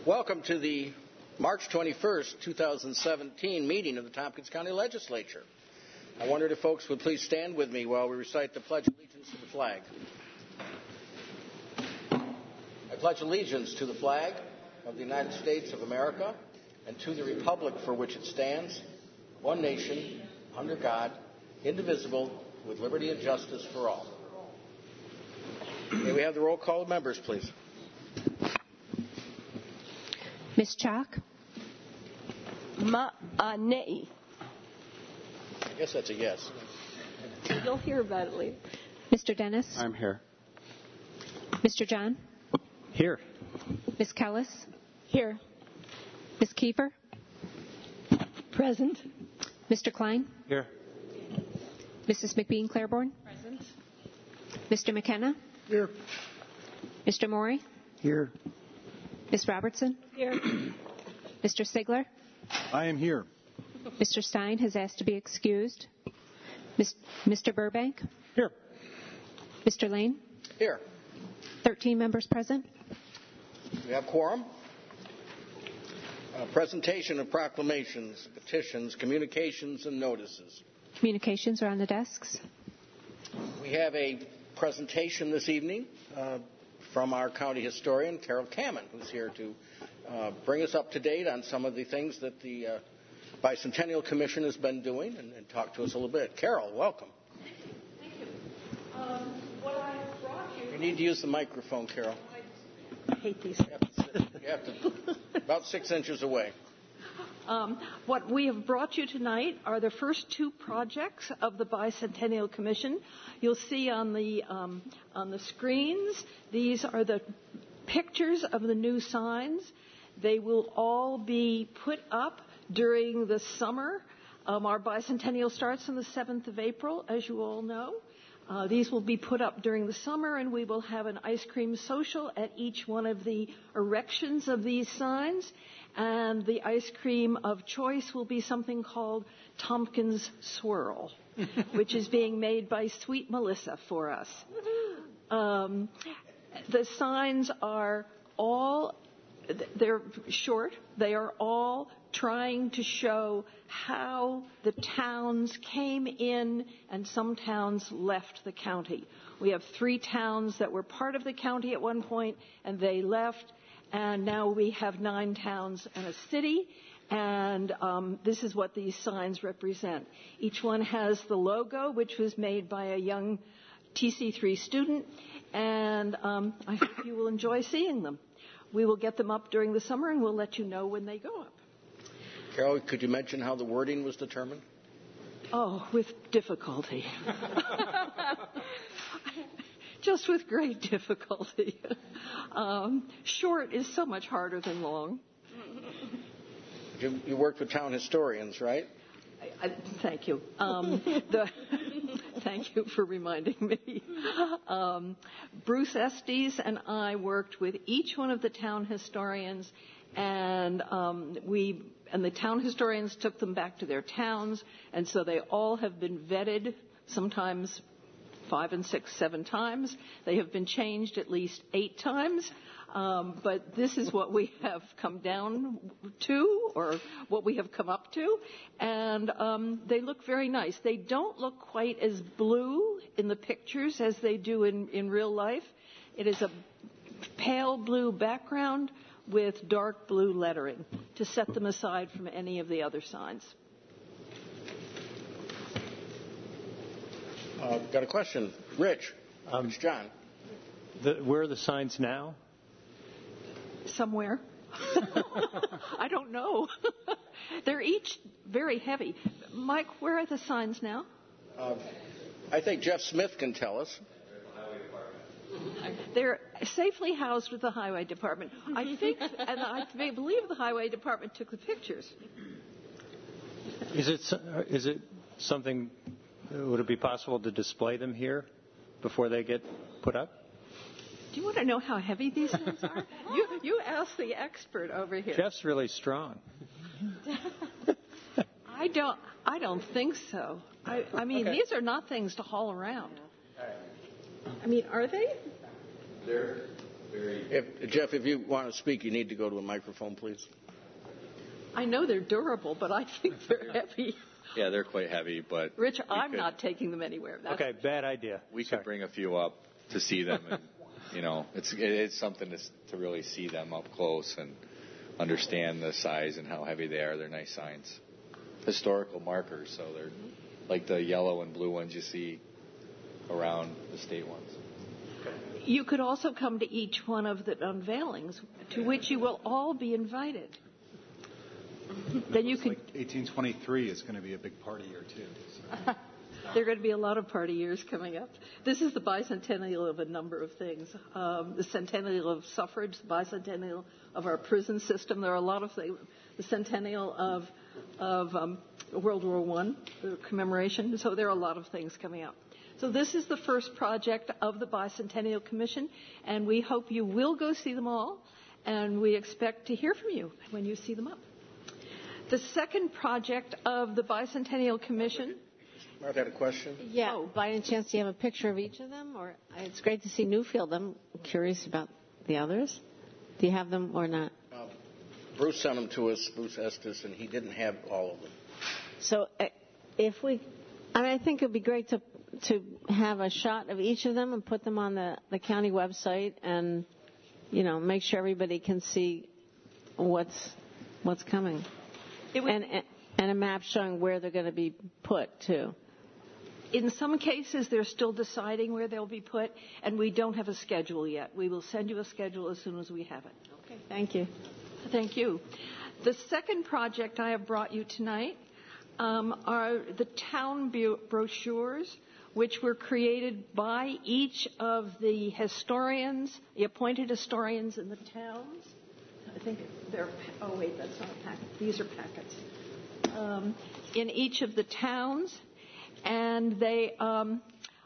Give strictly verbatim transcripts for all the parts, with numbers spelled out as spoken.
Welcome to the March twenty-first, two thousand seventeen meeting of the Tompkins County Legislature. I wondered if folks would please stand with me while we recite the Pledge of Allegiance to the flag. I pledge allegiance to the flag of the United States of America and to the republic for which it stands, one nation, under God, indivisible, with liberty and justice for all. May we have the roll call of members, please? Miz Chalk? Ma-a-nei. I guess that's a yes. You'll hear about it later. Mister Dennis? I'm here. Mister John? Here. Miz Kellis? Here. Miz Kiefer? Present. Mister Klein? Here. Missus McBean Claiborne? Present. Mister McKenna? Here. Mister Morey? Here. Miz Robertson? Here. Mister Sigler? I am here. Mister Stein has asked to be excused. Miz- Mister Burbank? Here. Mister Lane? Here. thirteen members present. We have quorum. Uh, presentation of proclamations, petitions, communications, and notices. Communications are on the desks. We have a presentation this evening uh, from our county historian, Carol Kamen, who's here to uh, bring us up to date on some of the things that the uh, Bicentennial Commission has been doing and, and talk to us a little bit. Carol, welcome. Thank you. Um, what I brought you... You need to use the microphone, Carol. I hate these. You have to, sit, you have to about six inches away. Um, what we have brought you tonight are the first two projects of the Bicentennial Commission. You'll see on the um, on the screens, these are the pictures of the new signs. They will all be put up during the summer. Um, our Bicentennial starts on the seventh of April, as you all know. Uh, these will be put up during the summer, and we will have an ice cream social at each one of the erections of these signs. And the ice cream of choice will be something called Tompkins Swirl, which is being made by Sweet Melissa for us. Um, the signs are all, they're short. They are all trying to show how the towns came in and some towns left the county. We have three towns that were part of the county at one point, and they left. And now we have nine towns and a city, and um, this is what these signs represent. Each one has the logo, which was made by a young T C three student, and um, I hope you will enjoy seeing them. We will get them up during the summer, and we'll let you know when they go up. Carol, could you mention how the wording was determined? Oh, with difficulty. Just with great difficulty. Um, short is so much harder than long. You, you worked with town historians, right? I, I, thank you. Um, the, thank you for reminding me. Um, Bruce Estes and I worked with each one of the town historians, and um, we and the town historians took them back to their towns, and so they all have been vetted, sometimes five and six, seven times. They have been changed at least eight times. Um, but this is what we have come down to, or what we have come up to. And um, they look very nice. They don't look quite as blue in the pictures as they do in, in real life. It is a pale blue background with dark blue lettering to set them aside from any of the other signs. Uh, got a question. Rich. Um, it's John. The, where are the signs now? Somewhere. I don't know. They're each very heavy. Mike, where are the signs now? Uh, I think Jeff Smith can tell us. They're safely housed with the Highway Department. I think, and I believe the Highway Department took the pictures. Is it is it something? Would it be possible to display them here before they get put up? Do you want to know how heavy these things are? You, you ask the expert over here. Jeff's really strong. I don't. I don't think so. I, I mean, Okay. These are not things to haul around. I mean, are they? They're If, Jeff, if you want to speak, you need to go to a microphone, please. I know they're durable, but I think they're heavy. Yeah, they're quite heavy, but Rich, I'm could, not taking them anywhere. That's Okay, bad idea. We Sorry. could bring a few up to see them, and you know, it's it is something to to really see them up close and understand the size and how heavy they are. They're nice signs, historical markers. So they're like the yellow and blue ones you see around the state ones. You could also come to each one of the unveilings, to which you will all be invited. Then you can. Like eighteen twenty-three is going to be a big party year too. So. There are going to be a lot of party years coming up. This is the bicentennial of a number of things. Um, the centennial of suffrage, the bicentennial of our prison system. There are a lot of things. The centennial of of um, World War One, the commemoration. So there are a lot of things coming up. So this is the first project of the Bicentennial Commission, and we hope you will go see them all, and we expect to hear from you when you see them up. The second project of the Bicentennial Commission. Martha had a question? Yeah. Oh. By any chance, do you have a picture of each of them? Or it's great to see Newfield. I'm curious about the others. Do you have them or not? Uh, Bruce sent them to us, Bruce Estes, and he didn't have all of them. So uh, if we, I mean, I think it would be great to to have a shot of each of them and put them on the, the county website and, you know, make sure everybody can see what's what's coming. It would, And, and a map showing where they're going to be put, too. in some cases, they're still deciding where they'll be put, and we don't have a schedule yet. We will send you a schedule as soon as we have it. Okay, thank you. Thank you. The second project I have brought you tonight um, are the town bu- brochures, which were created by each of the historians, the appointed historians in the towns. I think they're, oh wait, that's not a packet. These are packets. Um, in each of the towns, and they um,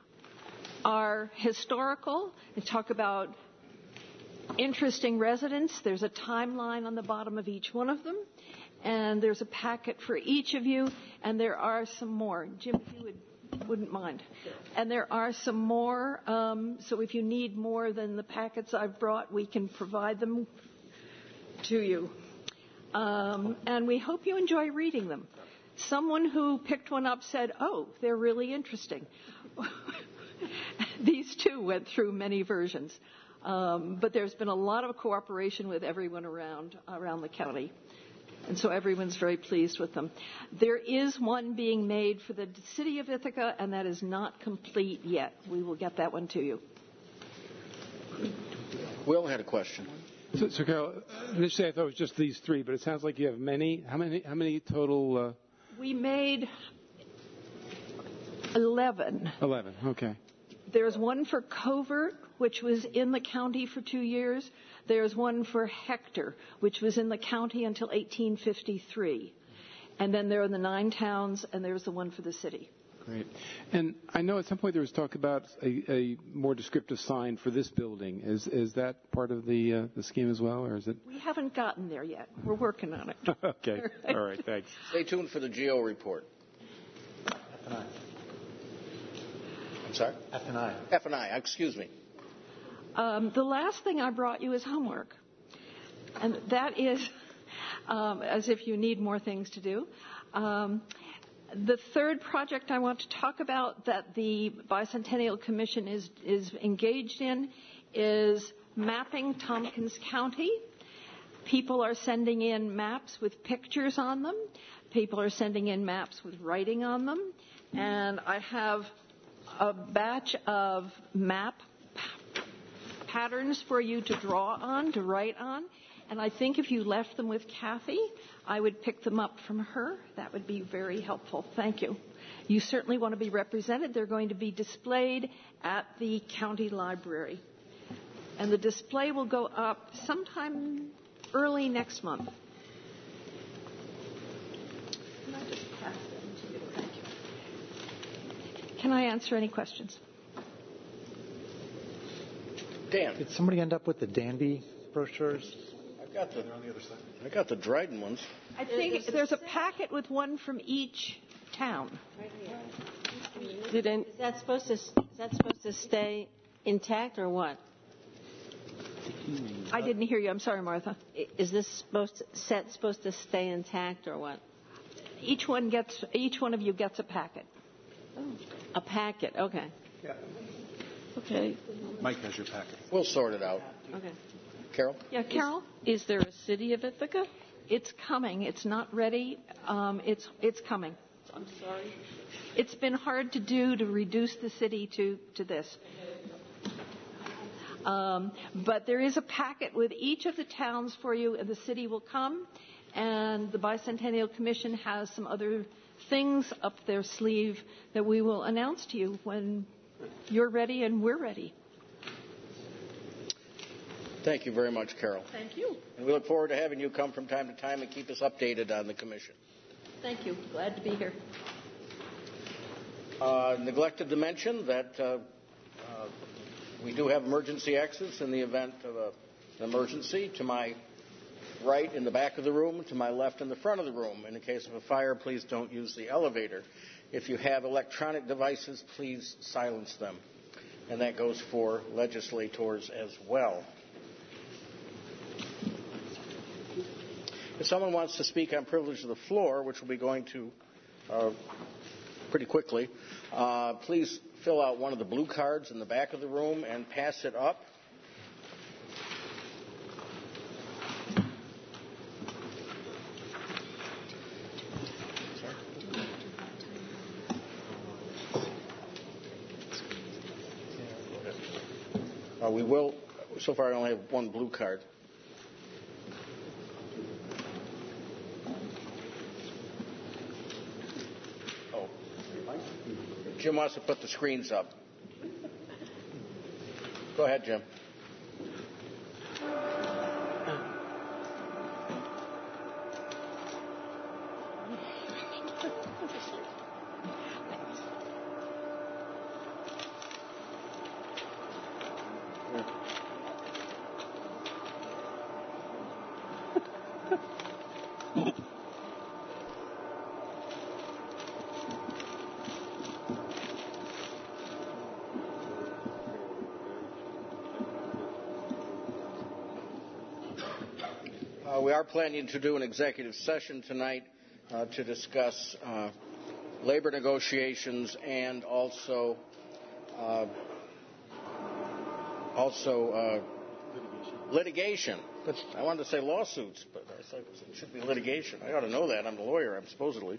are historical. They talk about interesting residents. There's a timeline on the bottom of each one of them, and there's a packet for each of you, and there are some more. Jim, if you would, wouldn't mind. And there are some more, um, so if you need more than the packets I've brought, we can provide them to you. Um, and we hope you enjoy reading them. Someone who picked one up said, oh, they're really interesting. These two went through many versions. Um, but there's been a lot of cooperation with everyone around around the county. And so everyone's very pleased with them. There is one being made for the city of Ithaca, and that is not complete yet. We will get that one to you. Will had a question. So, so Carol, initially I thought it was just these three, but it sounds like you have many. How many? How many total? Uh... We made eleven. Eleven. Okay. There's one for Covert, which was in the county for two years. There's one for Hector, which was in the county until eighteen fifty-three. And then there are the nine towns, and there's the one for the city. Great. And I know at some point there was talk about a, a more descriptive sign for this building. Is is that part of the uh, the scheme as well, or is it? We haven't gotten there yet. We're working on it. Okay. All right. Thanks. Stay tuned for the Geo report. F and I. I'm sorry? F and I. F and I, excuse me. Um, the last thing I brought you is homework. And that is, um, as if you need more things to do. Um, the third project I want to talk about that the Bicentennial Commission is, is engaged in is mapping Tompkins County. People are sending in maps with pictures on them. People are sending in maps with writing on them. And I have a batch of map patterns for you to draw on, to write on. And I think if you left them with Kathy, I would pick them up from her. That would be very helpful. Thank you. You certainly want to be represented. They're going to be displayed at the county library. And the display will go up sometime early next month. Can I just pass them to you? Thank you. Can I answer any questions? Dan. Did somebody end up with the Danby brochures? I've got the, They're on the other side. I got the Dryden ones. I think there's a packet with one from each town. Did any, is that supposed to is that supposed to stay intact or what? I didn't hear you. I'm sorry, Martha. Is this supposed to, set supposed to stay intact or what? Each one gets. Each one of you gets a packet. Oh. A packet. Okay. Yeah. Okay. Mike has your packet. We'll sort it out. Okay. Carol? Yeah, Carol? Is, is there a city of Ithaca? It's coming. It's not ready. Um, it's it's coming. I'm sorry. It's been hard to do to reduce the city to, to this. Um, but there is a packet with each of the towns for you, and the city will come. And the Bicentennial Commission has some other things up their sleeve that we will announce to you when you're ready and we're ready. Thank you very much, Carol. Thank you. And we look forward to having you come from time to time and keep us updated on the commission. Thank you. Glad to be here. Uh, neglected to mention that uh, uh, we do have emergency exits in the event of a, an emergency. To my right in the back of the room, to my left in the front of the room. In the case of a fire, please don't use the elevator. If you have electronic devices, please silence them. And that goes for legislators as well. If someone wants to speak on privilege of the floor, which we'll be going to uh, pretty quickly, uh, please fill out one of the blue cards in the back of the room and pass it up. Uh, we will, so far I only have one blue card. Oh, Jim wants to put the screens up. Go ahead, Jim. Uh, we are planning to do an executive session tonight uh, to discuss uh, labor negotiations and also uh, also uh, litigation. But I wanted to say lawsuits, but I thought it should be litigation. I ought to know that. I'm the lawyer. I'm supposedly.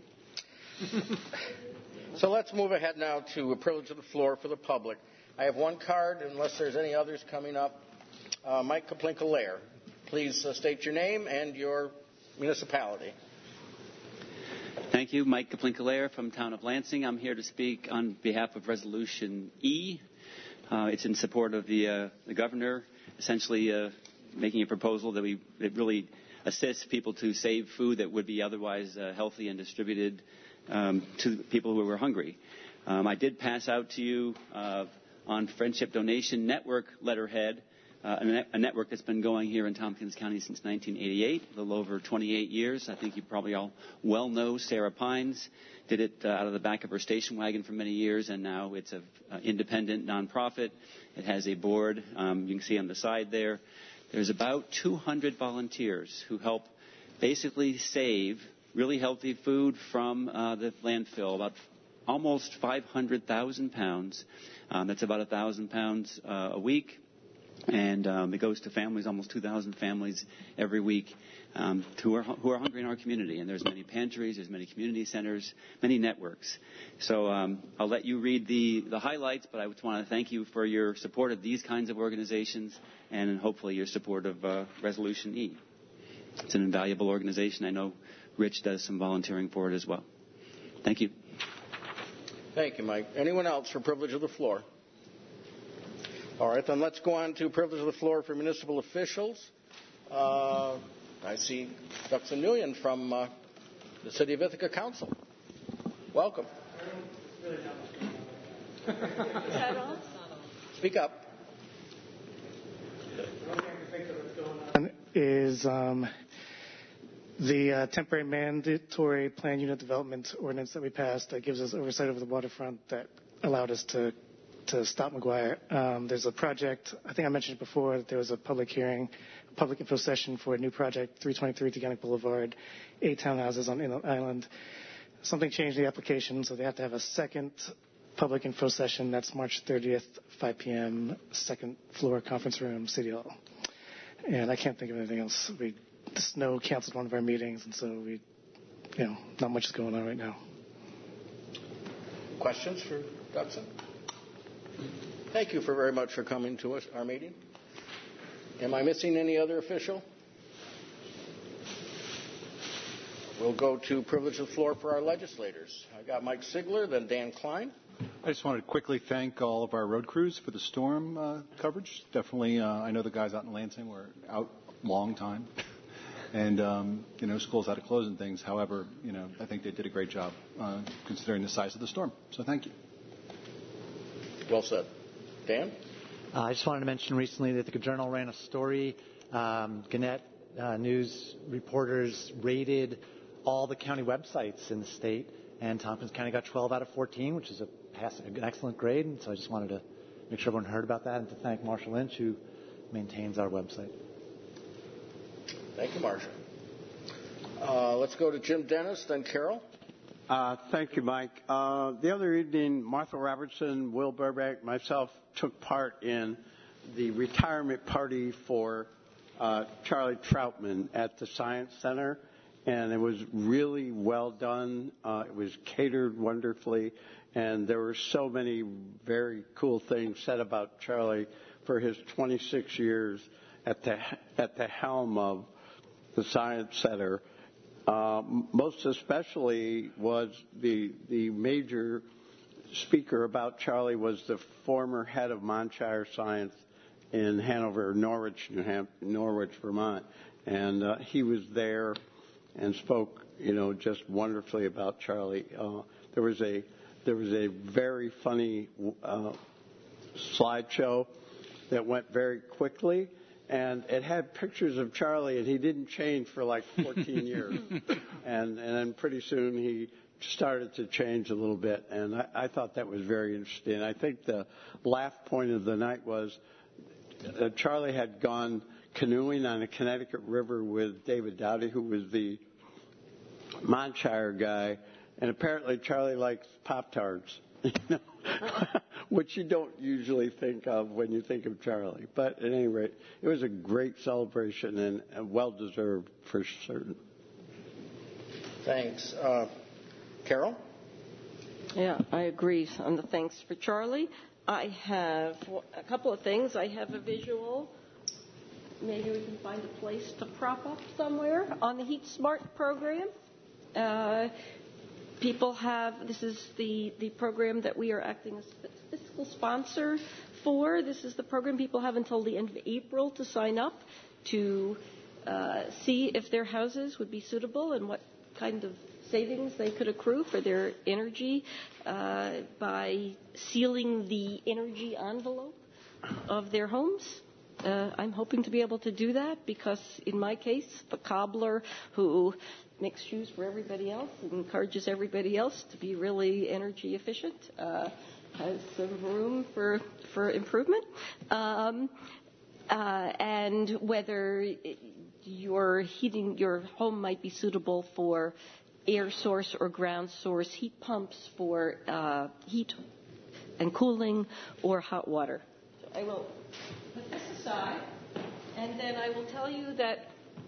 So let's move ahead now to a privilege of the floor for the public. I have one card, unless there's any others coming up. Uh, Mike Kaplinka-Lair. Please uh, state your name and your municipality. Thank you. Mike Kaplinka-Lair from town of Lansing. I'm here to speak on behalf of Resolution E. Uh, it's in support of the, uh, the governor, essentially uh, making a proposal that we that really assists people to save food that would be otherwise uh, healthy and distributed um, to people who are hungry. Um, I did pass out to you uh, on Friendship Donation Network letterhead, Uh, a, net, a network that's been going here in Tompkins County since nineteen eighty-eight, a little over twenty-eight years. I think you probably all well know Sarah Pines did it uh, out of the back of her station wagon for many years, and now it's an uh, independent nonprofit. It has a board. Um, you can see on the side there. There's about two hundred volunteers who help basically save really healthy food from uh, the landfill, about almost five hundred thousand pounds. Um, that's about one thousand pounds uh, a week. And um, it goes to families, almost two thousand families every week um, who, are, who are hungry in our community. And there's many pantries, there's many community centers, many networks. So um, I'll let you read the, the highlights, but I just want to thank you for your support of these kinds of organizations and hopefully your support of uh, Resolution E. It's an invaluable organization. I know Rich does some volunteering for it as well. Thank you. Thank you, Mike. Anyone else for privilege of the floor? All right, then let's go on to privilege of the floor for municipal officials. Uh, I see Doctor Nguyen from uh, the City of Ithaca Council. Welcome. Speak up. Is um, the uh, temporary mandatory plan unit development ordinance that we passed that gives us oversight over the waterfront that allowed us to to Stop McGuire. Um, there's a project, I think I mentioned before, that there was a public hearing, public info session for a new project, three twenty-three Tegenic Boulevard, eight townhouses on Inlet Island. Something changed the application, so they have to have a second public info session. That's March thirtieth, five p.m., second floor conference room, City Hall. And I can't think of anything else. We, the snow canceled one of our meetings, and so we, you know, not much is going on right now. Questions for Dodson? Thank you for very much for coming to us, our meeting. Am I missing any other official? We'll go to privilege of the floor for our legislators. I got Mike Sigler, then Dan Klein. I just wanted to quickly thank all of our road crews for the storm uh, coverage. Definitely, uh, I know the guys out in Lansing were out a long time. And, um, you know, schools had to close and things. However, you know, I think they did a great job uh, considering the size of the storm. So thank you. Well said. Dan? Uh, I just wanted to mention recently that the Journal ran a story. Um, Gannett uh, News reporters rated all the county websites in the state, and Tompkins County got twelve out of fourteen, which is a pass, an excellent grade. And so I just wanted to make sure everyone heard about that and to thank Marshall Lynch, who maintains our website. Thank you, Marcia. Uh, let's go to Jim Dennis, then Carol. Uh, thank you, Mike. Uh, the other evening, Martha Robertson, Will Burbank, myself took part in the retirement party for uh, Charlie Troutman at the Science Center, and it was really well done. Uh, it was catered wonderfully, and there were so many very cool things said about Charlie for his twenty-six years at the at the helm of the Science Center. Uh, most especially was the the major speaker about Charlie was the former head of Monshire Science in Hanover, Norwich, New Hampshire, Norwich, Vermont, and uh, he was there and spoke, you know, just wonderfully about Charlie. Uh, there was a there was a very funny uh, slideshow that went very quickly. And it had pictures of Charlie, and he didn't change for like fourteen years. And, and then pretty soon he started to change a little bit, and I, I thought that was very interesting. I think the laugh point of the night was that Charlie had gone canoeing on the Connecticut River with David Dowdy, who was the Monshire guy, and apparently Charlie likes Pop-Tarts. Which you don't usually think of when you think of Charlie. But at any rate, it was a great celebration and, and well-deserved for certain. Thanks. Uh, Carol? Yeah, I agree on the thanks for Charlie. I have a couple of things. I have a visual. Maybe we can find a place to prop up somewhere on the Heat Smart program. Uh, People have, this is the, the program that we are acting as fiscal sponsor for. This is the program people have until the end of April to sign up to uh, see if their houses would be suitable and what kind of savings they could accrue for their energy uh, by sealing the energy envelope of their homes. Uh, I'm hoping to be able to do that because, in my case, the cobbler who makes shoes for everybody else and encourages everybody else to be really energy efficient uh, has some room for for improvement. Um, uh, and whether your heating, your home might be suitable for air source or ground source heat pumps for uh, heat and cooling or hot water. So I will put this aside, and then I will tell you that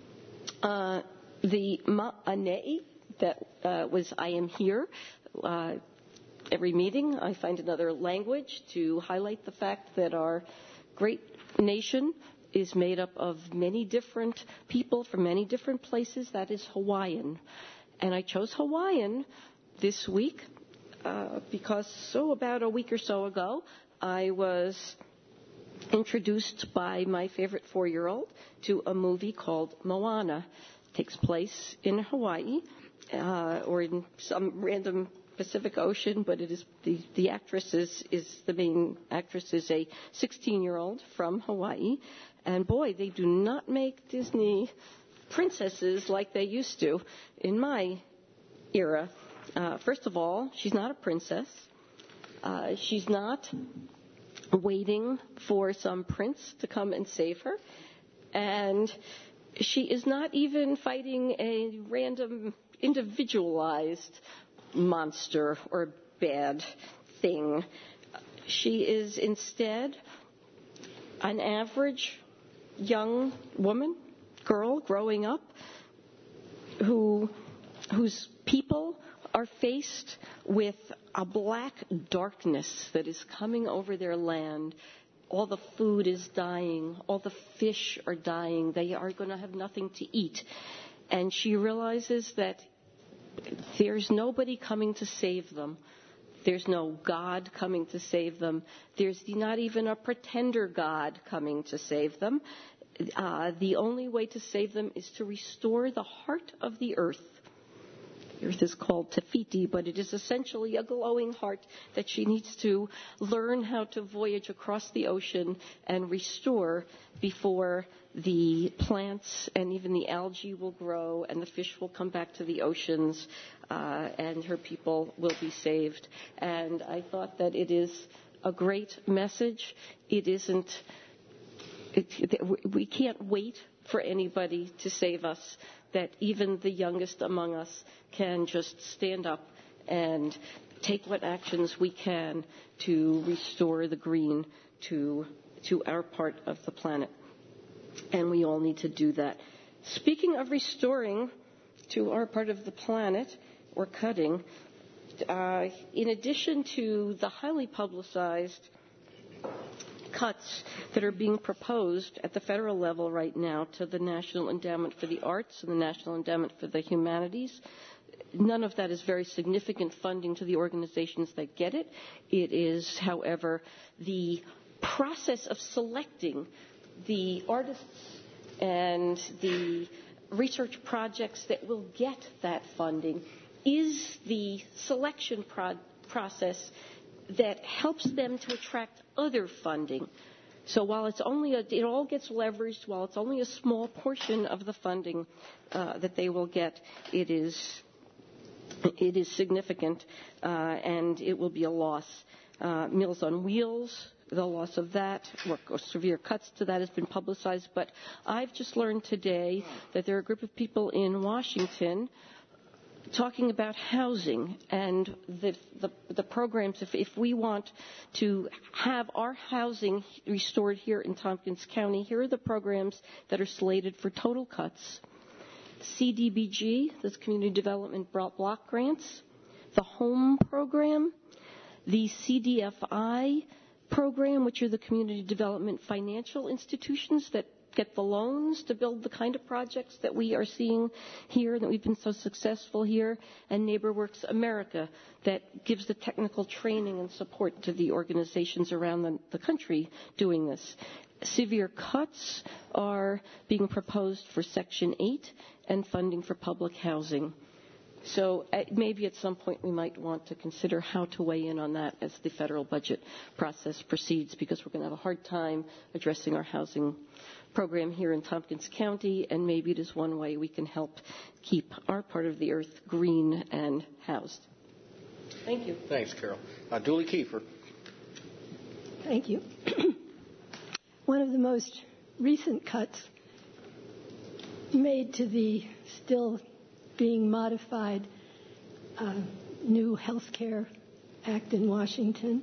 uh, the ma'anei that uh, was I am here. Uh, every meeting I find another language to highlight the fact that our great nation is made up of many different people from many different places. That is Hawaiian. And I chose Hawaiian this week uh, because so about a week or so ago I was introduced by my favorite four-year-old to a movie called Moana. It takes place in Hawaii uh, or in some random Pacific Ocean, but it is the, the actress is, is the main actress is a sixteen-year-old from Hawaii. And boy, they do not make Disney princesses like they used to in my era. Uh, first of all, she's not a princess. Uh, she's not waiting for some prince to come and save her. And she is not even fighting a random, individualized monster or bad thing. She is instead an average young woman, girl growing up, who whose people are faced with a black darkness that is coming over their land. All the food is dying. All the fish are dying. They are going to have nothing to eat. And she realizes that there's nobody coming to save them. There's no God coming to save them. There's not even a pretender God coming to save them. Uh, the only way to save them is to restore the heart of the earth. The earth is called Tafiti, but it is essentially a glowing heart that she needs to learn how to voyage across the ocean and restore before the plants and even the algae will grow and the fish will come back to the oceans uh, and her people will be saved. And I thought that it is a great message. It isn't, it, we can't wait for anybody to save us, that even the youngest among us can just stand up and take what actions we can to restore the green to, to our part of the planet. And we all need to do that. Speaking of restoring to our part of the planet, or cutting, uh, in addition to the highly publicized cuts that are being proposed at the federal level right now to the National Endowment for the Arts and the National Endowment for the Humanities, none of that is very significant funding to the organizations that get it. It is, however, the process of selecting the artists and the research projects that will get that funding is the selection pro- process that helps them to attract other funding. So while it's only a, it all gets leveraged, while it's only a small portion of the funding uh, that they will get, it is it is significant, uh, and it will be a loss. Uh, Meals on Wheels, the loss of that, or, or severe cuts to that has been publicized. But I've just learned today that there are a group of people in Washington talking about housing and the, the, the programs. If, if we want to have our housing restored here in Tompkins County, here are the programs that are slated for total cuts. C D B G, that's Community Development Block Grants, the HOME program, the C D F I program, which are the Community Development Financial Institutions that get the loans to build the kind of projects that we are seeing here, that we've been so successful here, and NeighborWorks America, that gives the technical training and support to the organizations around the, the country doing this. Severe cuts are being proposed for Section eight and funding for public housing. So uh, maybe at some point we might want to consider how to weigh in on that as the federal budget process proceeds, because we're going to have a hard time addressing our housing program here in Tompkins County, and maybe it is one way we can help keep our part of the earth green and housed. Thank you. Thanks, Carol. Uh, Julie Kiefer. Thank you. One of the most recent cuts made to the still being modified uh, new Health Care Act in Washington,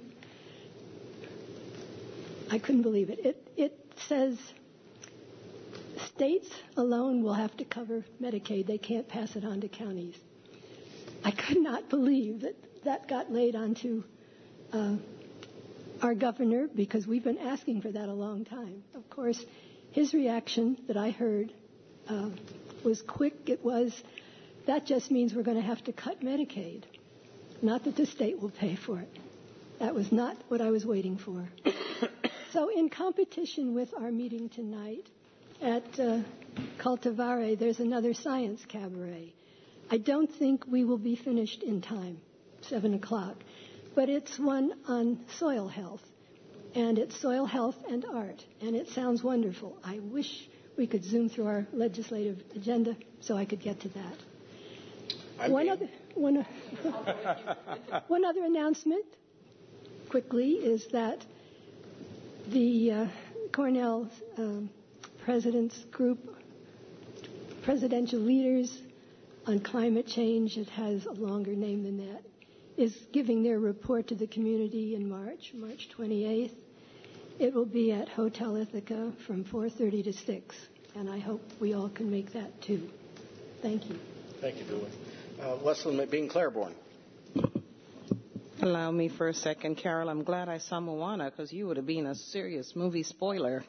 I couldn't believe it. It, it says states alone will have to cover Medicaid. They can't pass it on to counties. I could not believe that that got laid onto uh, our governor, because we've been asking for that a long time. Of course, his reaction that I heard uh, was quick. It was, that just means we're going to have to cut Medicaid, not that the state will pay for it. That was not what I was waiting for. So in competition with our meeting tonight at uh, Cultivare, there's another science cabaret. I don't think we will be finished in time, seven o'clock. But it's one on soil health, and it's soil health and art, and it sounds wonderful. I wish we could zoom through our legislative agenda so I could get to that. I'm one other, one, one other announcement, quickly, is that the uh, Cornell um, President's Group, Presidential Leaders on Climate Change, it has a longer name than that, is giving their report to the community in March, March twenty-eighth. It will be at Hotel Ithaca from four thirty to six, and I hope we all can make that too. Thank you. Thank you, Julie. Uh, Leslie McBean Claiborne. Allow me for a second, Carol. I'm glad I saw Moana because you would have been a serious movie spoiler.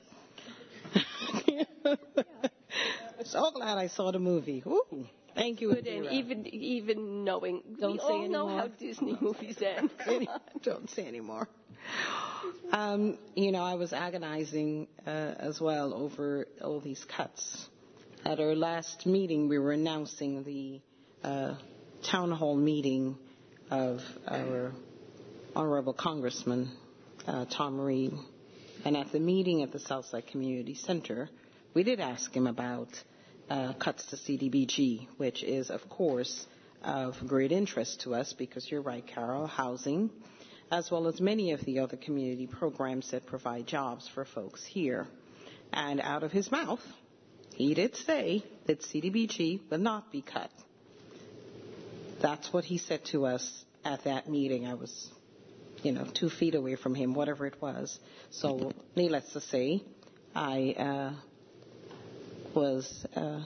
So glad I saw the movie. Ooh, thank you, Good, and even even knowing, Don't we say all know anymore. how Disney movies end. Don't say anymore. Um, you know, I was agonizing uh, as well over all these cuts. At our last meeting, we were announcing the uh, town hall meeting of our honorable Congressman, uh, Tom Reed. And at the meeting at the Southside Community Center, we did ask him about uh, cuts to C D B G, which is, of course, of great interest to us because you're right, Carol, housing, as well as many of the other community programs that provide jobs for folks here. And out of his mouth, he did say that C D B G will not be cut. That's what he said to us at that meeting. I was, you know, two feet away from him, whatever it was. So, needless to say, I uh, was uh,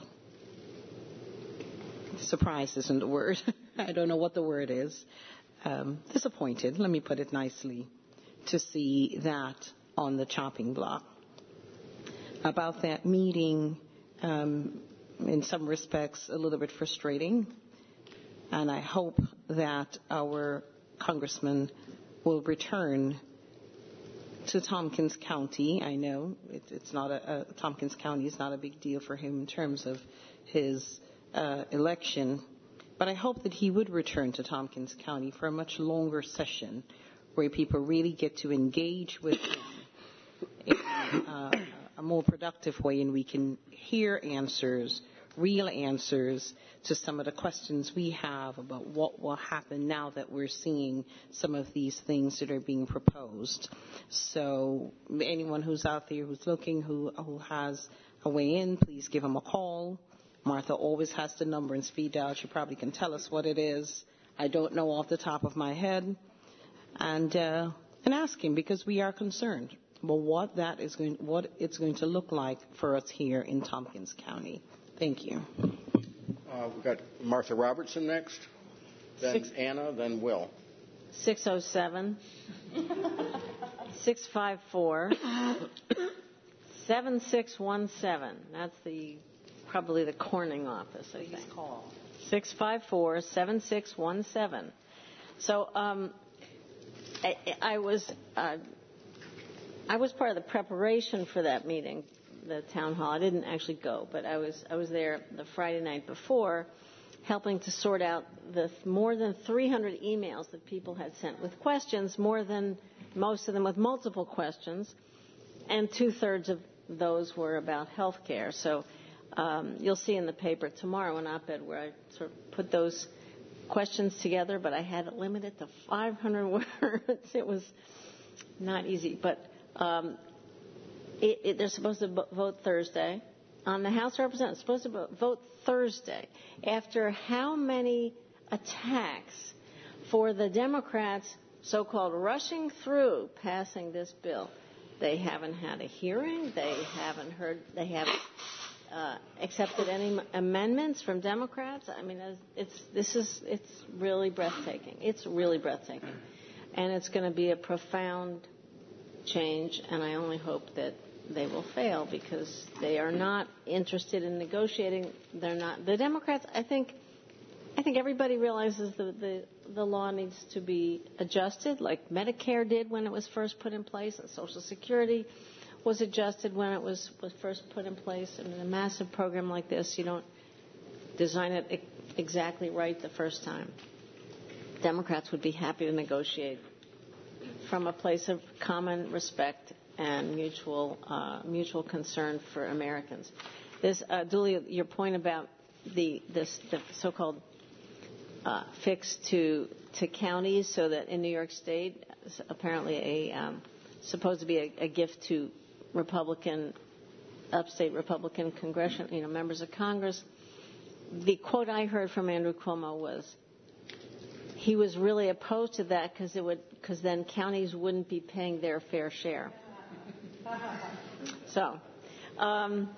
surprised isn't the word. I don't know what the word is. Um, disappointed, let me put it nicely, to see that on the chopping block. About that meeting, um, in some respects, a little bit frustrating. And I hope that our congressman will return to Tompkins County. I know it, it's not a, a Tompkins County is not a big deal for him in terms of his uh, election, but I hope that he would return to Tompkins County for a much longer session where people really get to engage with him in uh, a more productive way, and we can hear answers, real answers to some of the questions we have about what will happen now that we're seeing some of these things that are being proposed. So anyone who's out there who's looking, who, who has a way in, please give them a call. Martha always has the number in speed dial. She probably can tell us what it is. I don't know off the top of my head. And, uh, and ask him, because we are concerned about what that is going, what it's going to look like for us here in Tompkins County. Thank you. Uh, we've got Martha Robertson next, then Six. Anna, then Will. six oh seven, six five four, seven six one seven. That's the probably the Corning office, I think. Please call. six five four, seven six one seven. So um, I, I was uh, I was part of the preparation for that meeting, the town hall. I didn't actually go, but I was I was there the Friday night before, helping to sort out the more than three hundred emails that people had sent with questions, more than most of them with multiple questions, and two-thirds of those were about health care. So um, you'll see in the paper tomorrow an op-ed where I sort of put those questions together, but I had it limited to five hundred words. It was not easy, but um, it, it, they're supposed to vote Thursday. On the House of Representatives, supposed to vote Thursday. After how many attacks for the Democrats so-called rushing through passing this bill? They haven't had a hearing. They haven't heard. They haven't uh, accepted any amendments from Democrats. I mean, it's this is it's really breathtaking. It's really breathtaking, and it's going to be a profound change. And I only hope that they will fail, because they are not interested in negotiating. They're not. The Democrats, I think, I think everybody realizes the, the, the law needs to be adjusted, like Medicare did when it was first put in place, and Social Security was adjusted when it was, was first put in place. And in a massive program like this, you don't design it exactly right the first time. Democrats would be happy to negotiate from a place of common respect and mutual uh, mutual concern for Americans. This, uh, Julia, your point about the this the so-called uh, fix to to counties, so that in New York State, apparently a um, supposed to be a, a gift to Republican, upstate Republican congressional, you know, members of Congress. The quote I heard from Andrew Cuomo was he was really opposed to that because it would, because then counties wouldn't be paying their fair share. So, um,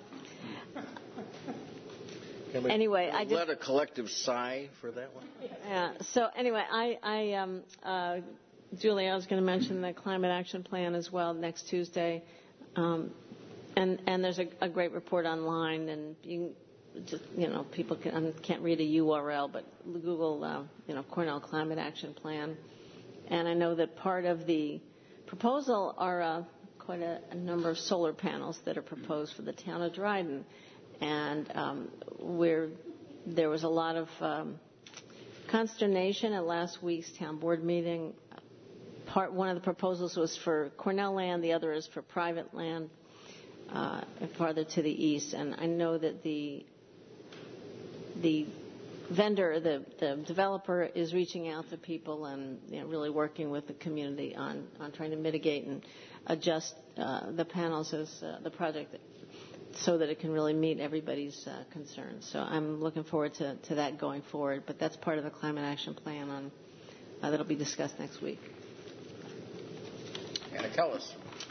Can we anyway, I just let a collective sigh for that one. Yeah. So anyway, I, I um, uh, Julie, I was going to mention the climate action plan as well next Tuesday, um, and and there's a, a great report online, and you can just you know people can I can't read a U R L, but Google uh, you know Cornell Climate Action Plan, and I know that part of the proposal are uh, quite a, a number of solar panels that are proposed for the town of Dryden, and um, we're there was a lot of um, consternation at last week's town board meeting. Part one of the proposals was for Cornell land, the other is for private land uh, farther to the east. And I know that the the vendor, the, the developer, is reaching out to people and you know, really working with the community on, on trying to mitigate and adjust uh, the panels as uh, the project so that it can really meet everybody's uh, concerns. So I'm looking forward to, to that going forward. But that's part of the climate action plan on uh, that'll be discussed next week. Anna Kellis.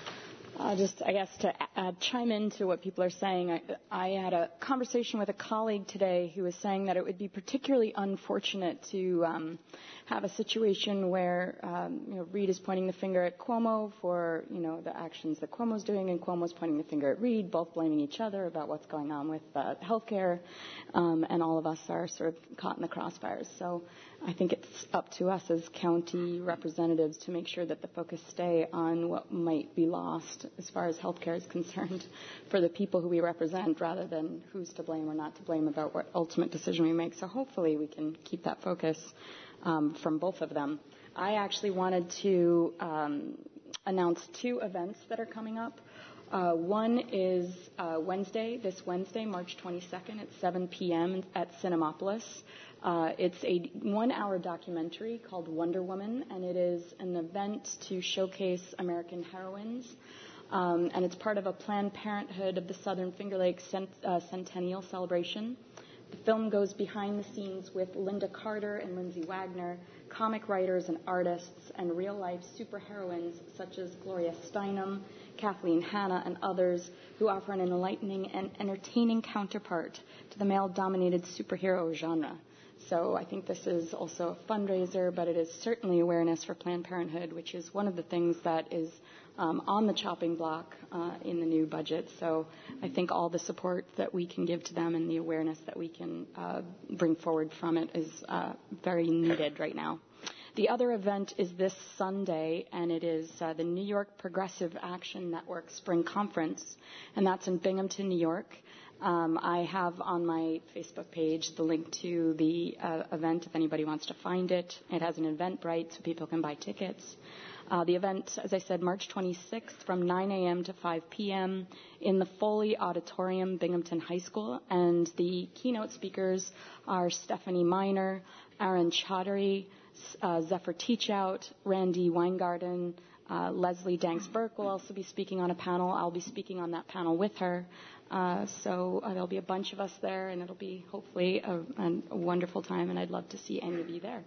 Uh, just, I guess, to uh, chime into what people are saying, I, I had a conversation with a colleague today who was saying that it would be particularly unfortunate to um, have a situation where, um, you know, Reed is pointing the finger at Cuomo for, you know, the actions that Cuomo's doing, and Cuomo's pointing the finger at Reed, both blaming each other about what's going on with uh, health care, um, and all of us are sort of caught in the crossfires. So I think it's up to us as county representatives to make sure that the focus stay on what might be lost as far as healthcare is concerned for the people who we represent, rather than who's to blame or not to blame about what ultimate decision we make. So hopefully we can keep that focus um, from both of them. I actually wanted to um, announce two events that are coming up. Uh, one is uh, Wednesday, this Wednesday, March twenty-second at seven p.m. at Cinemapolis. Uh, it's a one-hour documentary called Wonder Woman, and it is an event to showcase American heroines. Um, and it's part of a Planned Parenthood of the Southern Finger Lakes cent- uh, Centennial Celebration. The film goes behind the scenes with Linda Carter and Lindsay Wagner, comic writers and artists, and real-life superheroines such as Gloria Steinem, Kathleen Hanna, and others who offer an enlightening and entertaining counterpart to the male-dominated superhero genre. So I think this is also a fundraiser, but it is certainly awareness for Planned Parenthood, which is one of the things that is um, on the chopping block uh, in the new budget. So I think all the support that we can give to them and the awareness that we can uh, bring forward from it is uh, very needed right now. The other event is this Sunday, and it is uh, the New York Progressive Action Network Spring Conference, and that's in Binghamton, New York. Um, I have on my Facebook page the link to the uh, event if anybody wants to find it. It has an Eventbrite so people can buy tickets. Uh, the event, as I said, March twenty-sixth from nine a.m. to five p.m. in the Foley Auditorium, Binghamton High School. And the keynote speakers are Stephanie Miner, Aaron Chaudhary, uh, Zephyr Teachout, Randy Weingarten, uh, Leslie Danks-Burke will also be speaking on a panel. I'll be speaking on that panel with her. Uh, so uh, there'll be a bunch of us there, and it'll be hopefully a, a, a wonderful time, and I'd love to see any of you there.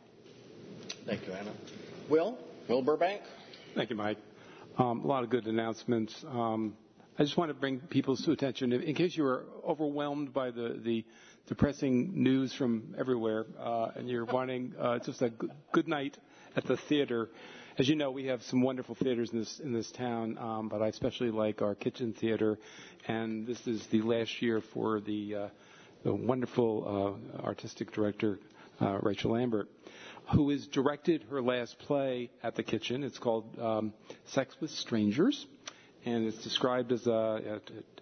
Thank you, Anna. Will? Will Burbank? Thank you, Mike. Um, a lot of good announcements. Um, I just want to bring people's attention, in case you were overwhelmed by the, the depressing news from everywhere, uh, and you're wanting uh, just a good, good night at the theater. As you know, we have some wonderful theaters in this in this town, um, but I especially like our Kitchen Theater, and this is the last year for the uh, the wonderful uh, artistic director uh, Rachel Lambert, who has directed her last play at the Kitchen. It's called um, Sex with Strangers, and it's described as a,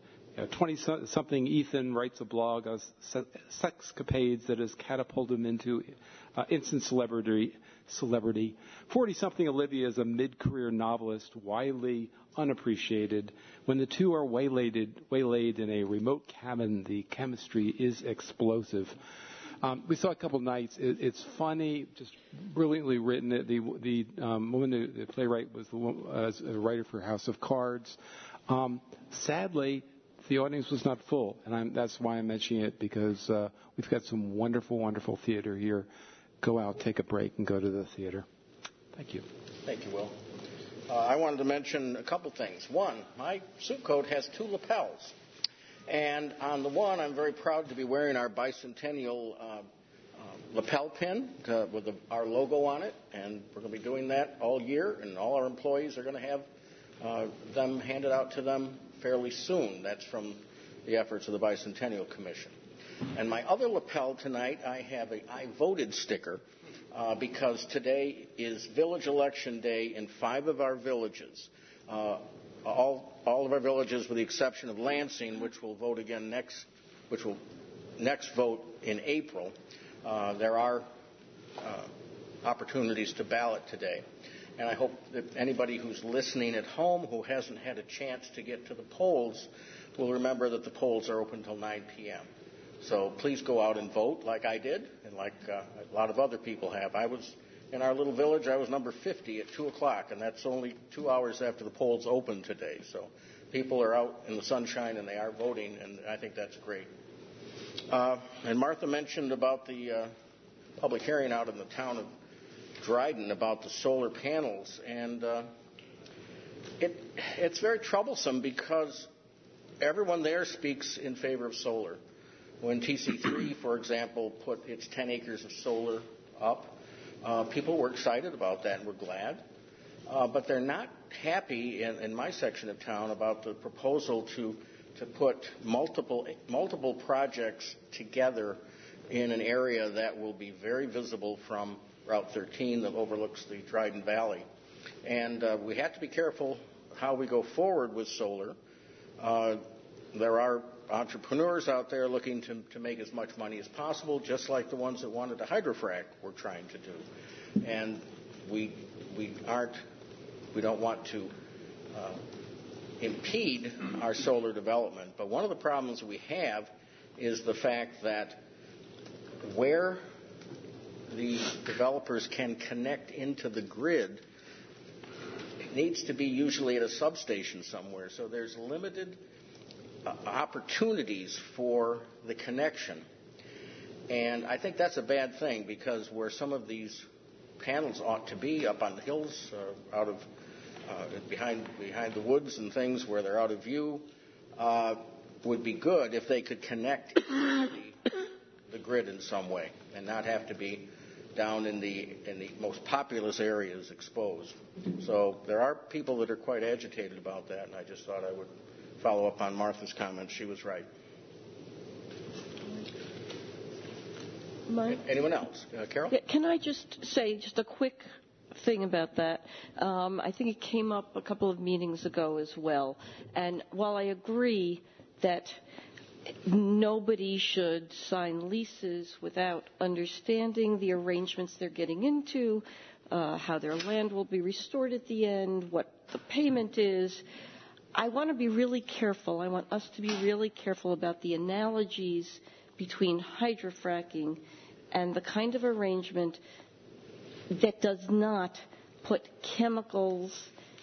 a twenty-something Ethan writes a blog of sexcapades that has catapulted him into uh, instant celebrity. Celebrity. forty-something Olivia is a mid-career novelist, widely unappreciated. When the two are waylaid, waylaid in a remote cabin, the chemistry is explosive. Um, we saw it a couple nights. It, it's funny, just brilliantly written. The the um, woman, the, the playwright, was the woman, uh, a writer for House of Cards. Um, sadly, the audience was not full, and I'm, that's why I'm mentioning it, because uh, we've got some wonderful, wonderful theater here. Go out, take a break, and go to the theater. Thank you. Thank you, Will. Uh, I wanted to mention a couple things. One, my suit coat has two lapels. And on the one, I'm very proud to be wearing our bicentennial uh, uh, lapel pin to, with the, our logo on it. And we're going to be doing that all year, and all our employees are going to have uh, them handed out to them fairly soon. That's from the efforts of the Bicentennial Commission. And my other lapel tonight, I have a I voted sticker. Uh, because today is village election day in five of our villages. Uh, all, all of our villages, with the exception of Lansing, which will vote again next, which will next vote in April. Uh, there are uh, opportunities to ballot today, and I hope that anybody who's listening at home who hasn't had a chance to get to the polls will remember that the polls are open until nine p.m. So please go out and vote like I did and like uh, a lot of other people have. I was, in our little village, I was number fifty at two o'clock, and that's only two hours after the polls opened today. So people are out in the sunshine and they are voting, and I think that's great. Uh, and Martha mentioned about the uh, public hearing out in the town of Dryden about the solar panels, and uh, it, it's very troublesome because everyone there speaks in favor of solar. When T C three, for example, put its ten acres of solar up, uh, people were excited about that and were glad. Uh, but they're not happy in, in my section of town about the proposal to to put multiple multiple projects together in an area that will be very visible from Route thirteen that overlooks the Dryden Valley. And uh, we have to be careful how we go forward with solar. Uh, there are entrepreneurs out there looking to, to make as much money as possible, just like the ones that wanted to hydrofrack were trying to do. And we we aren't we don't want to uh, impede our solar development. But one of the problems we have is the fact that where the developers can connect into the grid, it needs to be usually at a substation somewhere. So there's limited Uh, opportunities for the connection. And I think that's a bad thing, because where some of these panels ought to be up on the hills, uh, out of uh, behind behind the woods and things where they're out of view, uh, would be good if they could connect the, the grid in some way and not have to be down in the in the most populous areas exposed. So there are people that are quite agitated about that, and I just thought I would follow up on Martha's comments. She was right. Mike? Anyone else? Uh, Carol? Yeah, can I just say just a quick thing about that? Um, I think it came up a couple of meetings ago as well. And while I agree that nobody should sign leases without understanding the arrangements they're getting into, uh, how their land will be restored at the end, what the payment is, I want to be really careful. I want us to be really careful about the analogies between hydrofracking and the kind of arrangement that does not put chemicals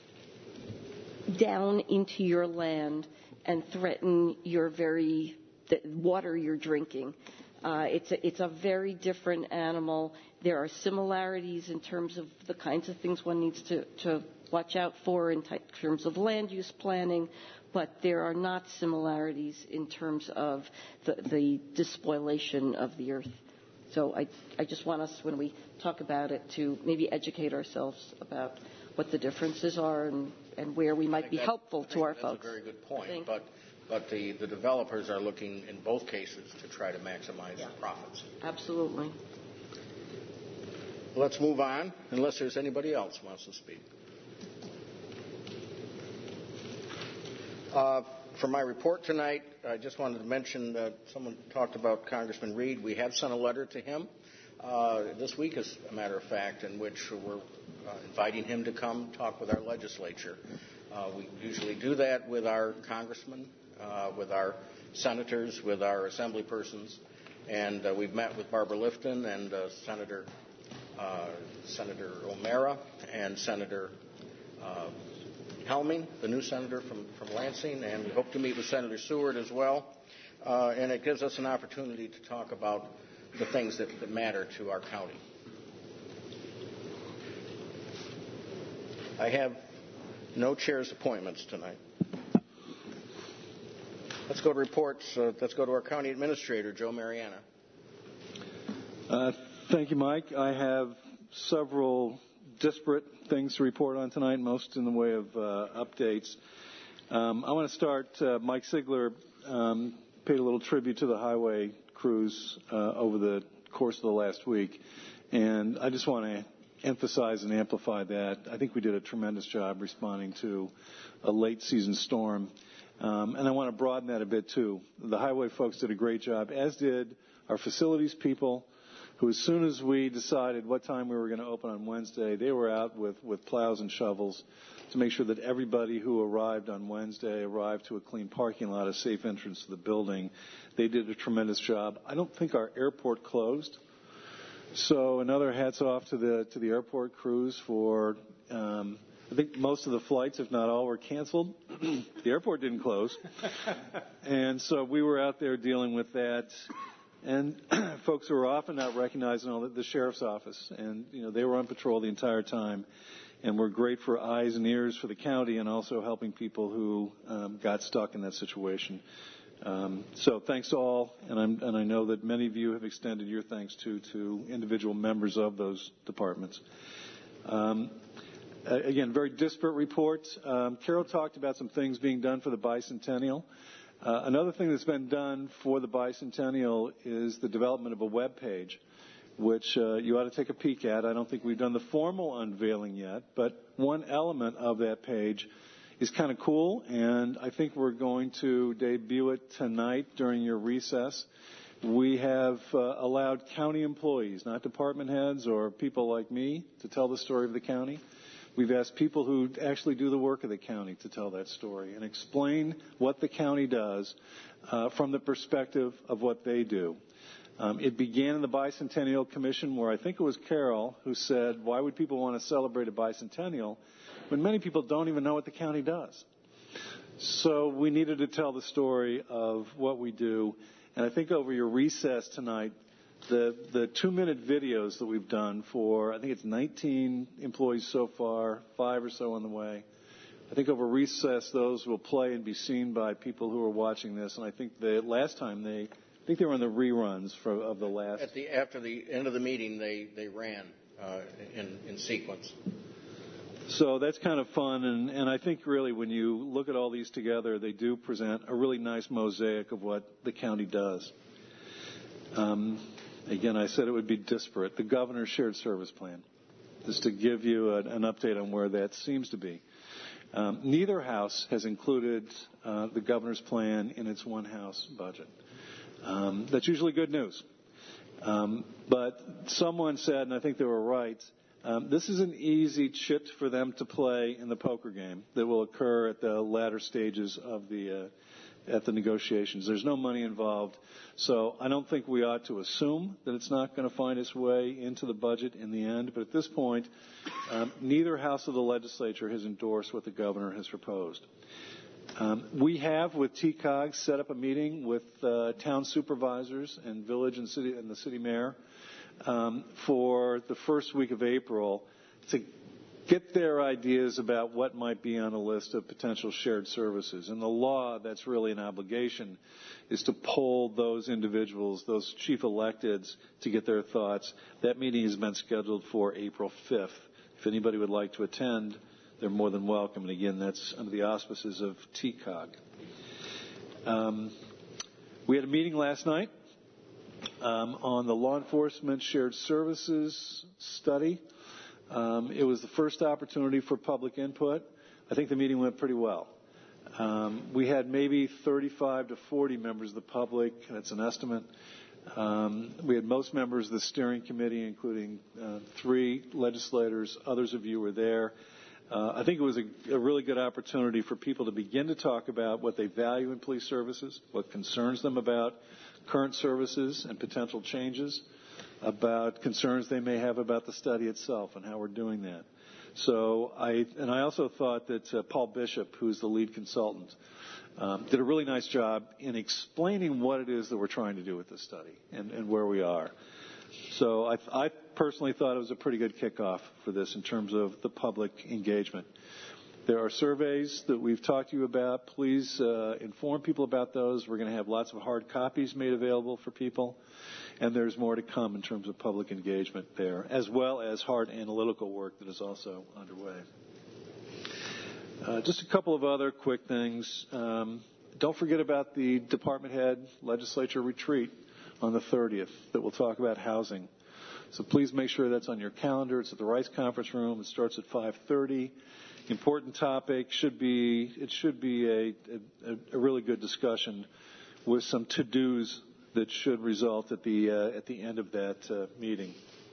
down into your land and threaten your very the water you're drinking. Uh, it's a, it's a very different animal. There are similarities in terms of the kinds of things one needs to, to watch out for in t- terms of land use planning, but there are not similarities in terms of the, the despoilation of the earth. So I, I just want us, when we talk about it, to maybe educate ourselves about what the differences are and, and where we might be that, helpful to our that's folks. That's a very good point. But but the, the developers are looking in both cases to try to maximize yeah. profits. Absolutely. Let's move on, unless there's anybody else who wants to speak. Uh, for my report tonight, I just wanted to mention that someone talked about Congressman Reed. We have sent a letter to him uh, this week, as a matter of fact, in which we're uh, inviting him to come talk with our legislature. Uh, we usually do that with our congressmen, uh, with our senators, with our assembly persons, And uh, we've met with Barbara Lifton and uh, Senator uh, Senator O'Mara and Senator uh, Helming, the new senator from, from Lansing, and we hope to meet with Senator Seward as well. Uh, and it gives us an opportunity to talk about the things that, that matter to our county. I have no chair's appointments tonight. Let's go to reports. Uh, let's go to our county administrator, Joe Mariana. Uh, thank you, Mike. I have several disparate things to report on tonight, most in the way of uh, updates. Um, I want to start. Uh, Mike Sigler um, paid a little tribute to the highway crews uh, over the course of the last week, and I just want to emphasize and amplify that. I think we did a tremendous job responding to a late season storm, um, and I want to broaden that a bit too. The highway folks did a great job, as did our facilities people, who as soon as we decided what time we were going to open on Wednesday, they were out with, with plows and shovels to make sure that everybody who arrived on Wednesday arrived to a clean parking lot, a safe entrance to the building. They did a tremendous job. I don't think our airport closed. So another hats off to the to the airport crews for, um, I think most of the flights, if not all, were canceled. The airport didn't close. And so we were out there dealing with that. And folks who were often not recognizing all the, the sheriff's office. And, you know, they were on patrol the entire time. And we're great for eyes and ears for the county and also helping people who um, got stuck in that situation. Um, so thanks to all, and, I'm, and I know that many of you have extended your thanks to, to individual members of those departments. Um, again, very disparate reports. Um, Carol talked about some things being done for the bicentennial. Uh, another thing that's been done for the bicentennial is the development of a web page, which uh, you ought to take a peek at. I don't think we've done the formal unveiling yet, but one element of that page is kind of cool, and I think we're going to debut it tonight during your recess. We have uh, allowed county employees, not department heads or people like me, to tell the story of the county. We've asked people who actually do the work of the county to tell that story and explain what the county does uh, from the perspective of what they do. Um, it began in the Bicentennial Commission, where I think it was Carol who said, why would people want to celebrate a bicentennial when many people don't even know what the county does? So we needed to tell the story of what we do. And I think over your recess tonight, the, the two-minute videos that we've done for, I think it's nineteen employees so far, five or so on the way. I think over recess, those will play and be seen by people who are watching this. And I think the last time they, I think they were in the reruns for, of the last. At the, after the end of the meeting, they, they ran uh, in, in sequence. So that's kind of fun, and, and I think really when you look at all these together, they do present a really nice mosaic of what the county does. Um, again, I said it would be disparate. The governor's shared service plan, just to give you a, an update on where that seems to be. Um, neither house has included uh, the governor's plan in its one-house budget. Um, that's usually good news. Um, but someone said, and I think they were right, Um, this is an easy chit for them to play in the poker game that will occur at the latter stages of the uh, at the negotiations. There's no money involved, so I don't think we ought to assume that it's not going to find its way into the budget in the end. But at this point, um, neither house of the legislature has endorsed what the governor has proposed. Um, we have, with T C O G, set up a meeting with uh, town supervisors and village and city and the city mayor. Um, for the first week of April to get their ideas about what might be on a list of potential shared services. In the law, that's really an obligation, is to poll those individuals, those chief electeds, to get their thoughts. That meeting has been scheduled for April fifth. If anybody would like to attend, they're more than welcome. And again, that's under the auspices of T C O G. Um, we had a meeting last night Um, on the law enforcement shared services study. Um, it was the first opportunity for public input. I think the meeting went pretty well. Um, we had maybe thirty-five to forty members of the public. That's an estimate. Um, we had most members of the steering committee, including uh, three legislators. Others of you were there. Uh, I think it was a, a really good opportunity for people to begin to talk about what they value in police services, what concerns them about current services and potential changes, about concerns they may have about the study itself and how we're doing that. So I, and I also thought that uh, Paul Bishop, who's the lead consultant, um, did a really nice job in explaining what it is that we're trying to do with this study and, and where we are. So I, I personally thought it was a pretty good kickoff for this in terms of the public engagement. There are surveys that we've talked to you about. Please uh, inform people about those. We're going to have lots of hard copies made available for people. And there's more to come in terms of public engagement there, as well as hard analytical work that is also underway. Uh, just a couple of other quick things. Um, don't forget about the department head legislature retreat on the thirtieth that will talk about housing. So please make sure that's on your calendar. It's at the Rice Conference Room. It starts at five thirty. Important topic. Should be it should be a, a, a really good discussion with some to-dos that should result at the uh, at the end of that uh, meeting.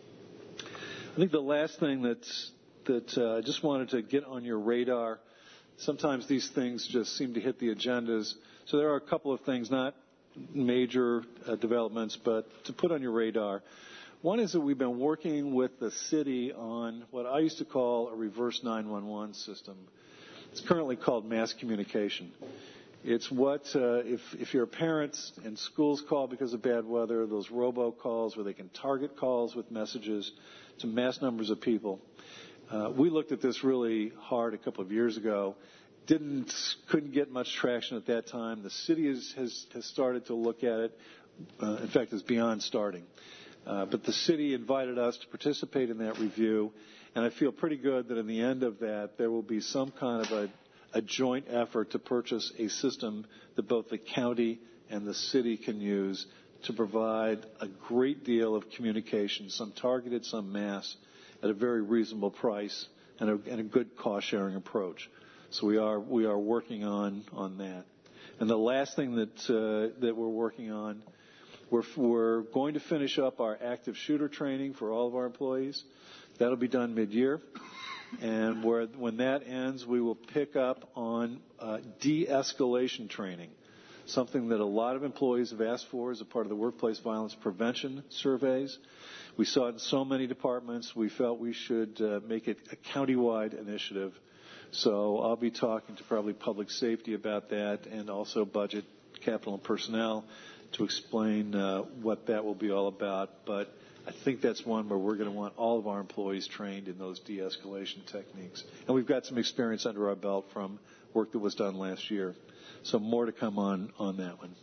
I think the last thing that's, that uh, I just wanted to get on your radar. Sometimes these things just seem to hit the agendas. So there are a couple of things, not major uh, developments, but to put on your radar. One is that we've been working with the city on what I used to call a reverse nine one one system. It's currently called mass communication. It's what, uh, if, if your parents and schools call because of bad weather, those robocalls where they can target calls with messages to mass numbers of people. Uh, we looked at this really hard a couple of years ago. Didn't, couldn't get much traction at that time. The city is, has, has started to look at it. Uh, in fact, it's beyond starting. Uh, but the city invited us to participate in that review, and I feel pretty good that in the end of that, there will be some kind of a, a joint effort to purchase a system that both the county and the city can use to provide a great deal of communication, some targeted, some mass, at a very reasonable price and a, and a good cost-sharing approach. So we are we are working on on that. And the last thing that uh, that we're working on, we're we're going to finish up our active shooter training for all of our employees. That'll be done mid-year, and where, when that ends, we will pick up on uh, de-escalation training, something that a lot of employees have asked for as a part of the workplace violence prevention surveys. We saw it in so many departments. We felt we should uh, make it a county-wide initiative. So I'll be talking to probably public safety about that, and also budget, capital, and personnel to explain uh, what that will be all about. But I think that's one where we're going to want all of our employees trained in those de-escalation techniques. And we've got some experience under our belt from work that was done last year. So more to come on, on that one.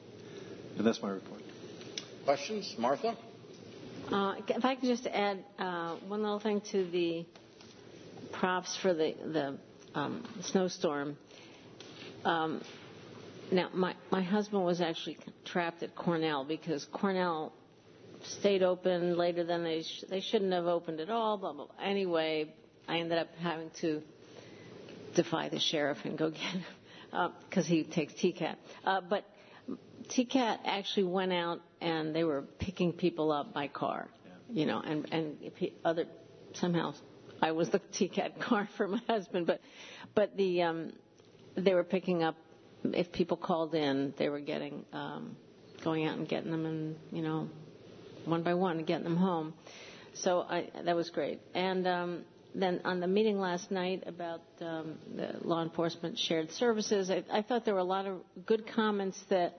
And that's my report. Questions? Martha? Uh, if I could just add uh, one little thing to the props for the, the um, snowstorm. Um, now, my, my husband was actually trapped at Cornell because Cornell stayed open later than they sh- they shouldn't have opened at all, blah, blah, blah. Anyway, I ended up having to defy the sheriff and go get him because uh, he takes T CAT. Uh, but T CAT actually went out and they were picking people up by car, yeah. you know, and, and if he, other, somehow I was the T CAT car for my husband, but, but the, um, they were picking up, if people called in, they were getting, um, going out and getting them and, you know, one by one and getting them home. So I, that was great. And, um, then on the meeting last night about um, the law enforcement shared services, I, I thought there were a lot of good comments that,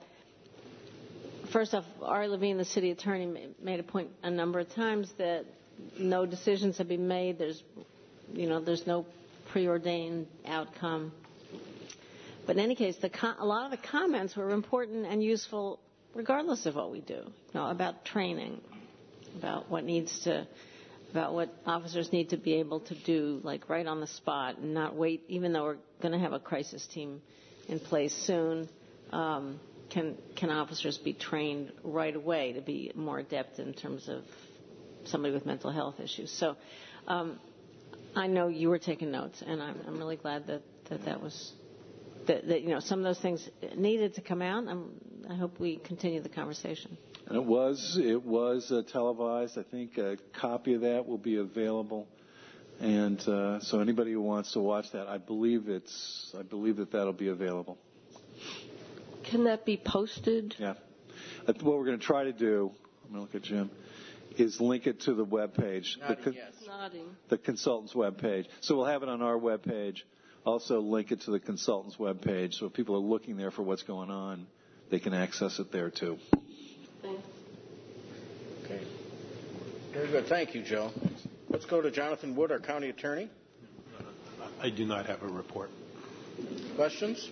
first off, Ari Levine, the city attorney, made a point a number of times that no decisions have been made. There's, you know, there's no preordained outcome. But in any case, the co- a lot of the comments were important and useful regardless of what we do, you know, about training, about what needs to, about what officers need to be able to do, like right on the spot and not wait, even though we're going to have a crisis team in place soon. Um, can can officers be trained right away to be more adept in terms of somebody with mental health issues? So um, I know you were taking notes, and I'm, I'm really glad that that, that was that, that you know some of those things needed to come out. I'm, I hope we continue the conversation. And it was it was uh, televised. I think a copy of that will be available And uh, so anybody who wants to watch that, I believe it's, I believe that that'll be available. Can that be posted? Yeah. What we're going to try to do, I'm going to look at Jim, is link it to the web page, the, con- yes. Nodding. the consultant's web page. So we'll have it on our web page. Also link it to the consultant's web page. So if people are looking there for what's going on, they can access it there too. Thanks. Okay. Very good. Thank you, Joe. Let's go to Jonathan Wood, our county attorney. I do not have a report. Questions?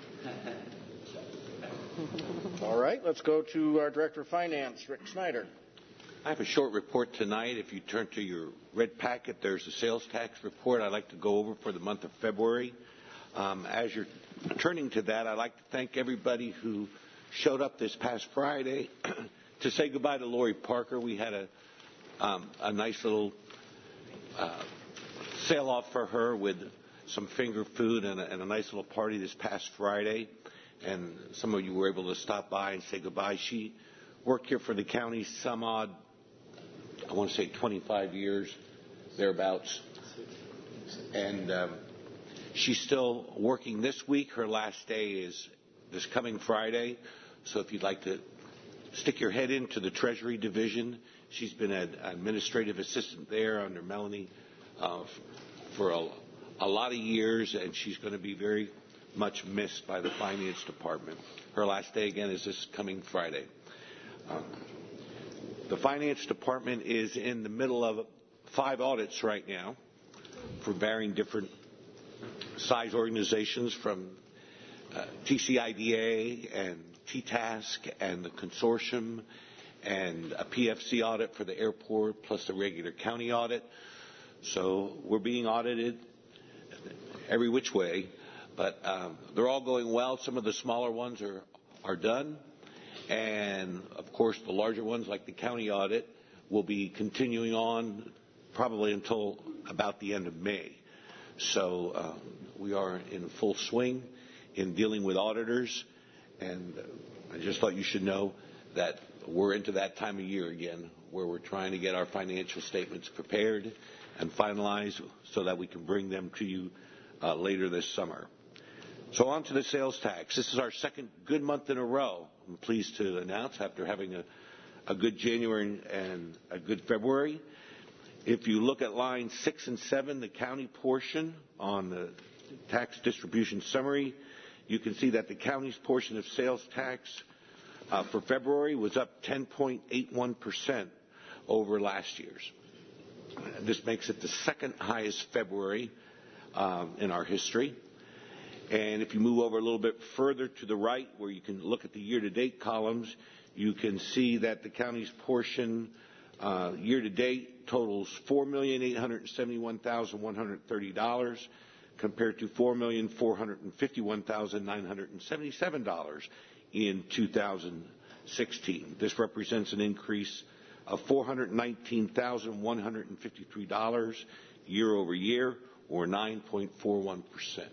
All right. Let's go to our director of finance, Rick Snyder. I have a short report tonight. If you turn to your red packet, there's a sales tax report I'd like to go over for the month of February. Um, as you're turning to that, I'd like to thank everybody who showed up this past Friday to say goodbye to Lori Parker. We had a, um, a nice little uh, sail-off for her with some finger food and a, and a nice little party this past Friday. And some of you were able to stop by and say goodbye. She worked here for the county some odd, I want to say twenty-five years, thereabouts. And um, she's still working this week. Her last day is this coming Friday. So if you'd like to stick your head into the Treasury Division, she's been an administrative assistant there under Melanie uh, for a, a lot of years, and she's going to be very much missed by the Finance Department. Her last day, again, is this coming Friday. Um, the Finance Department is in the middle of five audits right now for varying different size organizations, from uh, T C I D A and T TASC and the consortium, and a P F C audit for the airport, plus a regular county audit. So we're being audited every which way, but um, they're all going well. Some of the smaller ones are, are done. And, of course, the larger ones, like the county audit, will be continuing on probably until about the end of May. So uh, we are in full swing in dealing with auditors. And I just thought you should know that we're into that time of year again where we're trying to get our financial statements prepared and finalized so that we can bring them to you uh, later this summer. So on to the sales tax. This is our second good month in a row, I'm pleased to announce, after having a, a good January and a good February. If you look at lines six and seven, the county portion on the tax distribution summary, you can see that the county's portion of sales tax uh, for February was up ten point eight one percent over last year's. This makes it the second highest February um, in our history. And if you move over a little bit further to the right, where you can look at the year-to-date columns, you can see that the county's portion uh, year-to-date totals four million eight hundred seventy-one thousand one hundred thirty dollars compared to four million four hundred fifty-one thousand nine hundred seventy-seven dollars in two thousand sixteen. This represents an increase of four hundred nineteen thousand one hundred fifty-three dollars year over year, or nine point four one percent.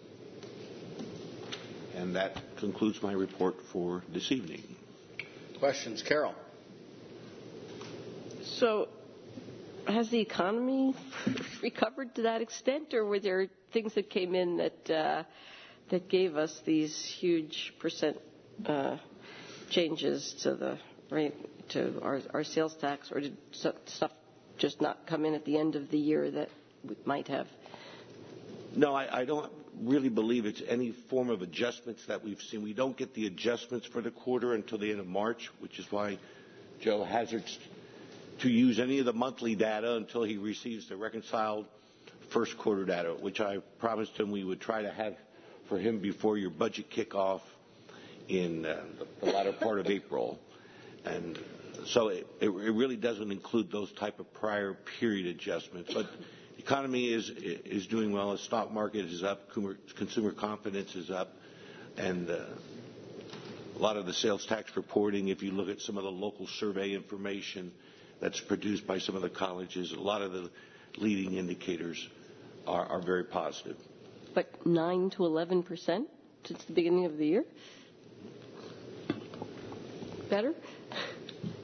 And that concludes my report for this evening. Questions? Carol? So, has the economy recovered to that extent, or were there things that came in that uh, that gave us these huge percent uh, changes to the rate, to our, our sales tax, or did stuff just not come in at the end of the year that we might have? No, I, I don't really believe it's any form of adjustments that we've seen. We don't get the adjustments for the quarter until the end of March, which is why Joe hazards to use any of the monthly data until he receives the reconciled first quarter data, which I promised him we would try to have for him before your budget kickoff in uh, the, the latter part of April. And so it, it really doesn't include those type of prior period adjustments. But the economy is is doing well. The stock market is up. Consumer confidence is up. And uh, a lot of the sales tax reporting, if you look at some of the local survey information that's produced by some of the colleges, a lot of the leading indicators are, are very positive. But nine to eleven percent since the beginning of the year? Better?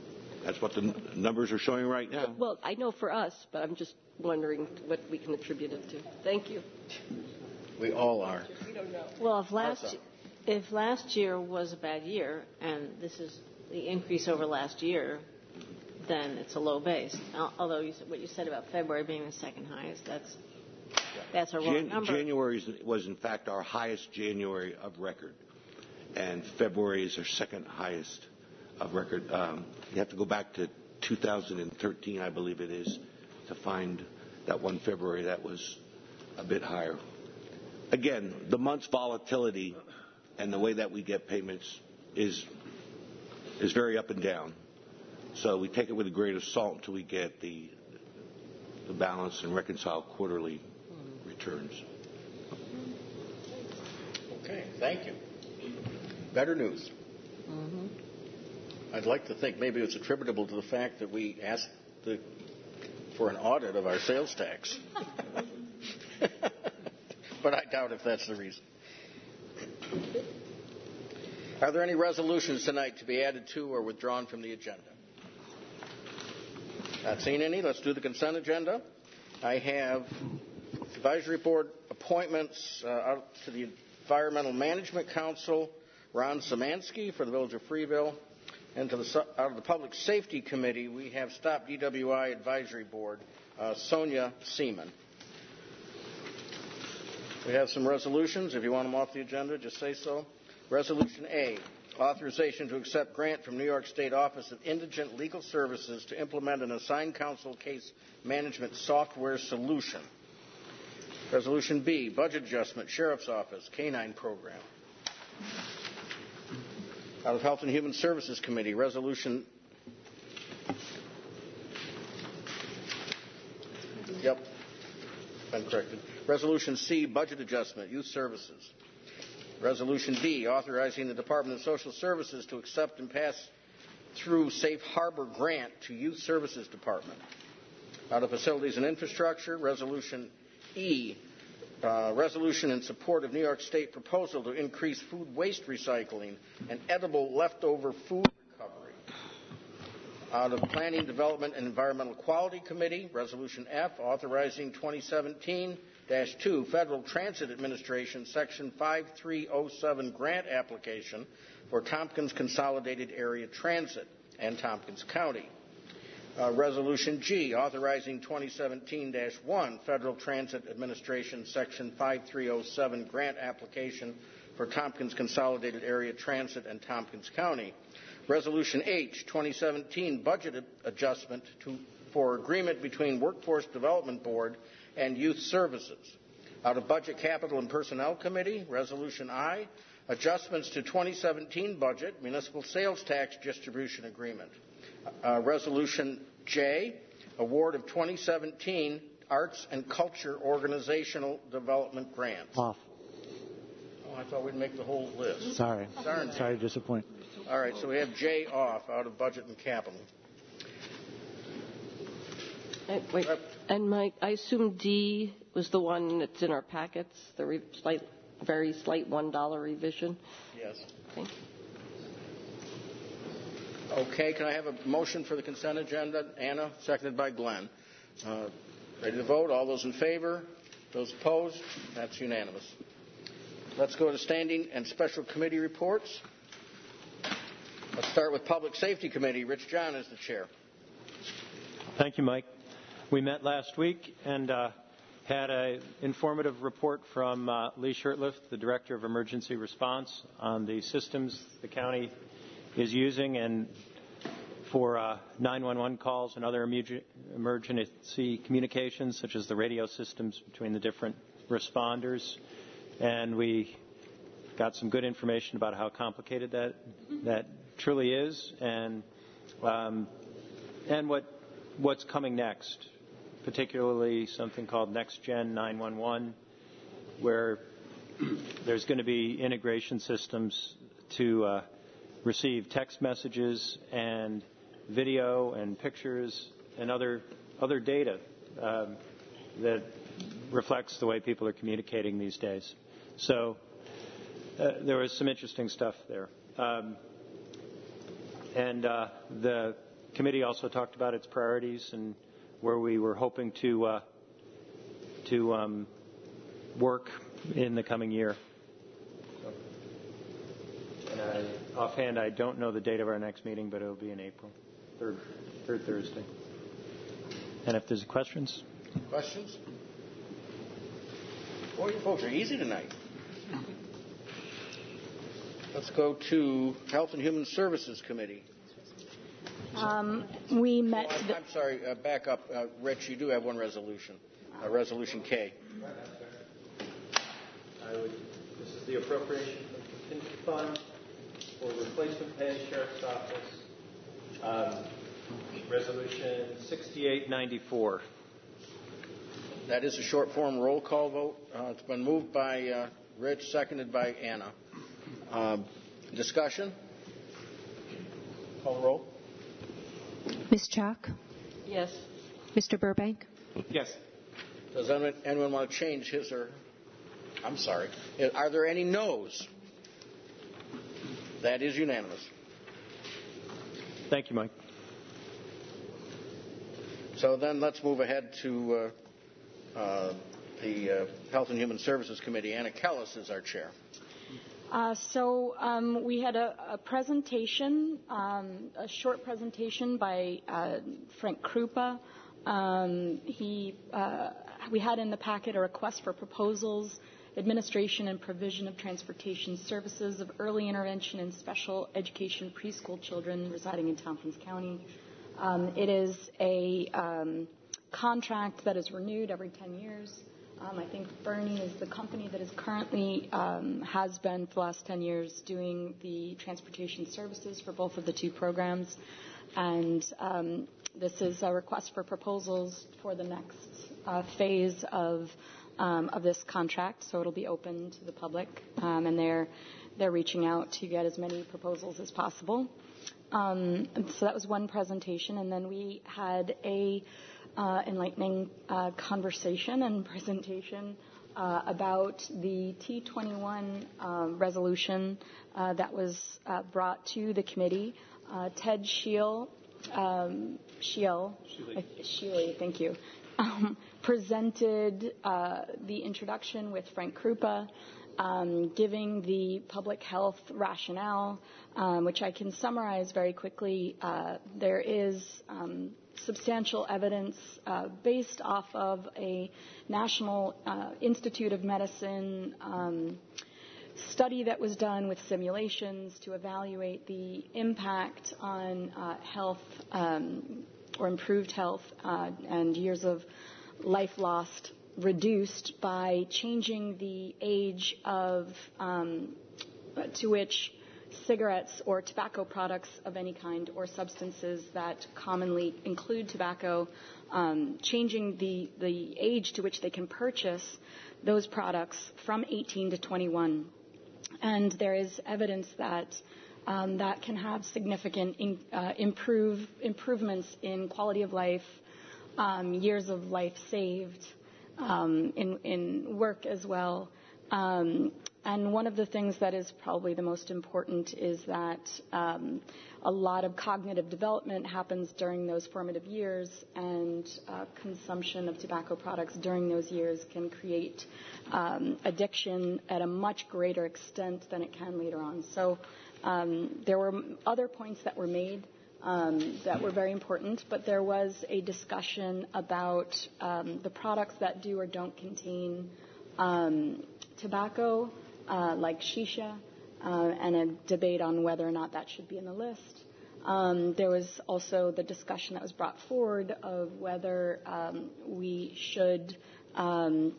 That's what the n- numbers are showing right now. Well, I know for us, but I'm just wondering what we can attribute it to. Thank you. We all are. We don't know. Well, if last if last year was a bad year and this is the increase over last year, then it's a low base. Although you, what you said about February being the second highest, that's that's a wrong Jan- number. January was, in fact, our highest January of record, and February is our second highest of record. Um, you have to go back to two thousand thirteen, I believe it is, to find that one February that was a bit higher. Again, the month's volatility and the way that we get payments is is very up and down. So we take it with a grain of salt until we get the the balance and reconcile quarterly returns. Okay, thank you. Better news. Mm-hmm. I'd like to think maybe it's attributable to the fact that we asked the, for an audit of our sales tax. But I doubt if that's the reason. Are there any resolutions tonight to be added to or withdrawn from the agenda? Not seen any. Let's do the consent agenda. I have advisory board appointments uh, out to the Environmental Management Council, Ron Szymanski for the Village of Freeville, and to the, out of the Public Safety Committee, we have Stop D W I Advisory Board, uh, Sonia Seaman. We have some resolutions. If you want them off the agenda, just say so. Resolution A, authorization to accept grant from New York State Office of Indigent Legal Services to implement an assigned counsel case management software solution. Resolution B, budget adjustment, Sheriff's Office, K nine program. Out of Health and Human Services Committee, resolution. Yep, been corrected. Resolution C, budget adjustment, Youth Services. Resolution D, authorizing the Department of Social Services to accept and pass through Safe Harbor grant to Youth Services Department. Out of Facilities and Infrastructure, Resolution E, uh, resolution in support of New York State proposal to increase food waste recycling and edible leftover food recovery. Out of Planning, Development, and Environmental Quality Committee, Resolution F, authorizing twenty seventeen dash two Federal Transit Administration Section five three oh seven grant application for Tompkins Consolidated Area Transit and Tompkins County. Uh, Resolution G, authorizing twenty seventeen dash one Federal Transit Administration Section five three oh seven grant application for Tompkins Consolidated Area Transit and Tompkins County. Resolution H, twenty seventeen budget adjustment to, for agreement between Workforce Development Board and Youth Services. Out of Budget, Capital, and Personnel Committee, Resolution I, adjustments to twenty seventeen budget, municipal sales tax distribution agreement. Uh, Resolution J, award of twenty seventeen Arts and Culture Organizational Development Grants. Off. Oh, I thought we'd make the whole list. Sorry. Darn. Sorry to disappoint. All right, so we have J off out of Budget and Capital. And, wait, and Mike, I assume D was the one that's in our packets, the re- slight, very slight one dollar revision? Yes. Thank you. Okay, can I have a motion for the consent agenda? Anna, seconded by Glenn. Uh, ready to vote? All those in favor? Those opposed? That's unanimous. Let's go to standing and special committee reports. Let's start with Public Safety Committee. Rich John is the chair. Thank you, Mike. We met last week and uh, had an informative report from uh, Lee Shurtleff, the Director of Emergency Response, on the systems the county is using and for uh, nine one one calls and other emergency communications, such as the radio systems between the different responders. And we got some good information about how complicated that that truly is, and um, and what what's coming next, particularly something called Next Gen nine one one, where there's going to be integration systems to uh, receive text messages and video and pictures and other other data um, that reflects the way people are communicating these days. So uh, there was some interesting stuff there. Um, and uh, the committee also talked about its priorities and where we were hoping to uh, to um, work in the coming year. So, and I, offhand, I don't know the date of our next meeting, but it will be in April, third, third Thursday. And if there's questions? Questions? Boy, you folks are easy tonight. Let's go to Health and Human Services Committee. Um, we met. Oh, I'm, I'm sorry, uh, back up. Uh, Rich, you do have one resolution, uh, Resolution K. I would, this is the appropriation of the contingency fund for replacement pay, Sheriff's Office, um, Resolution sixty-eight ninety-four. That is a short form roll call vote. Uh, it's been moved by uh, Rich, seconded by Anna. Um, discussion? Call the roll. Miz Chalk? Yes. Mister Burbank? Yes. Does anyone, anyone want to change his or... I'm sorry. Are there any no's? That is unanimous. Thank you, Mike. So then let's move ahead to uh, uh, the uh, Health and Human Services Committee. Anna Kellis is our chair. Uh, so um, we had a, a presentation, um, a short presentation by uh, Frank Krupa. Um, he, uh, we had in the packet a request for proposals, administration and provision of transportation services of early intervention and special education preschool children residing in Tompkins County. Um, it is a um, contract that is renewed every ten years. Um, I think Bernie is the company that is currently, um, has been for the last ten years, doing the transportation services for both of the two programs. And um, this is a request for proposals for the next uh, phase of um, of this contract. So it'll be open to the public, um, and they're they're reaching out to get as many proposals as possible. Um, and so that was one presentation, and then we had a Uh, enlightening uh, conversation and presentation uh, about the T twenty-one um, resolution uh, that was uh, brought to the committee. Uh, Ted Scheel, um, Scheel, Sheely, thank you, um, presented uh, the introduction with Frank Krupa, um, giving the public health rationale, um, which I can summarize very quickly. Uh, there is um, substantial evidence uh, based off of a National uh, Institute of Medicine um, study that was done with simulations to evaluate the impact on uh, health um, or improved health uh, and years of life lost reduced by changing the age of um, to which cigarettes or tobacco products of any kind or substances that commonly include tobacco, um, changing the, the age to which they can purchase those products from eighteen to twenty-one. And there is evidence that um, that can have significant in, uh, improve, improvements in quality of life, um, years of life saved, um, in, in work as well. Um, And one of the things that is probably the most important is that um, a lot of cognitive development happens during those formative years, and uh, consumption of tobacco products during those years can create um, addiction at a much greater extent than it can later on. So um, there were other points that were made um, that were very important, but there was a discussion about um, the products that do or don't contain um, tobacco, Uh, like shisha, uh, and a debate on whether or not that should be in the list. Um, there was also the discussion that was brought forward of whether um, we should um,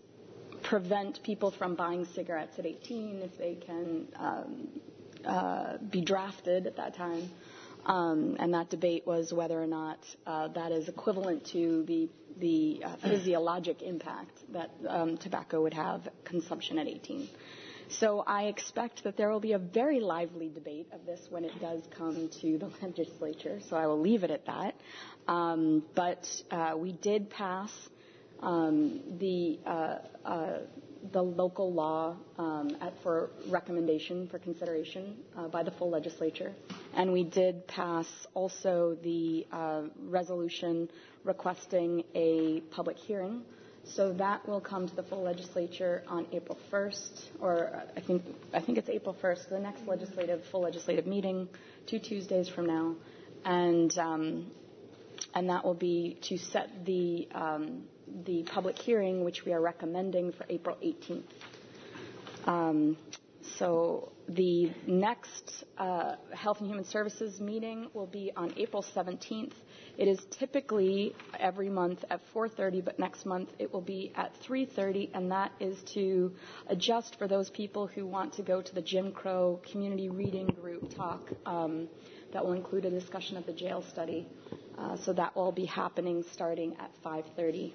prevent people from buying cigarettes at eighteen if they can um, uh, be drafted at that time. Um, and that debate was whether or not uh, that is equivalent to the the uh, physiologic impact that um, tobacco would have consumption at eighteen. So I expect that there will be a very lively debate of this when it does come to the legislature. So I will leave it at that. Um, but uh, we did pass um, the uh, uh, the local law um, at, for recommendation for consideration uh, by the full legislature. And we did pass also the uh, resolution requesting a public hearing. So that will come to the full legislature on April first, or I think I think it's April first, the next legislative full legislative meeting, two Tuesdays from now, and um, and that will be to set the um, the public hearing, which we are recommending for April eighteenth. Um, so the next uh, Health and Human Services meeting will be on April seventeenth. It is typically every month at four thirty, but next month it will be at three thirty, and that is to adjust for those people who want to go to the Jim Crow Community Reading Group talk. Um, that will include a discussion of the jail study. Uh, so that will be happening starting at five thirty.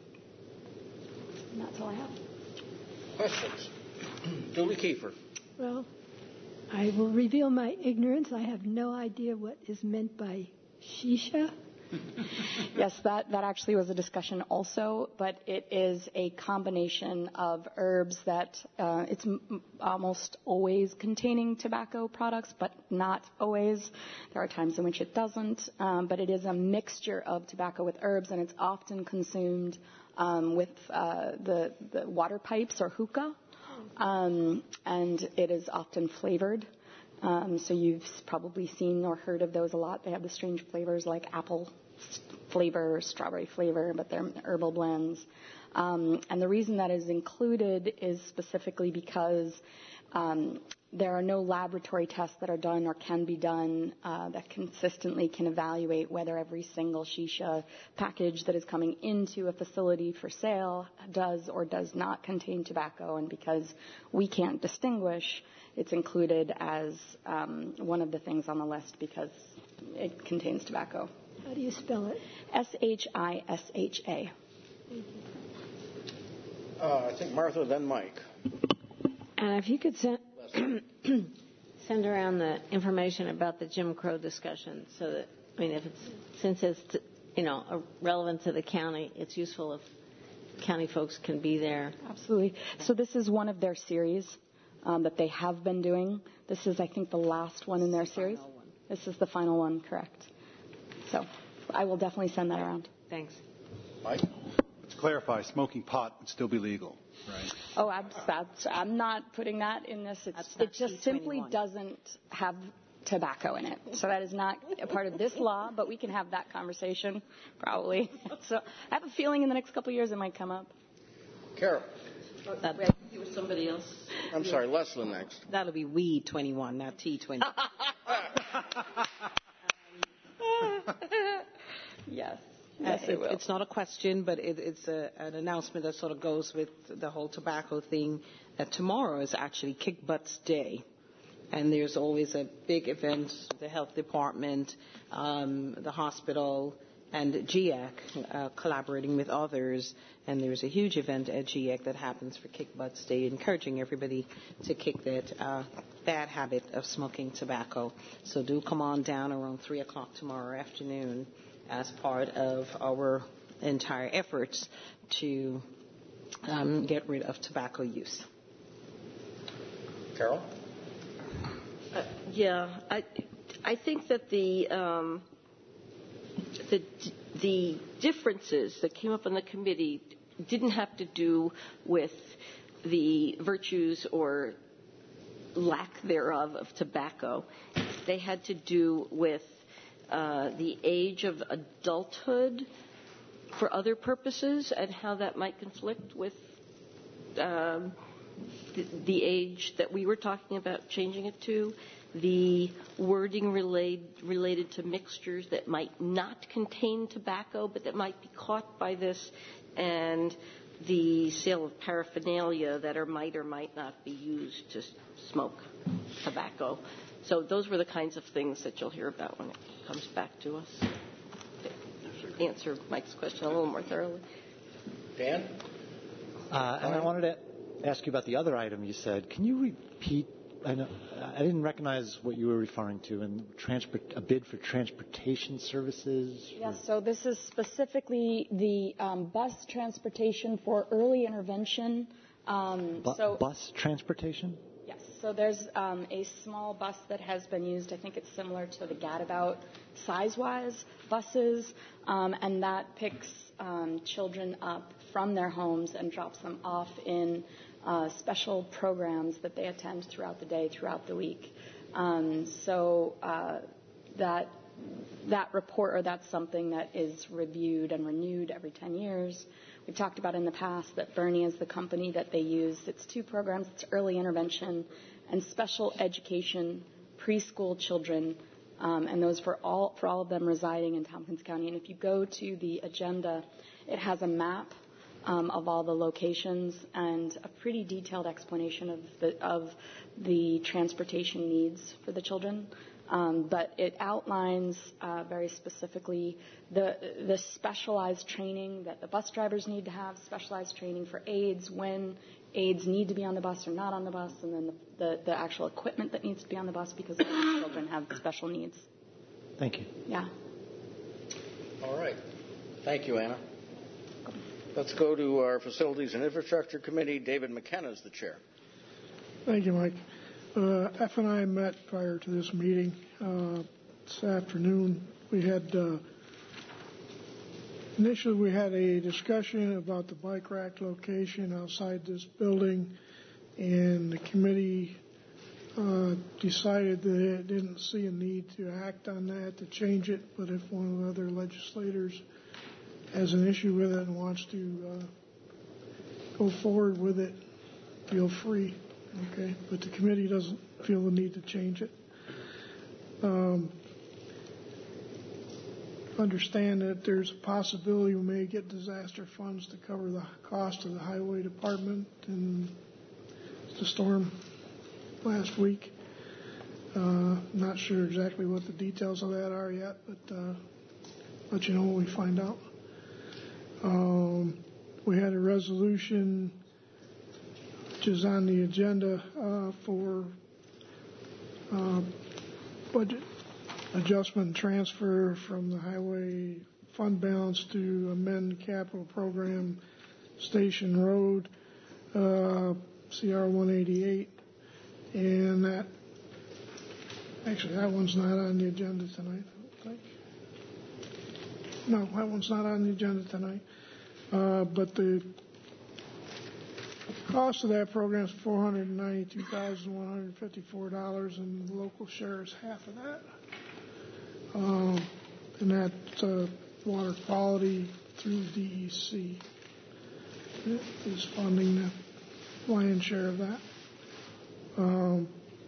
And that's all I have. Questions? Julie Kiefer. Well, I will reveal my ignorance. I have no idea what is meant by shisha. Yes, that, that actually was a discussion also, but it is a combination of herbs that uh, it's m- almost always containing tobacco products, but not always. There are times in which it doesn't, um, but it is a mixture of tobacco with herbs, and it's often consumed um, with uh, the, the water pipes or hookah, um, and it is often flavored. Um, so you've probably seen or heard of those a lot. They have the strange flavors like apple flavor, strawberry flavor, but they're herbal blends. Um, and the reason that is included is specifically because um, there are no laboratory tests that are done or can be done uh, that consistently can evaluate whether every single shisha package that is coming into a facility for sale does or does not contain tobacco. And because we can't distinguish, it's included as um, one of the things on the list because it contains tobacco. How do you spell it? S H I S H A. Uh, I think Martha, then Mike. And if you could send send around the information about the Jim Crow discussion, so that I mean, if it's since it's you know relevant to the county, it's useful if county folks can be there. Absolutely. So this is one of their series um, that they have been doing. This is, I think, the last one in their series. This is the final one, correct? So I will definitely send that around. Thanks. Mike? Let's clarify, smoking pot would still be legal, right? Oh, I'm, that's, I'm not putting that in this. It's, it just simply doesn't have tobacco in it. So that is not a part of this law, but we can have that conversation probably. So I have a feeling in the next couple of years it might come up. Carol? That, You were somebody else. I'm sorry, Leslin next. That'll be weed twenty-one, not T twenty. Yes. Yes, it, it's not a question, but it, it's a, an announcement that sort of goes with the whole tobacco thing. That tomorrow is actually Kick Butts Day, and there's always a big event. The health department, um, the hospital, and G E A C uh, collaborating with others. And there's a huge event at G E A C that happens for Kick Butts Day, encouraging everybody to kick that uh, bad habit of smoking tobacco. So do come on down around three o'clock tomorrow afternoon as part of our entire efforts to um, get rid of tobacco use. Carol? Uh, yeah, I, I think that the, um, the the differences that came up on the committee didn't have to do with the virtues or lack thereof of tobacco. They had to do with uh, the age of adulthood for other purposes and how that might conflict with um, the, the age that we were talking about changing it to, the wording relate, related to mixtures that might not contain tobacco but that might be caught by this, and the sale of paraphernalia that are, might or might not be used to smoke tobacco. So those were the kinds of things that you'll hear about when it comes back to us. To answer Mike's question a little more thoroughly. Dan? Uh, and I wanted to ask you about the other item you said. Can you repeat? I, know, I didn't recognize what you were referring to in transport, a bid for transportation services. Yes, so this is specifically the um, bus transportation for early intervention Um, Bu- so bus transportation? Yes. So there's um, a small bus that has been used. I think it's similar to the Gadabout size-wise buses, um, and that picks um, children up from their homes and drops them off in uh, special programs that they attend throughout the day, throughout the week. Um, so uh, that that report, or that's something that is reviewed and renewed every ten years. We've talked about in the past that Bernie is the company that they use. It's two programs. It's early intervention and special education preschool children, um, and those for all for all of them residing in Tompkins County. And if you go to the agenda, it has a map um, of all the locations and a pretty detailed explanation of the of the transportation needs for the children. Um, but it outlines uh, very specifically the the specialized training that the bus drivers need to have, specialized training for aides, when aides need to be on the bus or not on the bus, and then the, the, the actual equipment that needs to be on the bus because all the children have special needs. Thank you. Yeah. All right. Thank you, Anna. Let's go to our Facilities and Infrastructure Committee. David McKenna is the chair. Thank you, Mike. Uh, F and I met prior to this meeting uh, this afternoon. We had uh, initially we had a discussion about the bike rack location outside this building, and the committee uh, decided that it didn't see a need to act on that to change it. But if one of the other legislators has an issue with it and wants to uh, go forward with it, feel free. Okay, but the committee doesn't feel the need to change it. Um, understand that there's a possibility we may get disaster funds to cover the cost of the highway department in the storm last week. Uh, not sure exactly what the details of that are yet, but uh, let you know when we find out. Um, we had a resolution which is on the agenda uh, for uh, budget adjustment and transfer from the highway fund balance to amend capital program Station Road, uh, C R one eighty-eight, and that actually that one's not on the agenda tonight. I think. No, that one's not on the agenda tonight. Uh, but the cost of that program is four hundred ninety-two thousand one hundred fifty-four dollars, and the local share is half of that. Um, and that's uh, water quality through D E C is funding the lion's share of that. Um,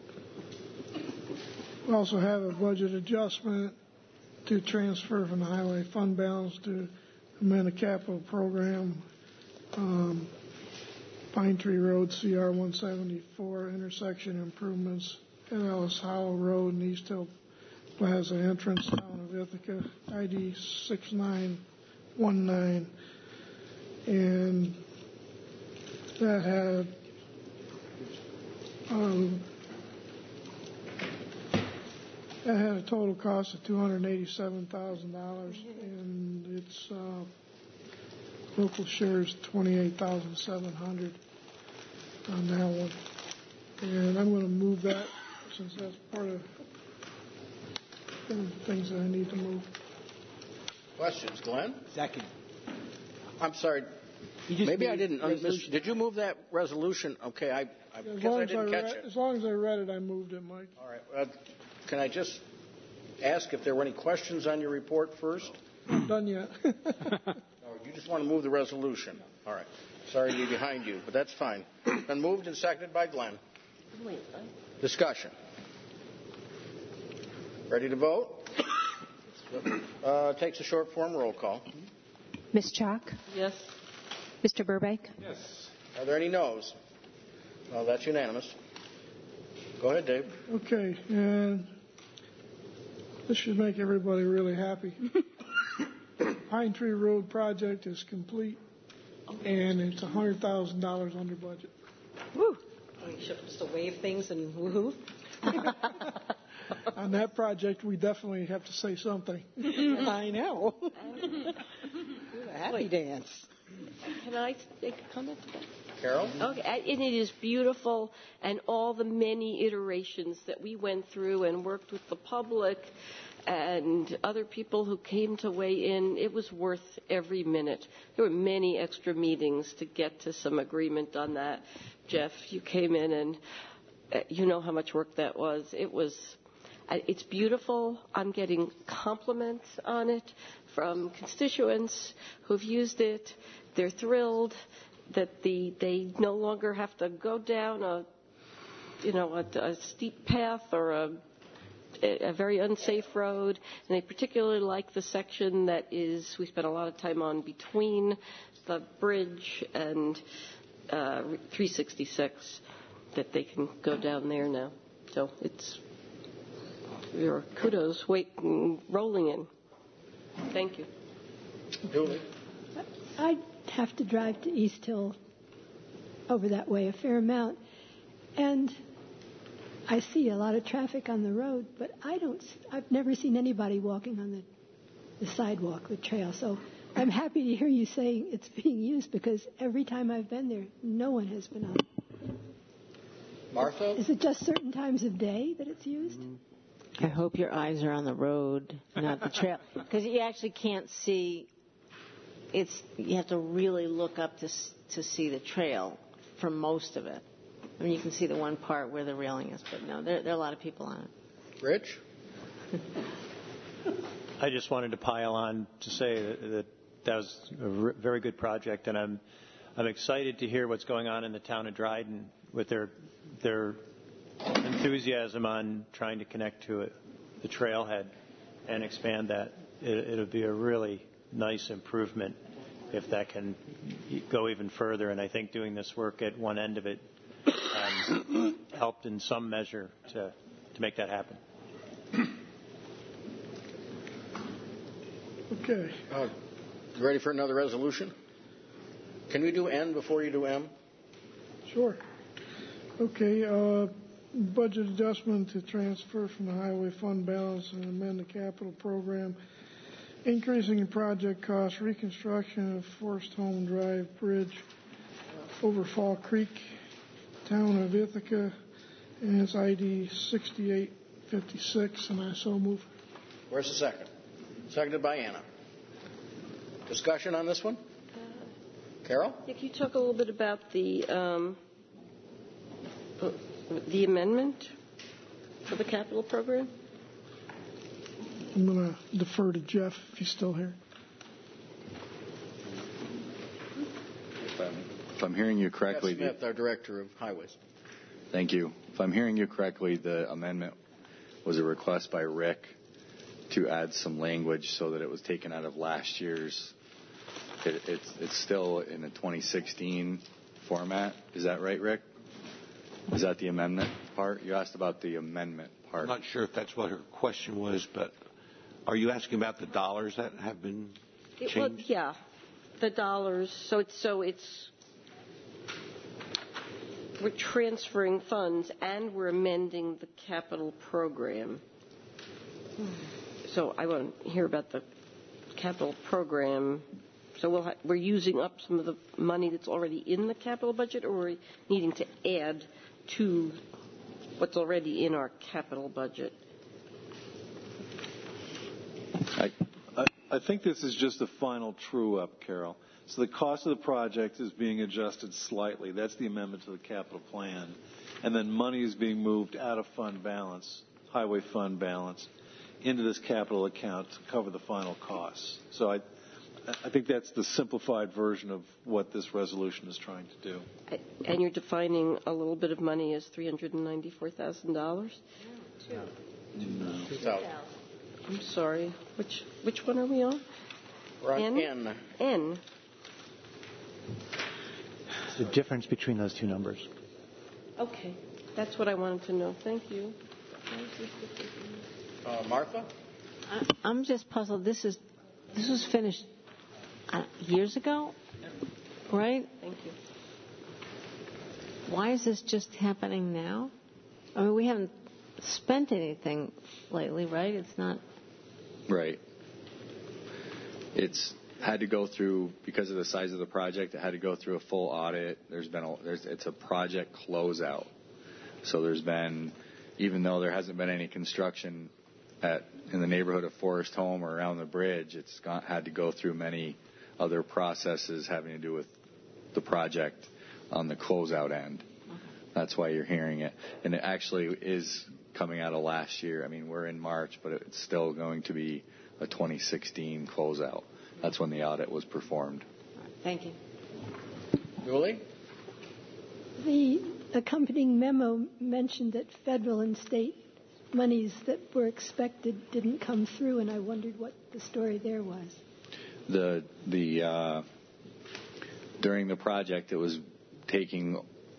we also have a budget adjustment to transfer from the highway fund balance to amend a capital program. Um, Pine Tree Road, C R one seventy-four, intersection improvements at Ellis Hollow Road and East Hill Plaza entrance, town of Ithaca, I D six nine one nine. And that had um, that had a total cost of two hundred eighty-seven thousand dollars, and its uh, local share is twenty-eight thousand seven hundred dollars on that one. And I'm going to move that since that's part of the things that I need to move. Questions, Glenn? Second. I'm sorry. Maybe I didn't. Resolution. Did you move that resolution? Okay, I, I As guess long I as didn't I catch read, it. as long as I read it, I moved it, Mike. All right. Uh, can I just ask if there were any questions on your report first? Not done yet. Oh, you just want to move the resolution. All right. Sorry to be behind you, but that's fine. Been moved and seconded by Glenn. Discussion. Ready to vote? Uh, takes a short form roll call. Miz Chalk? Yes. Mister Burbank? Yes. Are there any no's? Well, that's unanimous. Go ahead, Dave. Okay, and this should make everybody really happy. Pine Tree Road project is complete, and it's one hundred thousand dollars under budget. Woo! We should just wave things and woohoo. On that project, we definitely have to say something. I know. A happy dance. Can I make a comment? Carol? Okay, and it is beautiful, and all the many iterations that we went through and worked with the public and other people who came to weigh in, it was worth every minute. There were many extra meetings to get to some agreement on that. Jeff, you came in and uh, you know how much work that was. It was, uh, it's beautiful. I'm getting compliments on it from constituents who've used it. They're thrilled that the they no longer have to go down a, you know, a, a steep path or a a very unsafe road, and they particularly like the section that is, we spent a lot of time on between the bridge and uh, three sixty-six, that they can go down there now. So it's, your kudos wait, rolling in. Thank you. Julie? I'd have to drive to East Hill over that way a fair amount, and I see a lot of traffic on the road, but I don't. I've never seen anybody walking on the, the sidewalk, the trail. So I'm happy to hear you saying it's being used, because every time I've been there, no one has been on. Martha? Is it just certain times of day that it's used? I hope your eyes are on the road, not the trail, because you actually can't see. It's you have to really look up to to see the trail for most of it. I mean, you can see the one part where the railing is, but no, there, there are a lot of people on it. Rich? I just wanted to pile on to say that that, that was a r- very good project, and I'm I'm excited to hear what's going on in the town of Dryden with their their enthusiasm on trying to connect to it, the trailhead and expand that. It, it'll be a really nice improvement if that can go even further, and I think doing this work at one end of it Um, helped in some measure to, to make that happen. Okay. Uh, you ready for another resolution? Can we do N before you do M? Sure. Okay, uh, budget adjustment to transfer from the highway fund balance and amend the capital program. Increasing in project costs, reconstruction of Forest Home Drive Bridge over Fall Creek, town of Ithaca, and it's I D sixty-eight fifty-six, and I so move. Where's the second? Seconded by Anna. Discussion on this one? Carol? Can you talk a little bit about the um, the amendment for the capital program? I'm going to defer to Jeff if he's still here. If I'm, if I'm hearing you correctly, Jeff Smith, our Director of Highways. Thank you. If I'm hearing you correctly, the amendment was a request by Rick to add some language so that it was taken out of last year's. It, it's, it's still in a twenty sixteen format. Is that right, Rick? Is that the amendment part? You asked about the amendment part. I'm not sure if that's what her question was, but are you asking about the dollars that have been changed? It, well, yeah, the dollars. So it's so it's we're transferring funds and we're amending the capital program. So I want to hear about the capital program. So we'll ha- we're using up some of the money that's already in the capital budget, or we're needing to add to what's already in our capital budget? I, I, I think this is just a final true-up, Carol. So the cost of the project is being adjusted slightly. That's the amendment to the capital plan. And then money is being moved out of fund balance, highway fund balance, into this capital account to cover the final costs. So I, I think that's the simplified version of what this resolution is trying to do. And you're defining a little bit of money as three hundred ninety-four thousand dollars? No. two thousand. I'm sorry. Which which one are we on? We're on N. N. N. It's the difference between those two numbers. Okay. That's what I wanted to know. Thank you. Uh, Martha? I, I'm just puzzled. This is this was finished uh, years ago, right? Thank you. Why is this just happening now? I mean, we haven't spent anything lately, right? It's not. Right. It's had to go through, because of the size of the project, it had to go through a full audit. There's been a, there's, it's a project closeout. So there's been, even though there hasn't been any construction at in the neighborhood of Forest Home or around the bridge, it's got, had to go through many other processes having to do with the project on the closeout end. That's why you're hearing it. And it actually is coming out of last year. I mean, we're in March, but it's still going to be a twenty sixteen closeout. That's when the audit was performed. Thank you. Julie? The accompanying memo mentioned that federal and state monies that were expected didn't come through, and I wondered what the story there was. The the uh, during the project, it was taking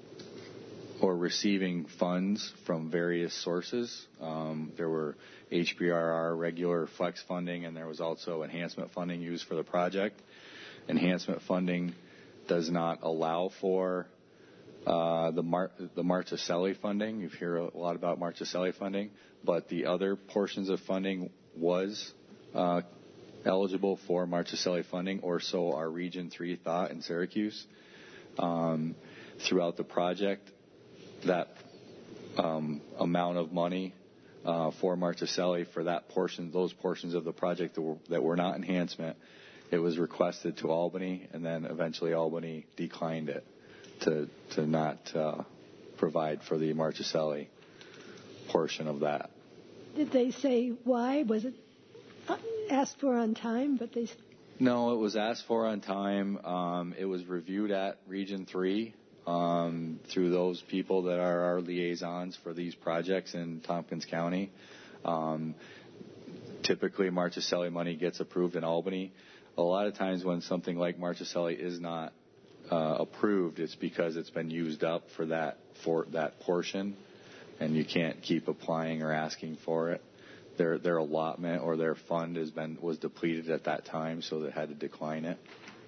or receiving funds from various sources. Um, there were H B R R regular flex funding, and there was also enhancement funding used for the project. Enhancement funding does not allow for uh, the Mar- the Marchicelli funding. You hear a lot about Marchicelli funding, but the other portions of funding was uh, eligible for Marchicelli funding, or so our Region three thought in Syracuse. Um, throughout the project, that um, amount of money uh, for Marchicelli for that portion, those portions of the project that were, that were not enhancement, it was requested to Albany, and then eventually Albany declined it to to not uh, provide for the Marchicelli portion of that. Did they say why? Was it asked for on time? But they. No, it was asked for on time. Um, it was reviewed at Region three. Um, through those people that are our liaisons for these projects in Tompkins County. Um, typically, Marchicelli money gets approved in Albany. A lot of times when something like Marchicelli is not uh, approved, it's because it's been used up for that for that portion, and you can't keep applying or asking for it. Their their allotment or their fund has been was depleted at that time, so they had to decline it.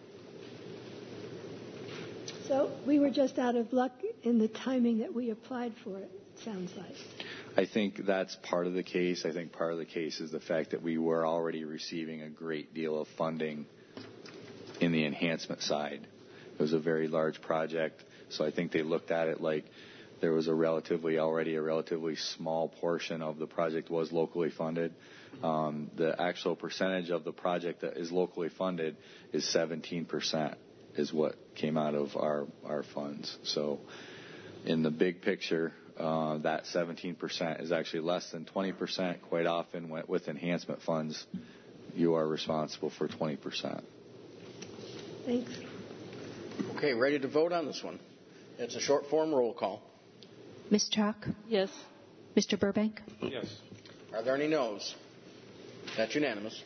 So we were just out of luck in the timing that we applied for it, it sounds like. I think that's part of the case. I think part of the case is the fact that we were already receiving a great deal of funding in the enhancement side. It was a very large project, so I think they looked at it like there was a relatively, already a relatively small portion of the project was locally funded. Um, the actual percentage of the project that is locally funded is seventeen percent. Is what came out of our, our funds. So in the big picture, uh, that seventeen percent is actually less than twenty percent. Quite often with enhancement funds, you are responsible for twenty percent. Thanks. Okay, ready to vote on this one? It's a short form roll call. Miz Chalk? Yes. Mister Burbank? Yes. Are there any no's? That's unanimous.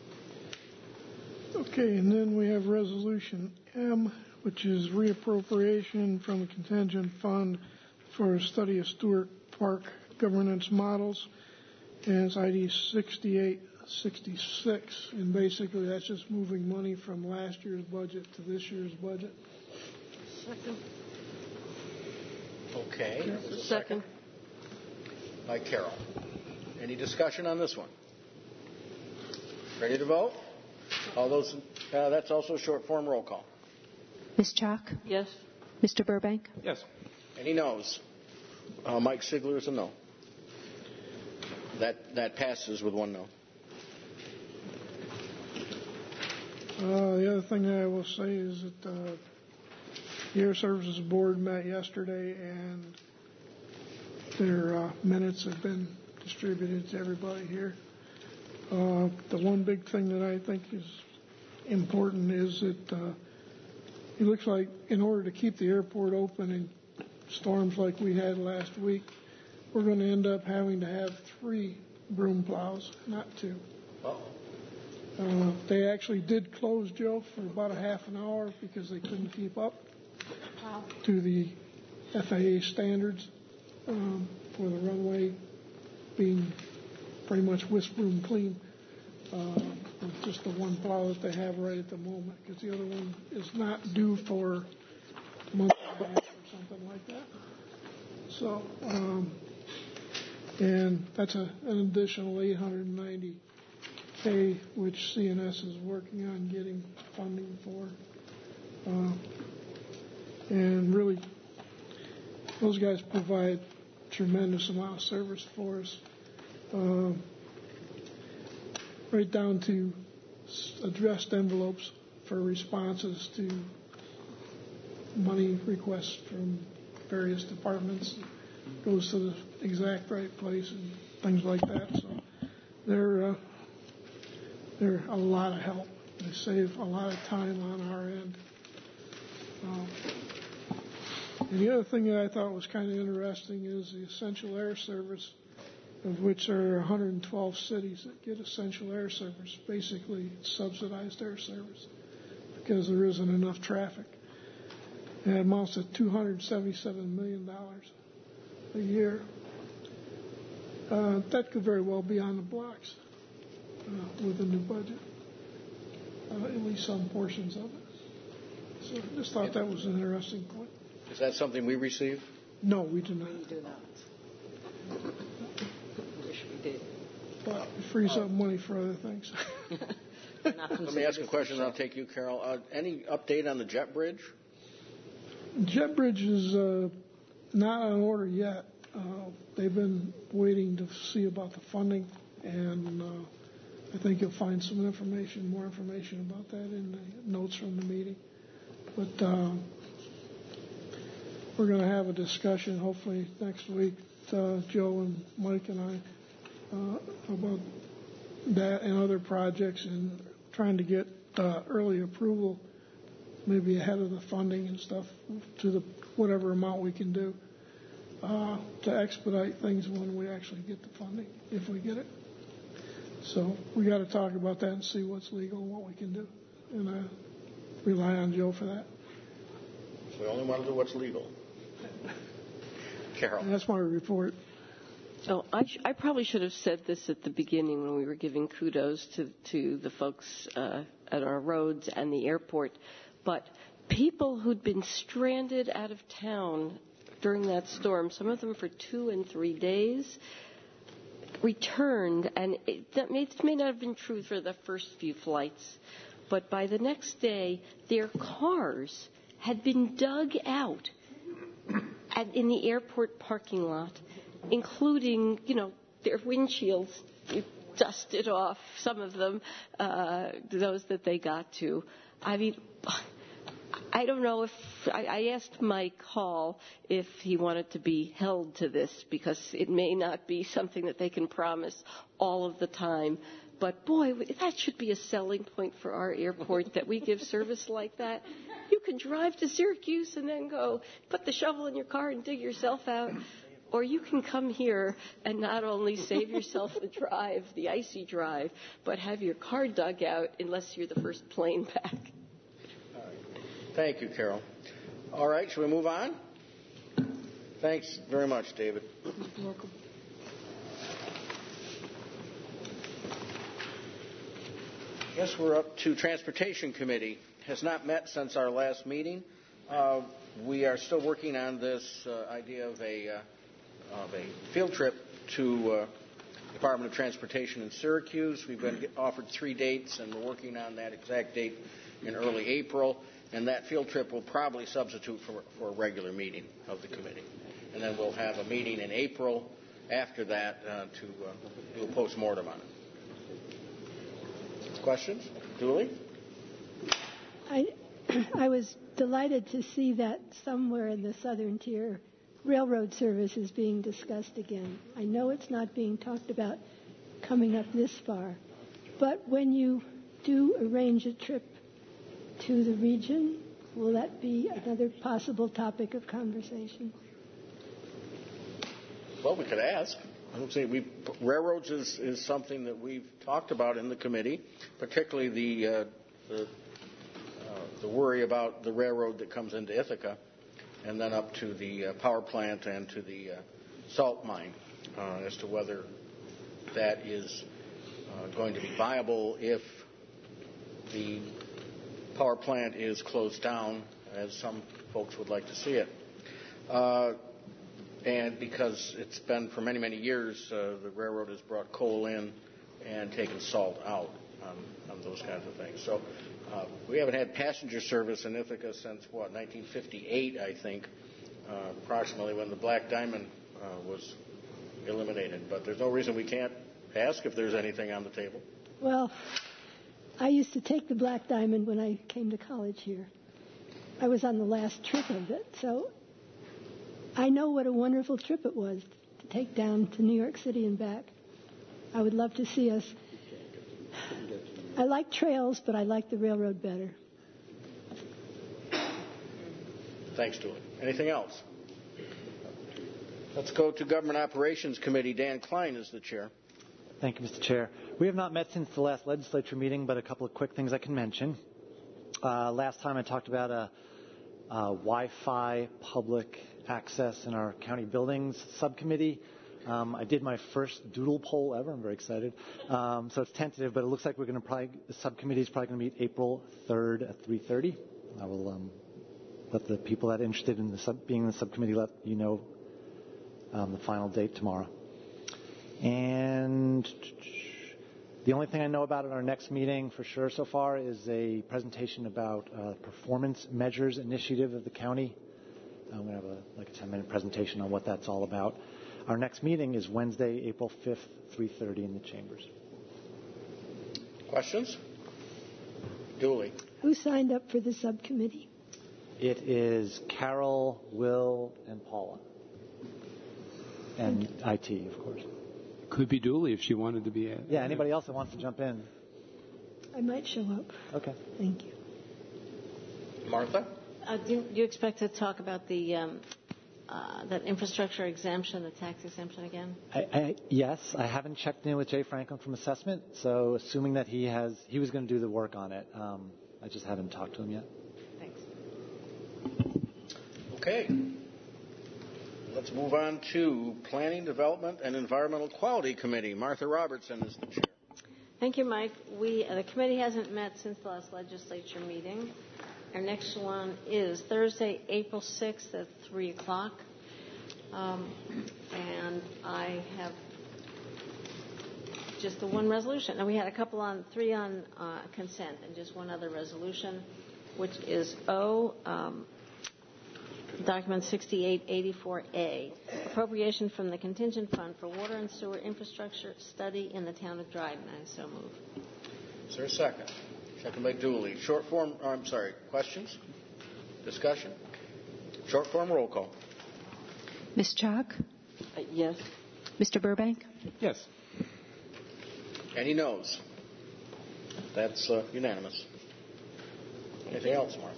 Okay, and then we have Resolution M, which is reappropriation from the contingent fund for a study of Stewart Park governance models, and it's I D sixty-eight sixty-six, and basically that's just moving money from last year's budget to this year's budget. Second. Okay. Second. Second. By Carol. Any discussion on this one? Ready to vote? All those, uh, that's also a short form roll call. Miz Chalk? Yes. Mister Burbank? Yes. Any no's? Uh, Mike Sigler is a no. That that passes with one no. Uh, the other thing that I will say is that uh, the Air Services Board met yesterday, and their uh, minutes have been distributed to everybody here. Uh, the one big thing that I think is important is that uh, it looks like in order to keep the airport open in storms like we had last week, we're going to end up having to have three broom plows, not two. Uh, they actually did close, Joe, for about a half an hour because they couldn't keep up to the F A A standards um, for the runway being pretty much whisk broom clean, uh, with just the one plow that they have right at the moment, because the other one is not due for a month and a half or something like that. So, um, and that's a, an additional eight hundred ninety Pay, which C N S is working on getting funding for. Uh, and really, those guys provide tremendous amount of service for us, uh, right down to addressed envelopes for responses to money requests from various departments. Goes to the exact right place and things like that. So they're uh, they're a lot of help. They save a lot of time on our end. Uh, and the other thing that I thought was kind of interesting is the Essential Air Service, of which there are one hundred twelve cities that get essential air service, basically subsidized air service, because there isn't enough traffic. And it amounts to two hundred seventy-seven million dollars a year. Uh, that could very well be on the blocks uh, with the new budget, uh, at least some portions of it. So I just thought that was an interesting point. Is that something we receive? No, we do not. We do not. Wish we did. But it frees up money for other things. Let me ask a question, and I'll take you, Carol. Uh, any update on the jet bridge? Jet bridge is uh, not on order yet. Uh, they've been waiting to see about the funding, and uh, I think you'll find some information, more information about that in the notes from the meeting. But uh, we're going to have a discussion hopefully next week, uh, Joe and Mike and I, uh, about that and other projects, and trying to get uh, early approval, maybe ahead of the funding and stuff, to the whatever amount we can do, uh, to expedite things when we actually get the funding, if we get it. So we got to talk about that and see what's legal and what we can do, and I rely on Joe for that. We only want to do what's legal. Carol. And that's my report. Oh, I, sh- I probably should have said this at the beginning when we were giving kudos to, to the folks uh, at our roads and the airport. But people who'd been stranded out of town during that storm, some of them for two and three days, returned, and it, that may, it may not have been true for the first few flights, but by the next day, their cars had been dug out at, in the airport parking lot, including, you know, their windshields dusted off, some of them, uh, those that they got to. I mean, I don't know if I, I asked Mike Hall if he wanted to be held to this, because it may not be something that they can promise all of the time. But boy, that should be a selling point for our airport, that we give service like that. You can drive to Syracuse and then go put the shovel in your car and dig yourself out. Or you can come here and not only save yourself the drive, the icy drive, but have your car dug out unless you're the first plane back. Thank you, Carol. All right, shall we move on? Thanks very much, David. You're welcome. Yes, we're up to Transportation Committee. Has not met since our last meeting. Uh, we are still working on this uh, idea of a, uh, of a field trip to uh, Department of Transportation in Syracuse. We've been offered three dates, and we're working on that exact date in early April. And that field trip will probably substitute for, for a regular meeting of the committee. And then we'll have a meeting in April after that uh, to uh, do a postmortem on it. Questions? Julie? I, I was delighted to see that somewhere in the southern tier, railroad service is being discussed again. I know it's not being talked about coming up this far, but when you do arrange a trip to the region, will that be another possible topic of conversation? Well, we could ask. I would say we railroads is, is something that we've talked about in the committee, particularly the uh, the, uh, the worry about the railroad that comes into Ithaca, and then up to the uh, power plant and to the uh, salt mine, uh, as to whether that is uh, going to be viable if the power plant is closed down, as some folks would like to see it. Uh, and because it's been for many, many years, uh, the railroad has brought coal in and taken salt out on, on those kinds of things. So uh, we haven't had passenger service in Ithaca since, what, nineteen fifty-eight, I think, uh, approximately, when the Black Diamond uh, was eliminated. But there's no reason we can't ask if there's anything on the table. Well, I used to take the Black Diamond when I came to college here. I was on the last trip of it, so I know what a wonderful trip it was to take down to New York City and back. I would love to see us. I like trails, but I like the railroad better. Thanks, Julie. Anything else? Let's go to Government Operations Committee. Dan Klein is the chair. Thank you, Mister Chair. We have not met since the last legislature meeting, but a couple of quick things I can mention. Uh, last time I talked about a, a Wi-Fi public access in our county buildings subcommittee. Um, I did my first doodle poll ever. I'm very excited. Um, so it's tentative, but it looks like we're going to probably, the subcommittee is probably going to meet April third at three thirty. I will um, let the people that are interested in the sub, being in the subcommittee let you know um, the final date tomorrow. And the only thing I know about at our next meeting for sure so far is a presentation about uh, performance measures initiative of the county. I'm going to have a, like a ten-minute presentation on what that's all about. Our next meeting is Wednesday, April fifth, three thirty in the chambers. Questions? Julie. Who signed up for the subcommittee? It is Carol, Will, and Paula. And I T, of course. Could be Julie if she wanted to be. A, yeah, anybody else that wants to jump in. I might show up. Okay. Thank you. Martha? Uh, do, do you expect to talk about the um, uh, that infrastructure exemption, the tax exemption again? I, I, yes, I haven't checked in with Jay Franklin from assessment, so assuming that he has, he was going to do the work on it. Um, I just haven't talked to him yet. Thanks. Okay. Let's move on to Planning, Development, and Environmental Quality Committee. Martha Robertson is the chair. Thank you, Mike. We uh, the committee hasn't met since the last legislature meeting. Our next one is Thursday, April sixth at three o'clock. Um, and I have just the one resolution. And we had a couple on, three on uh, consent and just one other resolution, which is O, um, document sixty-eight eighty-four A, appropriation from the contingent fund for water and sewer infrastructure study in the town of Dryden. I so move. Is there a second? Second by Dooley. Short form, oh, I'm sorry, questions? Discussion? Short form roll call. Miz Chalk? Uh, yes. Mister Burbank? Yes. And he knows. That's uh, unanimous. Anything else, Mark?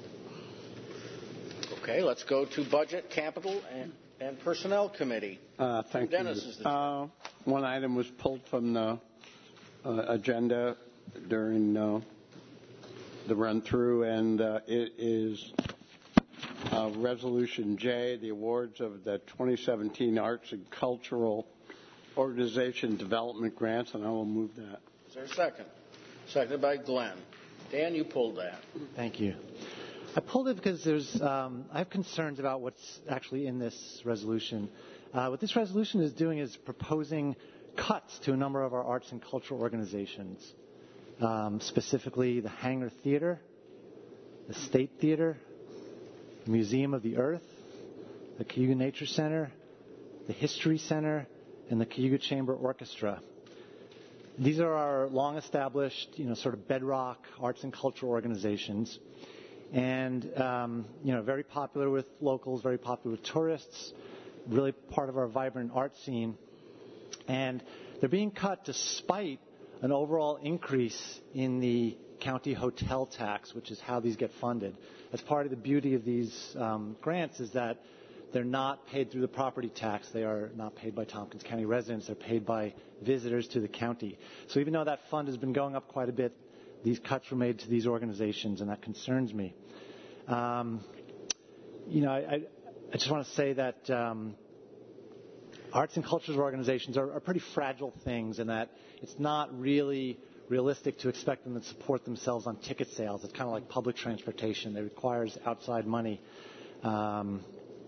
Okay, let's go to Budget, Capital, and, and Personnel Committee. Uh, thank Dennis you. Is the uh, one item was pulled from the uh, agenda during uh, the run-through, and uh, it is uh, Resolution J, the awards of the twenty seventeen Arts and Cultural Organization Development Grants, and I will move that. Is there a second? Seconded by Glenn. Dan, you pulled that. Thank you. I pulled it because there's, um, I have concerns about what's actually in this resolution. Uh, what this resolution is doing is proposing cuts to a number of our arts and cultural organizations, um, specifically the Hangar Theater, the State Theater, the Museum of the Earth, the Cayuga Nature Center, the History Center, and the Cayuga Chamber Orchestra. These are our long-established, you know, sort of bedrock arts and cultural organizations. And, um, you know, very popular with locals, very popular with tourists, really part of our vibrant art scene. And they're being cut despite an overall increase in the county hotel tax, which is how these get funded. As part of the beauty of these um, grants is that they're not paid through the property tax. They are not paid by Tompkins County residents. They're paid by visitors to the county. So even though that fund has been going up quite a bit, these cuts were made to these organizations, and that concerns me. Um, you know, I, I just want to say that um, arts and cultures organizations are, are pretty fragile things, in that it's not really realistic to expect them to support themselves on ticket sales. It's kind of like public transportation. It requires outside money. Um,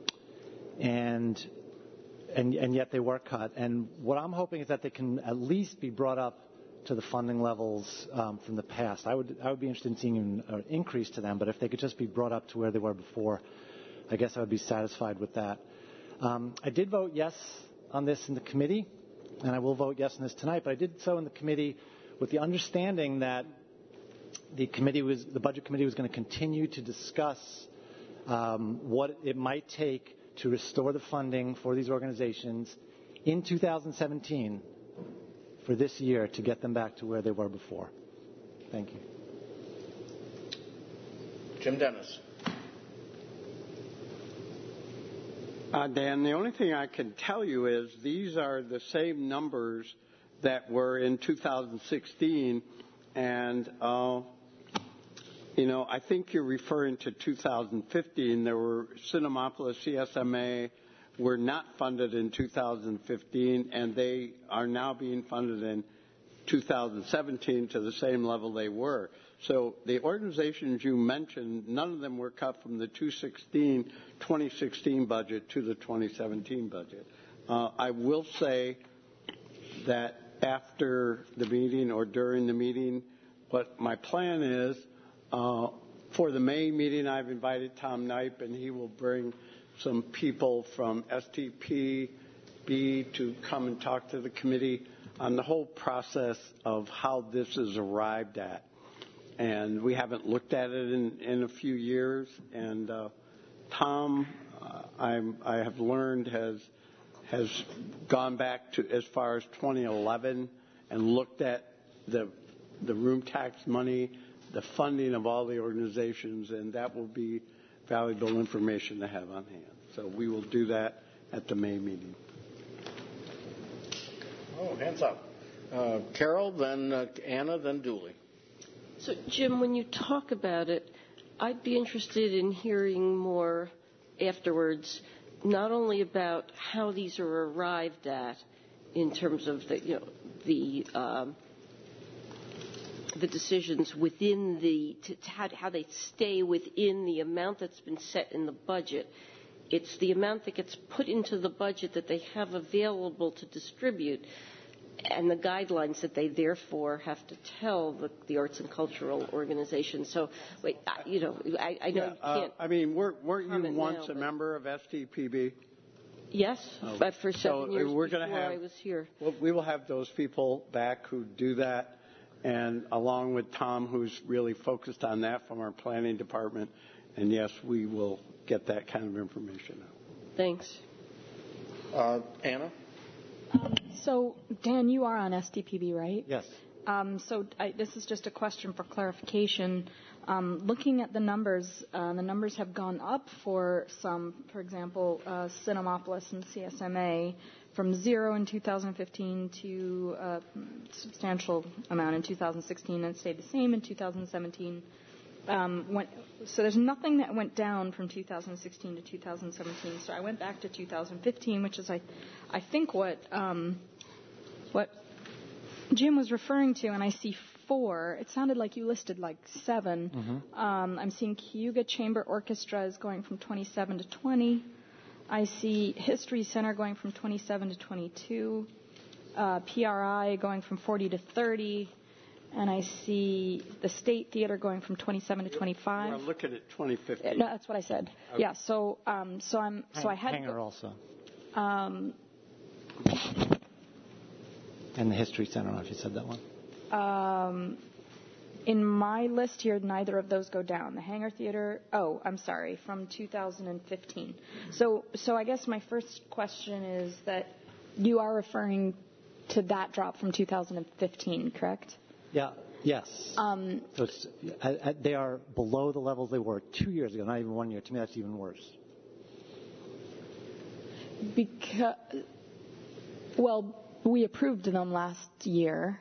and, and, and yet they were cut. And what I'm hoping is that they can at least be brought up to the funding levels um, from the past. I would I would be interested in seeing an uh, increase to them, but if they could just be brought up to where they were before, I guess I would be satisfied with that. Um, I did vote yes on this in the committee, and I will vote yes on this tonight, but I did so in the committee with the understanding that the committee was the budget committee was going to continue to discuss um, what it might take to restore the funding for these organizations in two thousand seventeen for this year to get them back to where they were before. Thank you. Jim Dennis. Uh, Dan, the only thing I can tell you is these are the same numbers that were in two thousand sixteen, and uh, you know, I think you're referring to two thousand fifteen. There were Cinemapolis, C S M A were not funded in two thousand fifteen, and they are now being funded in two thousand seventeen to the same level they were. So the organizations you mentioned, none of them were cut from the twenty sixteen budget to the twenty seventeen budget. Uh, I will say that after the meeting or during the meeting, what my plan is, uh, for the May meeting, I've invited Tom Knipe, and he will bring some people from S T P B to come and talk to the committee on the whole process of how this is arrived at. And we haven't looked at it in, in a few years. And uh, Tom, uh, I'm, I have learned, has has gone back to as far as twenty eleven and looked at the the room tax money, the funding of all the organizations, and that will be valuable information to have on hand. So we will do that at the May meeting. Oh, hands up. Uh, Carol, then uh, Anna, then Dooley. So, Jim, when you talk about it, I'd be interested in hearing more afterwards, not only about how these are arrived at in terms of the, you know, the um, the decisions within the to, to how, how they stay within the amount that's been set in the budget. It's the amount that gets put into the budget that they have available to distribute, and the guidelines that they therefore have to tell the, the arts and cultural organizations. So, wait, I, you know, I, I know yeah, you can't. Uh, I mean, weren't, weren't you once now, a member of S T P B? Yes, oh. but for seven so years we're before gonna have, I was here. Well, we will have those people back who do that, and along with Tom, who's really focused on that from our planning department. And yes, we will get that kind of information out. Thanks. Uh, Anna? Um, so, Dan, you are on S D P B, right? Yes. Um, so I, this is just a question for clarification. Um, looking at the numbers, uh, the numbers have gone up for some, for example, uh, Cinemapolis and C S M A from zero in two thousand fifteen to a substantial amount in two thousand sixteen, and it stayed the same in two thousand seventeen. Um, went, so there's nothing that went down from two thousand sixteen to two thousand seventeen. So I went back to two thousand fifteen, which is I, I think what um, what Jim was referring to, and I see four. It sounded like you listed like seven. Mm-hmm. Um, I'm seeing Cayuga Chamber Orchestra is going from twenty-seven to twenty. I see History Center going from twenty-seven to twenty-two. Uh, P R I going from forty to thirty. And I see the State Theater going from twenty-seven to twenty-five. We're looking at twenty fifteen. No, that's what I said. Okay. Yeah. So, um, so I'm, so I had. Hangar also. Um, and the History Center. I don't know if you said that one. Um, in my list here, neither of those go down. The Hangar Theater. Oh, I'm sorry, from two thousand fifteen. So, so I guess my first question is that you are referring to that drop from two thousand fifteen, correct? Yeah. Yes. Um, so it's, I, I, they are below the levels they were two years ago, not even one year. To me, that's even worse. Because, well, we approved them last year,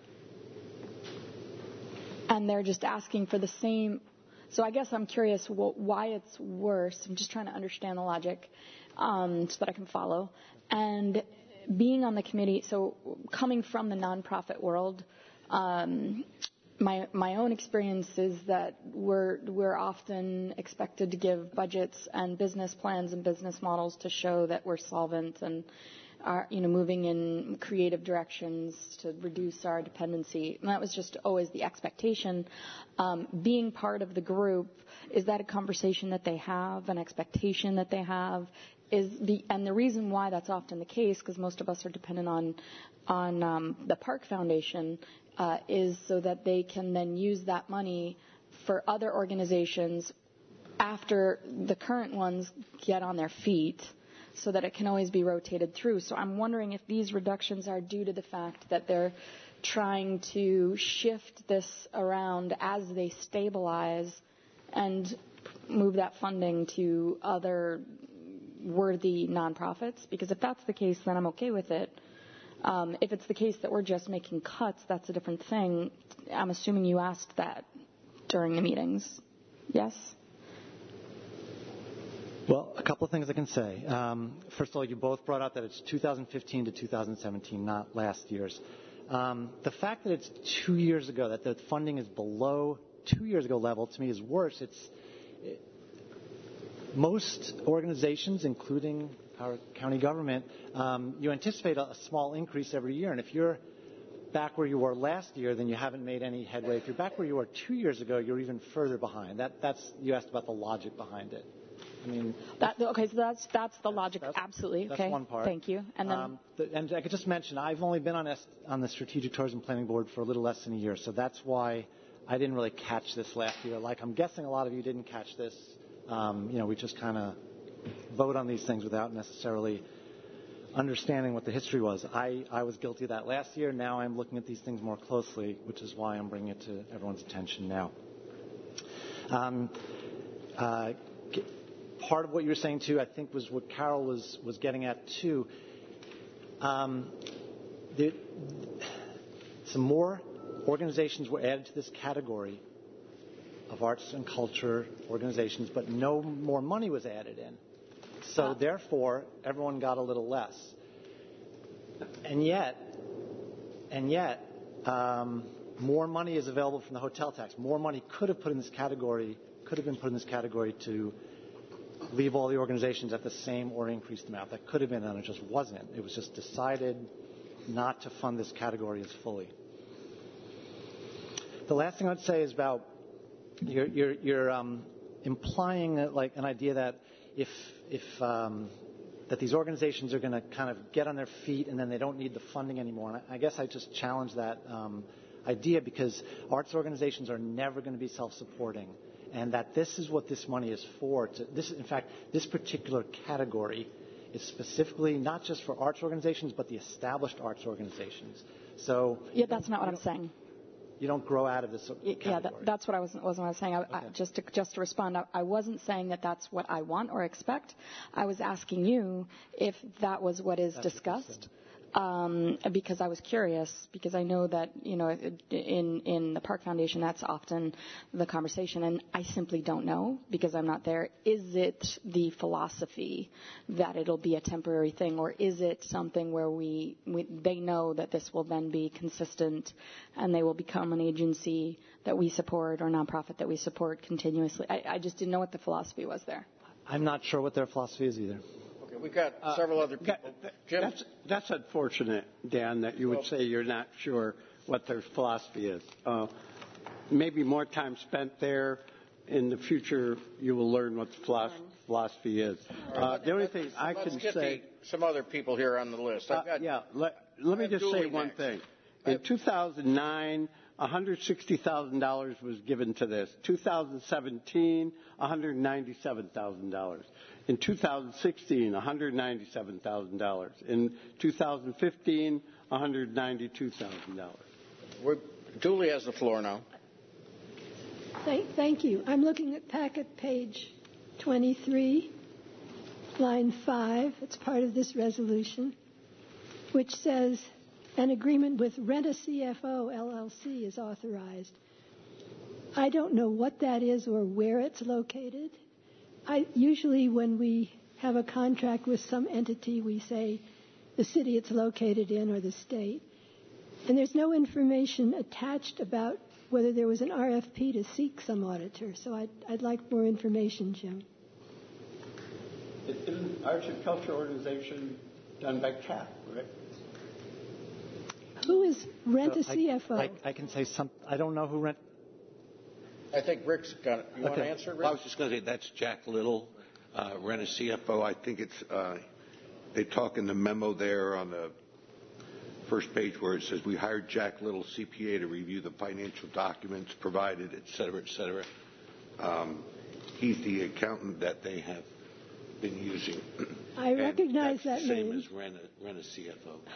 and they're just asking for the same. So I guess I'm curious why it's worse. I'm just trying to understand the logic um, so that I can follow. And being on the committee, so coming from the nonprofit world, Um, my my own experience is that we're we're often expected to give budgets and business plans and business models to show that we're solvent and are, you know, moving in creative directions to reduce our dependency. And that was just always the expectation. Um, being part of the group, is that a conversation that they have, an expectation that they have? Is the, and the reason why that's often the case, because most of us are dependent on, on um, the Park Foundation, uh, is so that they can then use that money for other organizations after the current ones get on their feet, so that it can always be rotated through. So I'm wondering if these reductions are due to the fact that they're trying to shift this around as they stabilize and move that funding to other worthy nonprofits. Because if that's the case, then I'm okay with it. Um, if it's the case that we're just making cuts, that's a different thing. I'm assuming you asked that during the meetings. Yes? Well, a couple of things I can say. Um, first of all, you both brought out that it's two thousand fifteen to two thousand seventeen, not last year's. Um, the fact that it's two years ago, that the funding is below two years ago level, to me is worse. It's it, most organizations, including our county government, um, you anticipate a, a small increase every year. And if you're back where you were last year, then you haven't made any headway. If you're back where you were two years ago, you're even further behind. That, that's you asked about the logic behind it. I mean, that, okay, so that's that's the logic. That's, Absolutely. That's okay. one part. Thank you. And then, um, the, and I could just mention, I've only been on S, on the Strategic Tourism Planning Board for a little less than a year, so that's why I didn't really catch this last year. Like I'm guessing a lot of you didn't catch this. Um, you know, we just kind of vote on these things without necessarily understanding what the history was. I, I was guilty of that last year. Now I'm looking at these things more closely, which is why I'm bringing it to everyone's attention now. Um, uh, Part of what you were saying, too, I think was what Carol was, was getting at, too. Um, there, some more organizations were added to this category of arts and culture organizations, but no more money was added in. So, therefore, everyone got a little less. And yet, and yet, um, more money is available from the hotel tax. More money could have put in this category, could have been put in this category to leave all the organizations at the same or increased amount. That could have been, and it just wasn't. It was just decided not to fund this category as fully. The last thing I'd say is about you're, you're, you're um, implying that, like an idea that if if um, that these organizations are going to kind of get on their feet and then they don't need the funding anymore. And I, I guess I just challenge that um, idea, because arts organizations are never going to be self-supporting. And that this is what this money is for. To, this, in fact, this particular category is specifically not just for arts organizations, but the established arts organizations. So yeah, that's not what I'm saying. You don't grow out of this category. Yeah, that, that's what I wasn't, wasn't what I was saying. I, okay. I, just to just to respond, I, I wasn't saying that that's what I want or expect. I was asking you if that was what is that's discussed. Um, because I was curious, because I know that, you know, in, in the Park Foundation, that's often the conversation, and I simply don't know because I'm not there. Is it the philosophy that it'll be a temporary thing, or is it something where we, we they know that this will then be consistent and they will become an agency that we support or nonprofit that we support continuously? I, I just didn't know what the philosophy was there. I'm not sure what their philosophy is either. We've got several uh, other people. Jim? That's, that's unfortunate, Dan, that you would well, say you're not sure what their philosophy is. Uh, maybe more time spent there. In the future, you will learn what the philosophy, philosophy is. Right, uh, the only thing let's, I let's can get say... some other people here on the list. I've got, uh, yeah, let, let me just say one next. thing. In two thousand nine, one hundred sixty thousand dollars was given to this. two thousand seventeen, one hundred ninety-seven thousand dollars. In two thousand sixteen, one hundred ninety-seven thousand dollars. In two thousand fifteen, one hundred ninety-two thousand dollars. Julie has the floor now. Thank, thank you. I'm looking at packet page twenty-three, line five. It's part of this resolution, which says an agreement with Rent a C F O, L L C, is authorized. I don't know what that is or where it's located. I, usually when we have a contract with some entity, we say the city it's located in or the state. And there's no information attached about whether there was an R F P to seek some auditor. So I'd, I'd like more information, Jim. Isn't Arts and Culture Organization done by C A P, right? Who is Rent a So I- C F O? I, I can say some. I don't know who Rent. I think Rick's got it. You want to Okay. answer, Rick? Well, I was just going to say that's Jack Little, uh, Rena C F O. I think it's uh, they talk in the memo there on the first page where it says we hired Jack Little C P A to review the financial documents provided, et cetera, et cetera. Um, he's the accountant that they have been using. I And recognize that's that the same name. as Rena, Rena C F O.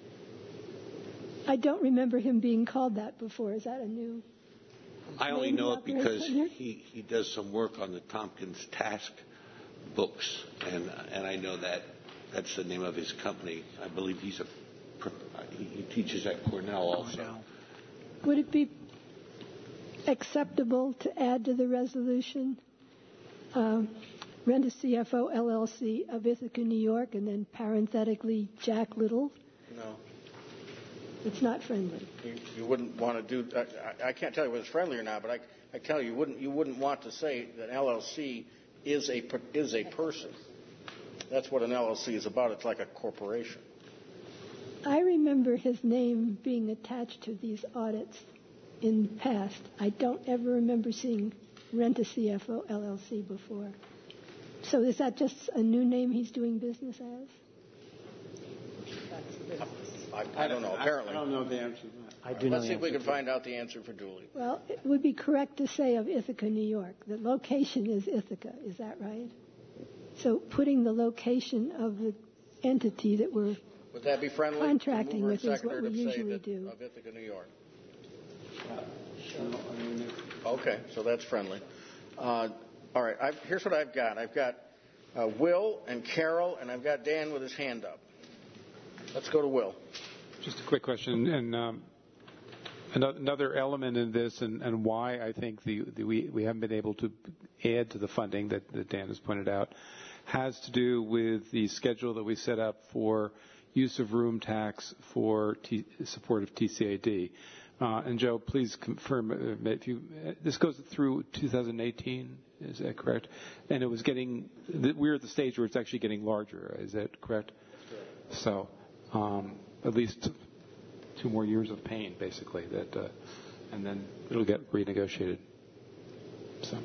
I don't remember him being called that before. Is that a new? I only name know he it operates because under? he, he does some work on the Tompkins task books, and and I know that that's the name of his company. I believe he's a prof- he, he teaches at Cornell also. Would it be acceptable to add to the resolution um, Rent a C F O L L C of Ithaca, New York, and then parenthetically Jack Little? No. It's not friendly. You, you wouldn't want to do. I, I can't tell you whether it's friendly or not, but I, I tell you, you wouldn't. You wouldn't want to say that L L C is a per- is a person. That's what an L L C is about. It's like a corporation. I remember his name being attached to these audits in the past. I don't ever remember seeing Rent a C F O L L C before. So is that just a new name he's doing business as? I, I don't know. Apparently, I don't know the answer to that. I do know Let's the see if we answer can to find out the answer for Dooley. Well, it would be correct to say of Ithaca, New York. The location is Ithaca. Is that right? So putting the location of the entity that we're Would that be friendly? contracting The mover with and is what we seconder to say usually that do. Of Ithaca, New York. Okay, so that's friendly. Uh, all right, I've, here's what I've got. I've got uh, Will and Carol, and I've got Dan with his hand up. Let's go to Will. Just a quick question, and um, ano- another element in this, and, and why I think the, the, we, we haven't been able to add to the funding that, that Dan has pointed out, has to do with the schedule that we set up for use of room tax for T, support of T C A D. Uh, and Joe, please confirm uh, if you. Uh, this goes through two thousand eighteen, is that correct? And it was getting. We're at the stage where it's actually getting larger. Is that correct? That's correct. So, um, at least two more years of pain, basically. That, uh, and then it'll get renegotiated. So.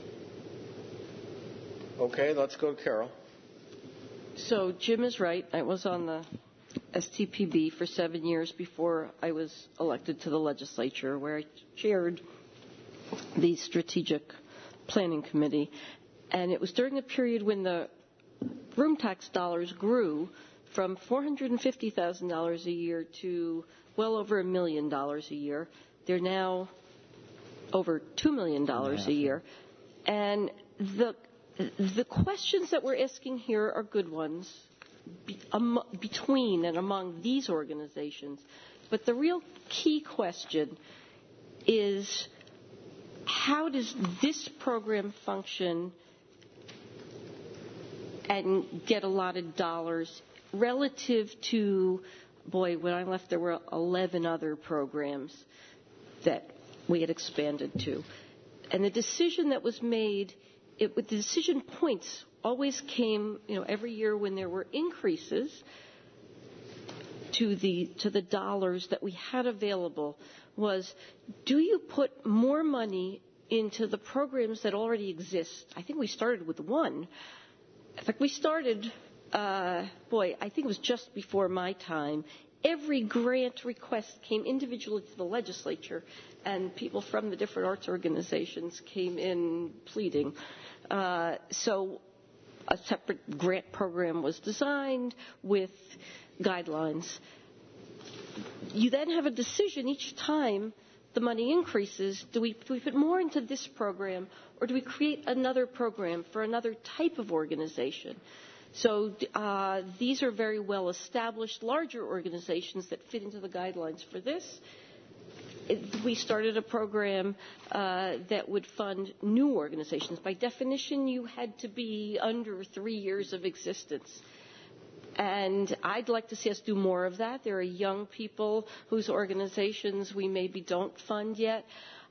Okay, let's go to Carol. So Jim is right. I was on the S T P B for seven years before I was elected to the legislature, where I chaired the Strategic Planning Committee. And it was during the period when the room tax dollars grew from four hundred fifty thousand dollars a year to well over a million dollars a year. They're now over two million dollars a year. And the the questions that we're asking here are good ones. Be, um, between and among these organizations. But the real key question is, how does this program function and get a lot of dollars relative to, boy, when I left there were eleven other programs that we had expanded to. And the decision that was made, it, the decision points always came, you know, every year when there were increases to the to the dollars that we had available, was, do you put more money into the programs that already exist? I think we started with one. In fact, we started, uh, boy, I think it was just before my time. Every grant request came individually to the legislature, and people from the different arts organizations came in pleading. Uh, so a separate grant program was designed with guidelines. You then have a decision each time the money increases. Do we, do we put more into this program, or do we create another program for another type of organization? So uh, these are very well established, larger organizations that fit into the guidelines for this. We started a program uh, that would fund new organizations. By definition, you had to be under three years of existence. And I'd like to see us do more of that. There are young people whose organizations we maybe don't fund yet.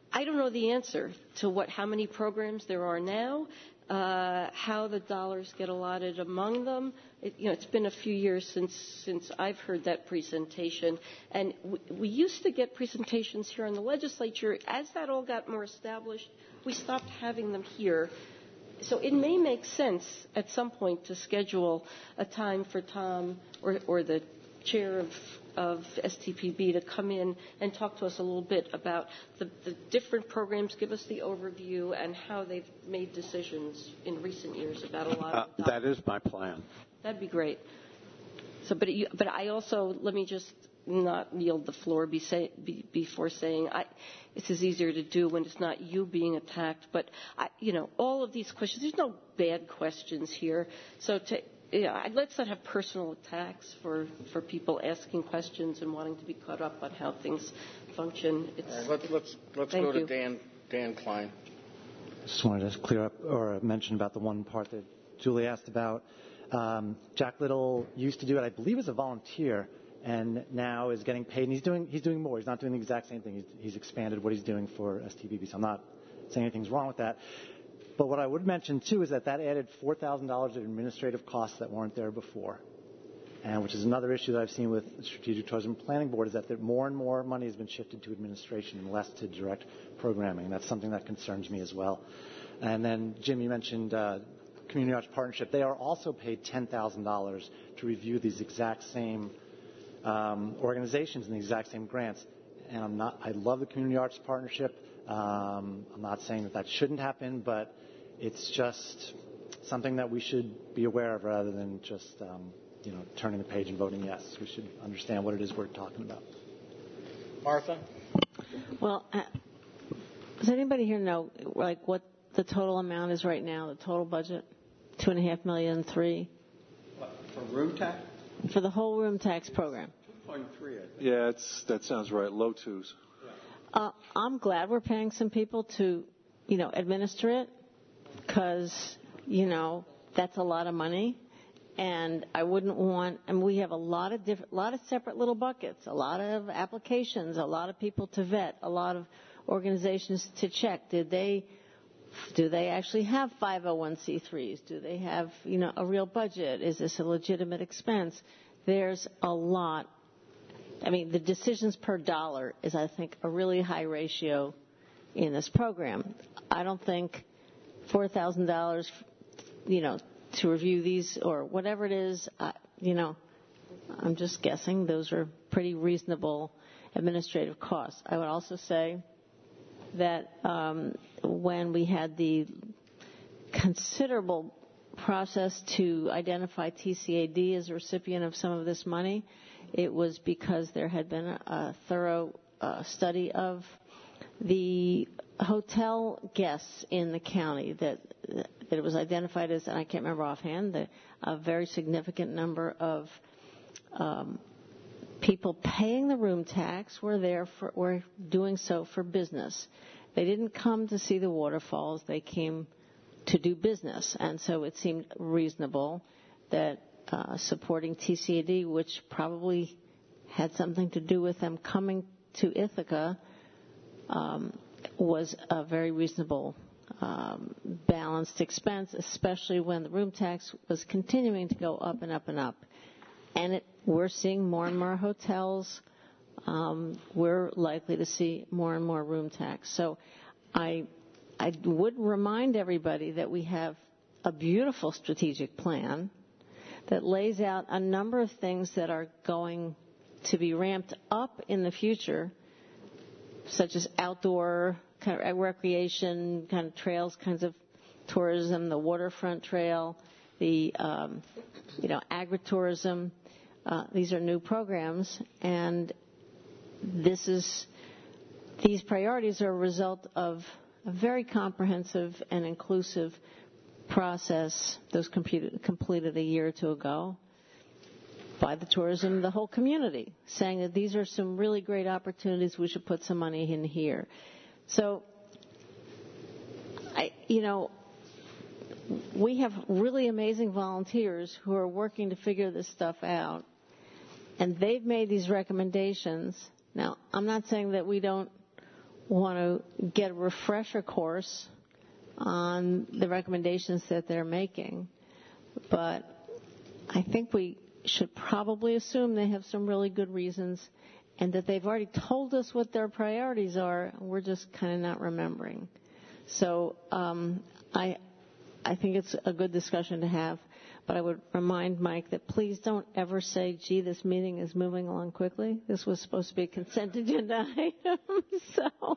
I don't know the answer to what how many programs there are now, uh, how the dollars get allotted among them. It, you know, it's been a few years since since I've heard that presentation, and we, we used to get presentations here in the legislature. As that all got more established, we stopped having them here. So it may make sense at some point to schedule a time for Tom or, or the chair of, of S T P B to come in and talk to us a little bit about the, the different programs, give us the overview, and how they've made decisions in recent years about a lot Uh, of the that is my plan. That'd be great. So, but you, but I also, let me just not yield the floor be say, be, before saying I, this is easier to do when it's not you being attacked. But I, you know, all of these questions. There's no bad questions here. So to yeah, let's not have personal attacks for, for people asking questions and wanting to be caught up on how things function. It's, All right, let's let's, let's thank go to you. Dan Dan Klein. Just wanted to clear up or mention about the one part that Julie asked about. Um, Jack Little used to do it, I believe, as a volunteer, and now is getting paid. And he's doing he's doing more. He's not doing the exact same thing. He's, he's expanded what he's doing for S T B B. So I'm not saying anything's wrong with that. But what I would mention too is that that added four thousand dollars in administrative costs that weren't there before, and which is another issue that I've seen with the Strategic Tourism Planning Board is that there, more and more money has been shifted to administration and less to direct programming. And that's something that concerns me as well. And then Jim, you mentioned. Uh, Community Arts Partnership, they are also paid ten thousand dollars to review these exact same um, organizations and the exact same grants. And I'm not, I love the Community Arts Partnership. Um, I'm not saying that that shouldn't happen, but it's just something that we should be aware of rather than just, um, you know, turning the page and voting yes. We should understand what it is we're talking about. Martha? Well, uh, does anybody here know, like, what the total amount is right now, the total budget? Two and a half million, three? What, for room tax? For the whole room tax program. two point three, I think. Yeah, it's, that sounds right. Low twos. Uh, I'm glad we're paying some people to, you know, administer it because, you know, that's a lot of money. And I wouldn't want, and we have a lot of different, a lot of separate little buckets, a lot of applications, a lot of people to vet, a lot of organizations to check. Did they, do they actually have five oh one c threes? Do they have, you know, a real budget? Is this a legitimate expense? There's a lot. I mean, the decisions per dollar is, I think, a really high ratio in this program. I don't think four thousand dollars, you know, to review these or whatever it is, uh, you know, I'm just guessing those are pretty reasonable administrative costs. I would also say that um, when we had the considerable process to identify T C A D as a recipient of some of this money, it was because there had been a, a thorough uh, study of the hotel guests in the county that, that it was identified as, and I can't remember offhand, that a very significant number of um, people paying the room tax were there for, were doing so for business. They didn't come to see the waterfalls. They came to do business. And so it seemed reasonable that uh, supporting T C A D, which probably had something to do with them coming to Ithaca, um, was a very reasonable um, balanced expense, especially when the room tax was continuing to go up and up and up. And it, we're seeing more and more hotels. Um, we're likely to see more and more room tax. So I, I would remind everybody that we have a beautiful strategic plan that lays out a number of things that are going to be ramped up in the future, such as outdoor kind of recreation, kind of trails, kinds of tourism, the waterfront trail, the um, you know agritourism. Uh, these are new programs, and this is these priorities are a result of a very comprehensive and inclusive process that was computed, completed a year or two ago by the tourism, the whole community, saying that these are some really great opportunities. We should put some money in here. So, I, you know, we have really amazing volunteers who are working to figure this stuff out, and they've made these recommendations. Now, I'm not saying that we don't want to get a refresher course on the recommendations that they're making. But I think we should probably assume they have some really good reasons and that they've already told us what their priorities are, and we're just kind of not remembering. So um, I, I think it's a good discussion to have. But I would remind Mike that please don't ever say, gee, this meeting is moving along quickly. This was supposed to be a consent agenda item. so.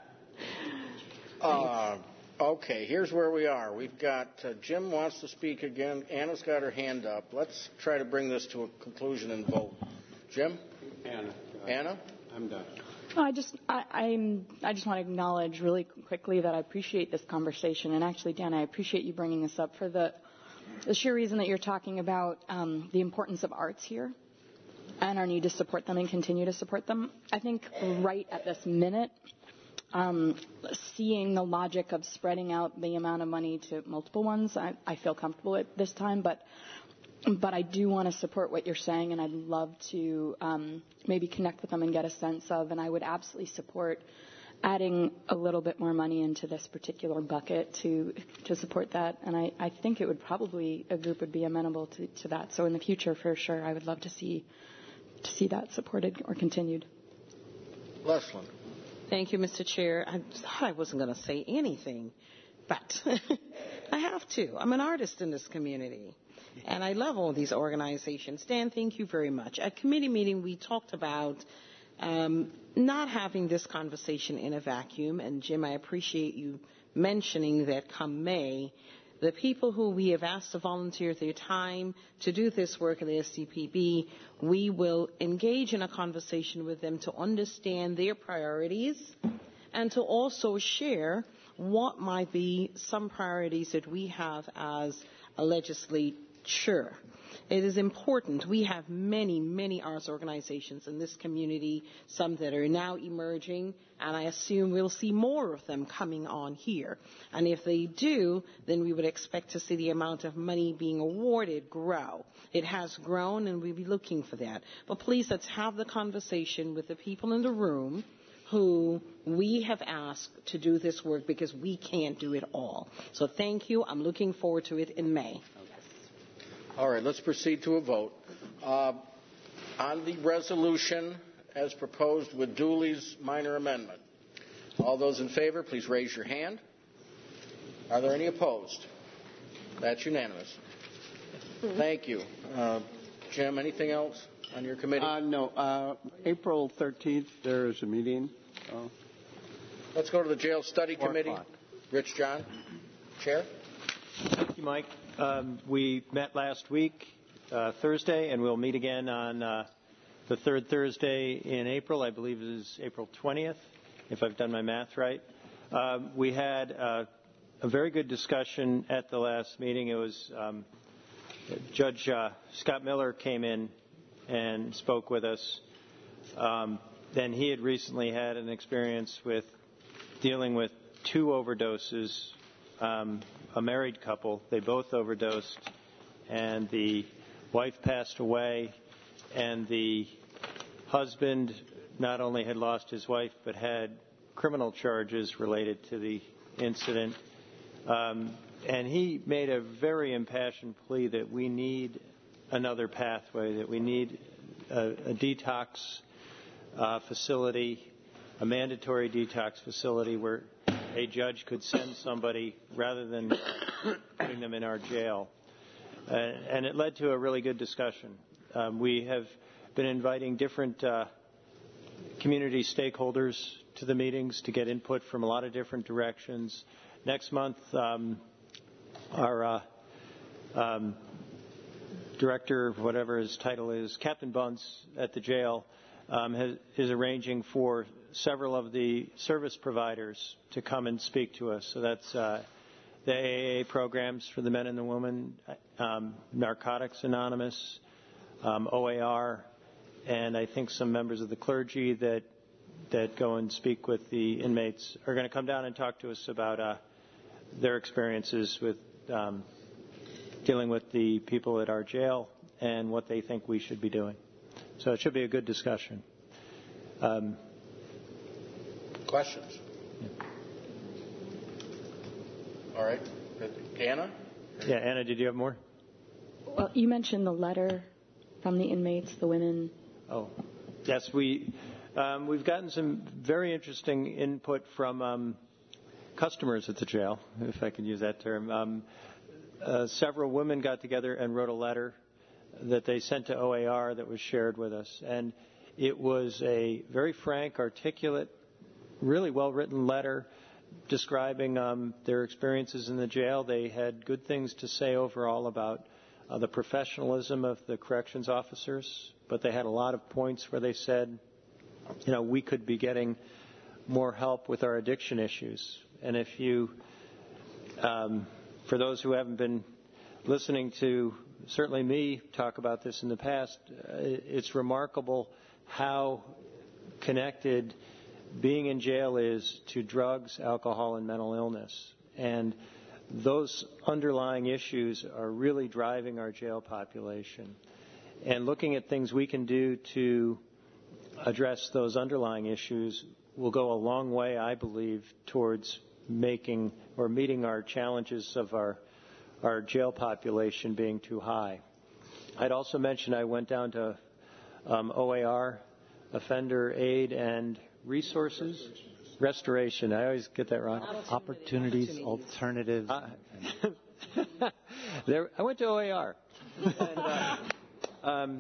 Uh, okay, here's where we are. We've got uh, Jim wants to speak again. Anna's got her hand up. Let's try to bring this to a conclusion and vote. Jim? Anna. Anna? I'm done. I just, I, I'm, I just want to acknowledge really quickly that I appreciate this conversation. And actually, Dan, I appreciate you bringing this up for the The sheer reason that you're talking about um, the importance of arts here and our need to support them and continue to support them. I think right at this minute, um, seeing the logic of spreading out the amount of money to multiple ones, I, I feel comfortable at this time. But but I do want to support what you're saying, and I'd love to um, maybe connect with them and get a sense of, and I would absolutely support adding a little bit more money into this particular bucket to to support that. And I, I think it would probably, a group would be amenable to, to that. So in the future, for sure, I would love to see to see that supported or continued. Leslyn. Thank you, Mister Chair. I thought I wasn't going to say anything, but I have to. I'm an artist in this community, and I love all these organizations. Dan, thank you very much. At committee meeting, we talked about Um, not having this conversation in a vacuum. And Jim, I appreciate you mentioning that come May, the people who we have asked to volunteer their time to do this work in the S D P B, we will engage in a conversation with them to understand their priorities and to also share what might be some priorities that we have as a legislature. It is important. We have many, many arts organizations in this community, some that are now emerging, and I assume we'll see more of them coming on here. And if they do, then we would expect to see the amount of money being awarded grow. It has grown, and we'll be looking for that. But please, let's have the conversation with the people in the room who we have asked to do this work because we can't do it all. So thank you. I'm looking forward to it in May. All right, let's proceed to a vote. Uh, on the resolution as proposed with Dooley's minor amendment, all those in favor, please raise your hand. Are there any opposed? That's unanimous. Thank you. Uh, Jim, anything else on your committee? Uh, no. Uh, April thirteenth, there is a meeting. So. Let's go to the Jail Study Four Committee. o'clock. Rich John, Chair. Thank you, Mike. Um, we met last week, uh, Thursday, and we'll meet again on uh, the third Thursday in April. I believe it is April twentieth, if I've done my math right. Um, we had uh, a very good discussion at the last meeting. It was um, Judge uh, Scott Miller came in and spoke with us. Um, then he had recently had an experience with dealing with two overdoses. Um, a married couple. They both overdosed, and the wife passed away, and the husband not only had lost his wife, but had criminal charges related to the incident. Um, and he made a very impassioned plea that we need another pathway, that we need a, a detox uh, facility, a mandatory detox facility where a judge could send somebody rather than putting them in our jail. Uh, and it led to a really good discussion. Um, we have been inviting different uh, community stakeholders to the meetings to get input from a lot of different directions. Next month, um, our uh, um, director, whatever his title is, Captain Bunce at the jail, um, has, is arranging for several of the service providers to come and speak to us. So that's uh, the A A A programs for the men and the women, um, Narcotics Anonymous, um, O A R, and I think some members of the clergy that that go and speak with the inmates are going to come down and talk to us about uh, their experiences with um, dealing with the people at our jail and what they think we should be doing. So it should be a good discussion. Um, Questions? All right. Anna? Yeah, Anna, did you have more? Well, you mentioned the letter from the inmates, the women. Oh, yes, we, um, we've gotten some very interesting input from um, customers at the jail, if I can use that term. Um, uh, several women got together and wrote a letter that they sent to O A R that was shared with us. And it was a very frank, articulate, really well-written letter describing um, their experiences in the jail. They had good things to say overall about uh, the professionalism of the corrections officers, but they had a lot of points where they said, you know, we could be getting more help with our addiction issues. And if you, um, for those who haven't been listening to certainly me talk about this in the past, uh, it's remarkable how connected being in jail is to drugs, alcohol, and mental illness. And those underlying issues are really driving our jail population. And looking at things we can do to address those underlying issues will go a long way, I believe, towards making or meeting our challenges of our our jail population being too high. I'd also mention I went down to um, O A R, Offender Aid and Resources, Restoration. I always get that wrong. Opportunities, alternatives. Uh, there, I went to O A R. and, uh, um,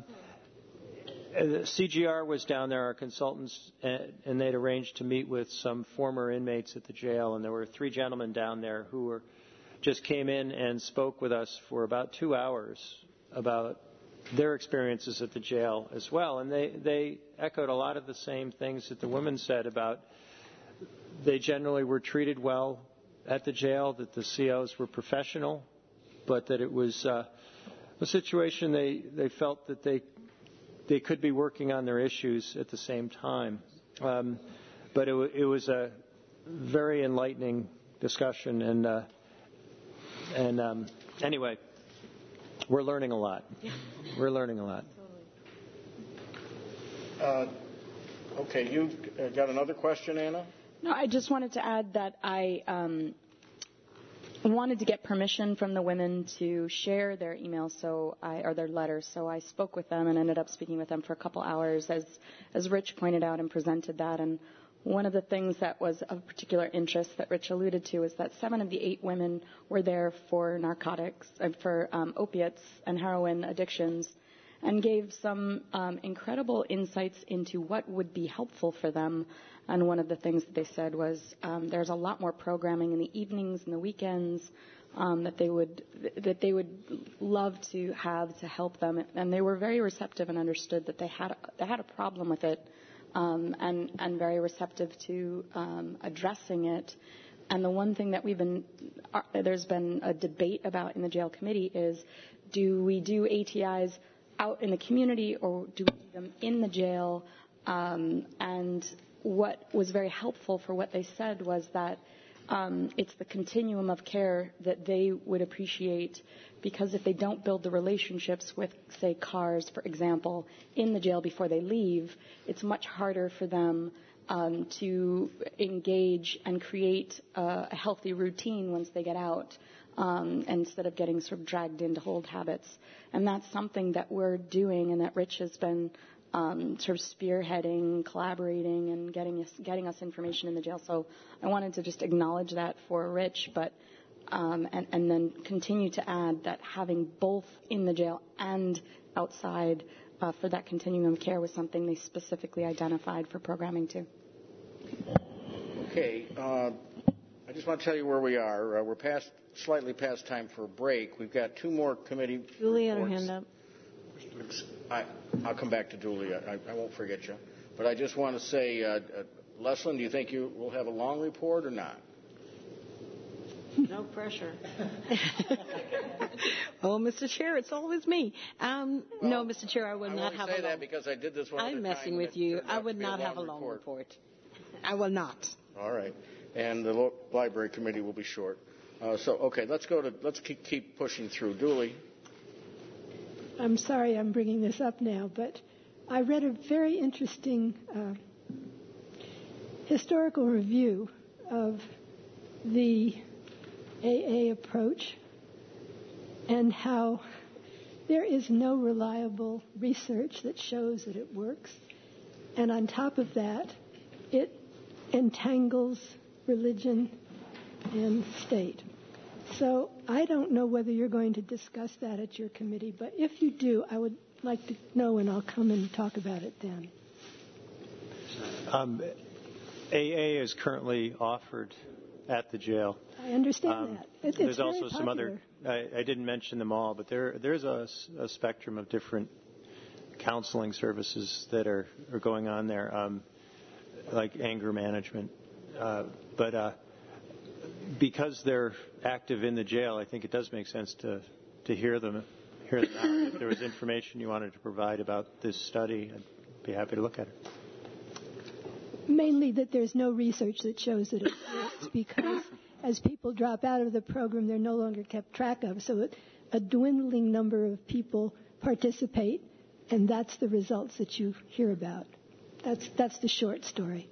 the C G R was down there, our consultants, and, and they'd arranged to meet with some former inmates at the jail, and there were three gentlemen down there who were just came in and spoke with us for about two hours about their experiences at the jail as well. And they, they echoed a lot of the same things that the women said about they generally were treated well at the jail, that the C Os were professional, but that it was uh, a situation they, they felt that they they could be working on their issues at the same time. Um, but it, it was a very enlightening discussion, and uh, And um, anyway, we're learning a lot. Yeah. We're learning a lot. Uh, okay, you've got another question, Anna? No, I just wanted to add that I um, wanted to get permission from the women to share their emails, so I, or their letters. So I spoke with them and ended up speaking with them for a couple hours, as as Rich pointed out and presented that. And one of the things that was of particular interest that Rich alluded to is that seven of the eight women were there for narcotics, uh, for um, opiates and heroin addictions, and gave some um, incredible insights into what would be helpful for them. And one of the things that they said was um, there's a lot more programming in the evenings and the weekends um, that they would that they would love to have to help them. And they were very receptive and understood that they had they had a problem with it. Um, and, and very receptive to um, addressing it. And the one thing that we've been, uh, there's been a debate about in the jail committee is, do we do A T Is out in the community or do we do them in the jail? Um, and what was very helpful for what they said was that um, it's the continuum of care that they would appreciate, because if they don't build the relationships with, say, cars, for example, in the jail before they leave, it's much harder for them um, to engage and create a, a healthy routine once they get out, um, instead of getting sort of dragged into old habits. And that's something that we're doing and that Rich has been Um, sort of spearheading, collaborating, and getting us, getting us information in the jail. So I wanted to just acknowledge that for Rich, but um, and, and then continue to add that having both in the jail and outside uh, for that continuum of care was something they specifically identified for programming too. Okay, uh, I just want to tell you where we are. Uh, we're past, slightly past time for a break. We've got two more committee Julie had her reports. hand up. I, I'll come back to Julie. I, I won't forget you. But I just want to say, uh, uh, Leslyn, do you think you will have a long report or not? No pressure. Oh, Mister Chair, it's always me. Um, well, no, Mister Chair, I will I not have say a long. that because I did this one. I'm messing with you. I would not have a long report. report. I will not. All right, and the lo- library committee will be short. Uh, so, okay, let's go to let's keep, keep pushing through. Julie. I'm sorry I'm bringing this up now, but I read a very interesting uh, historical review of the A A approach and how there is no reliable research that shows that it works. And on top of that, it entangles religion and state. So I don't know whether you're going to discuss that at your committee, but if you do, I would like to know, and I'll come and talk about it then. Um, A A is currently offered at the jail. I understand Um, that. It, there's it's very also some popular. other, I, I didn't mention them all, but there there's a, a spectrum of different counseling services that are, are going on there, um, like anger management. Uh, but uh, because they're active in the jail, I think it does make sense to, to hear them, hear them out. If there was information you wanted to provide about this study, I'd be happy to look at it. Mainly that there's no research that shows that it works because as people drop out of the program, they're no longer kept track of. So it, a dwindling number of people participate, and that's the results that you hear about. That's that's the short story.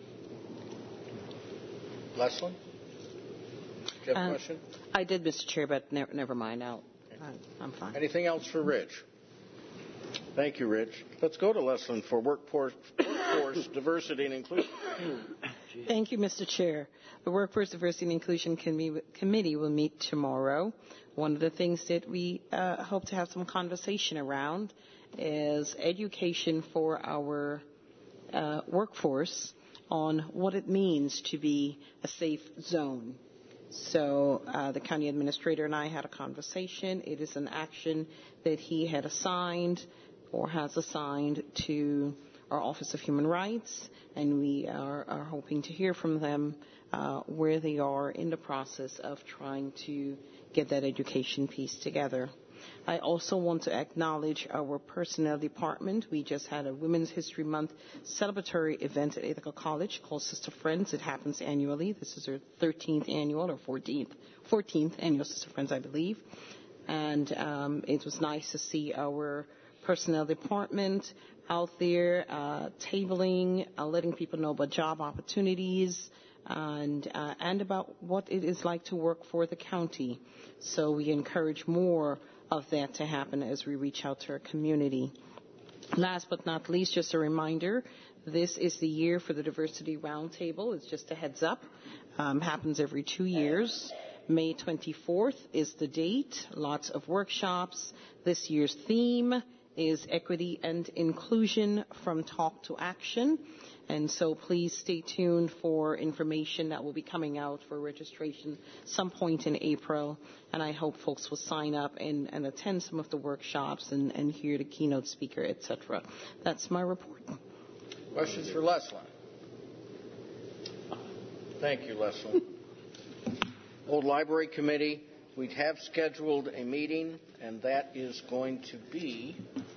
Leslie? Do you have a Um, question? I did, Mister Chair, but never, never mind. I'll, I'm fine. Anything else for Rich? Thank you, Rich. Let's go to Leslin for workforce, workforce diversity and inclusion. Thank you, Mister Chair. The Workforce Diversity and Inclusion Commi- Committee will meet tomorrow. One of the things that we uh, hope to have some conversation around is education for our uh, workforce on what it means to be a safe zone. So uh, the county administrator and I had a conversation. It is an action that he had assigned or has assigned to our Office of Human Rights, and we are, are hoping to hear from them uh, where they are in the process of trying to get that education piece together. I also want to acknowledge our personnel department. We just had a Women's History Month celebratory event at Ithaca College called Sister Friends. It happens annually. This is our thirteenth annual or fourteenth, fourteenth annual Sister Friends, I believe. And um, it was nice to see our personnel department out there uh, tabling, uh, letting people know about job opportunities, and uh, and about what it is like to work for the county. So we encourage more of that to happen as we reach out to our community. Last but not least, just a reminder, this is the year for the Diversity Roundtable. It's just a heads up. Um, happens every two years. May twenty-fourth is the date. Lots of workshops. This year's theme is equity and inclusion from talk to action. And so please stay tuned for information that will be coming out for registration some point in April. And I hope folks will sign up and, and attend some of the workshops and, and hear the keynote speaker, et cetera. That's my report. Questions for Leslie? Thank you, Leslie. Old Library Committee, we have scheduled a meeting, and that is going to be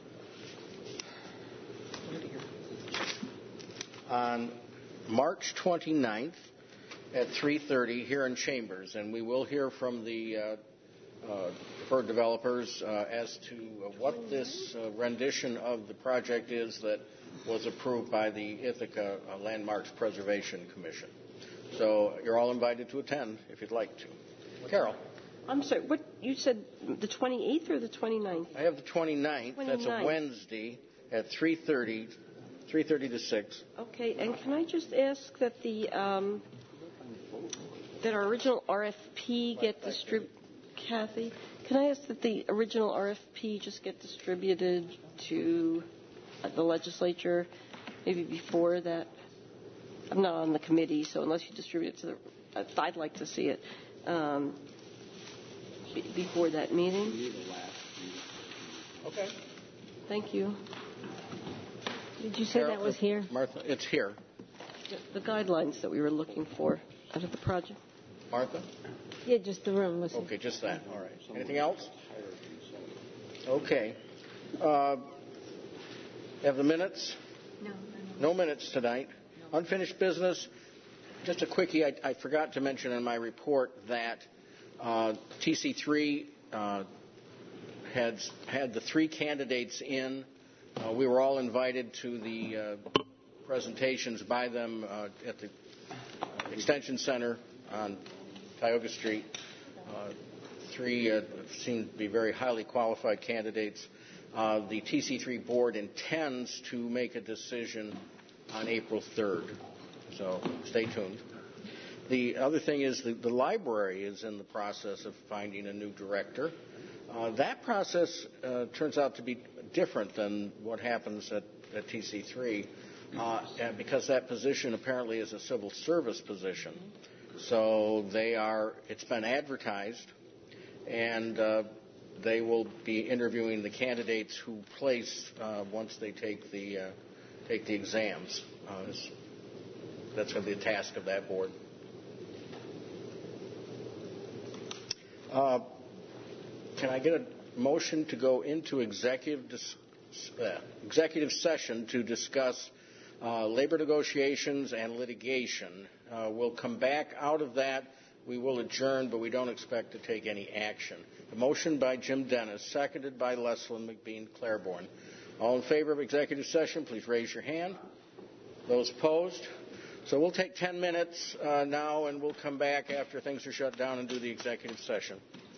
on March twenty-ninth at three thirty here in Chambers, and we will hear from the uh, uh, deferred developers uh, as to uh, what this uh, rendition of the project is that was approved by the Ithaca uh, Landmarks Preservation Commission. So you're all invited to attend if you'd like to. Carol. I'm sorry, what you said, the twenty-eighth or the twenty-ninth? I have the twenty-ninth. That's a twenty-ninth. Wednesday at three thirty, three thirty to six. Okay, and can I just ask that the um, that our original R F P get distributed, Kathy? Can I ask that the original R F P just get distributed to uh, the legislature, maybe before that? I'm not on the committee, so unless you distribute it to the, I'd like to see it um, b- before that meeting. Okay. Thank you. Did you say Carol, that was here? Martha, it's here. The guidelines that we were looking for out of the project. Martha? Yeah, just the room was. Okay, just that. All right. Anything else? Okay. Uh, have the minutes? No. No minutes tonight. Unfinished business. Just a quickie. I, I forgot to mention in my report that uh, T C three uh, had had the three candidates in. Uh, we were all invited to the uh, presentations by them uh, at the Extension Center on Tioga Street. Uh, three uh, seem to be very highly qualified candidates. Uh, the T C three board intends to make a decision on April third, so stay tuned. The other thing is the, the library is in the process of finding a new director. Uh, that process uh, turns out to be different than what happens at, at T C three uh, and because that position apparently is a civil service position. So they are, it's been advertised, and uh, they will be interviewing the candidates who place uh, once they take the uh, take the exams. Uh, that's going to be the task of that board. Uh, can I get a motion to go into executive dis- uh, executive session to discuss uh, labor negotiations and litigation? Uh, we'll come back out of that. We will adjourn, but we don't expect to take any action. The motion by Jim Dennis, seconded by Leslyn McBean Claiborne. All in favor of executive session, please raise your hand. Those opposed? So we'll take ten minutes uh, now, and we'll come back after things are shut down and do the executive session.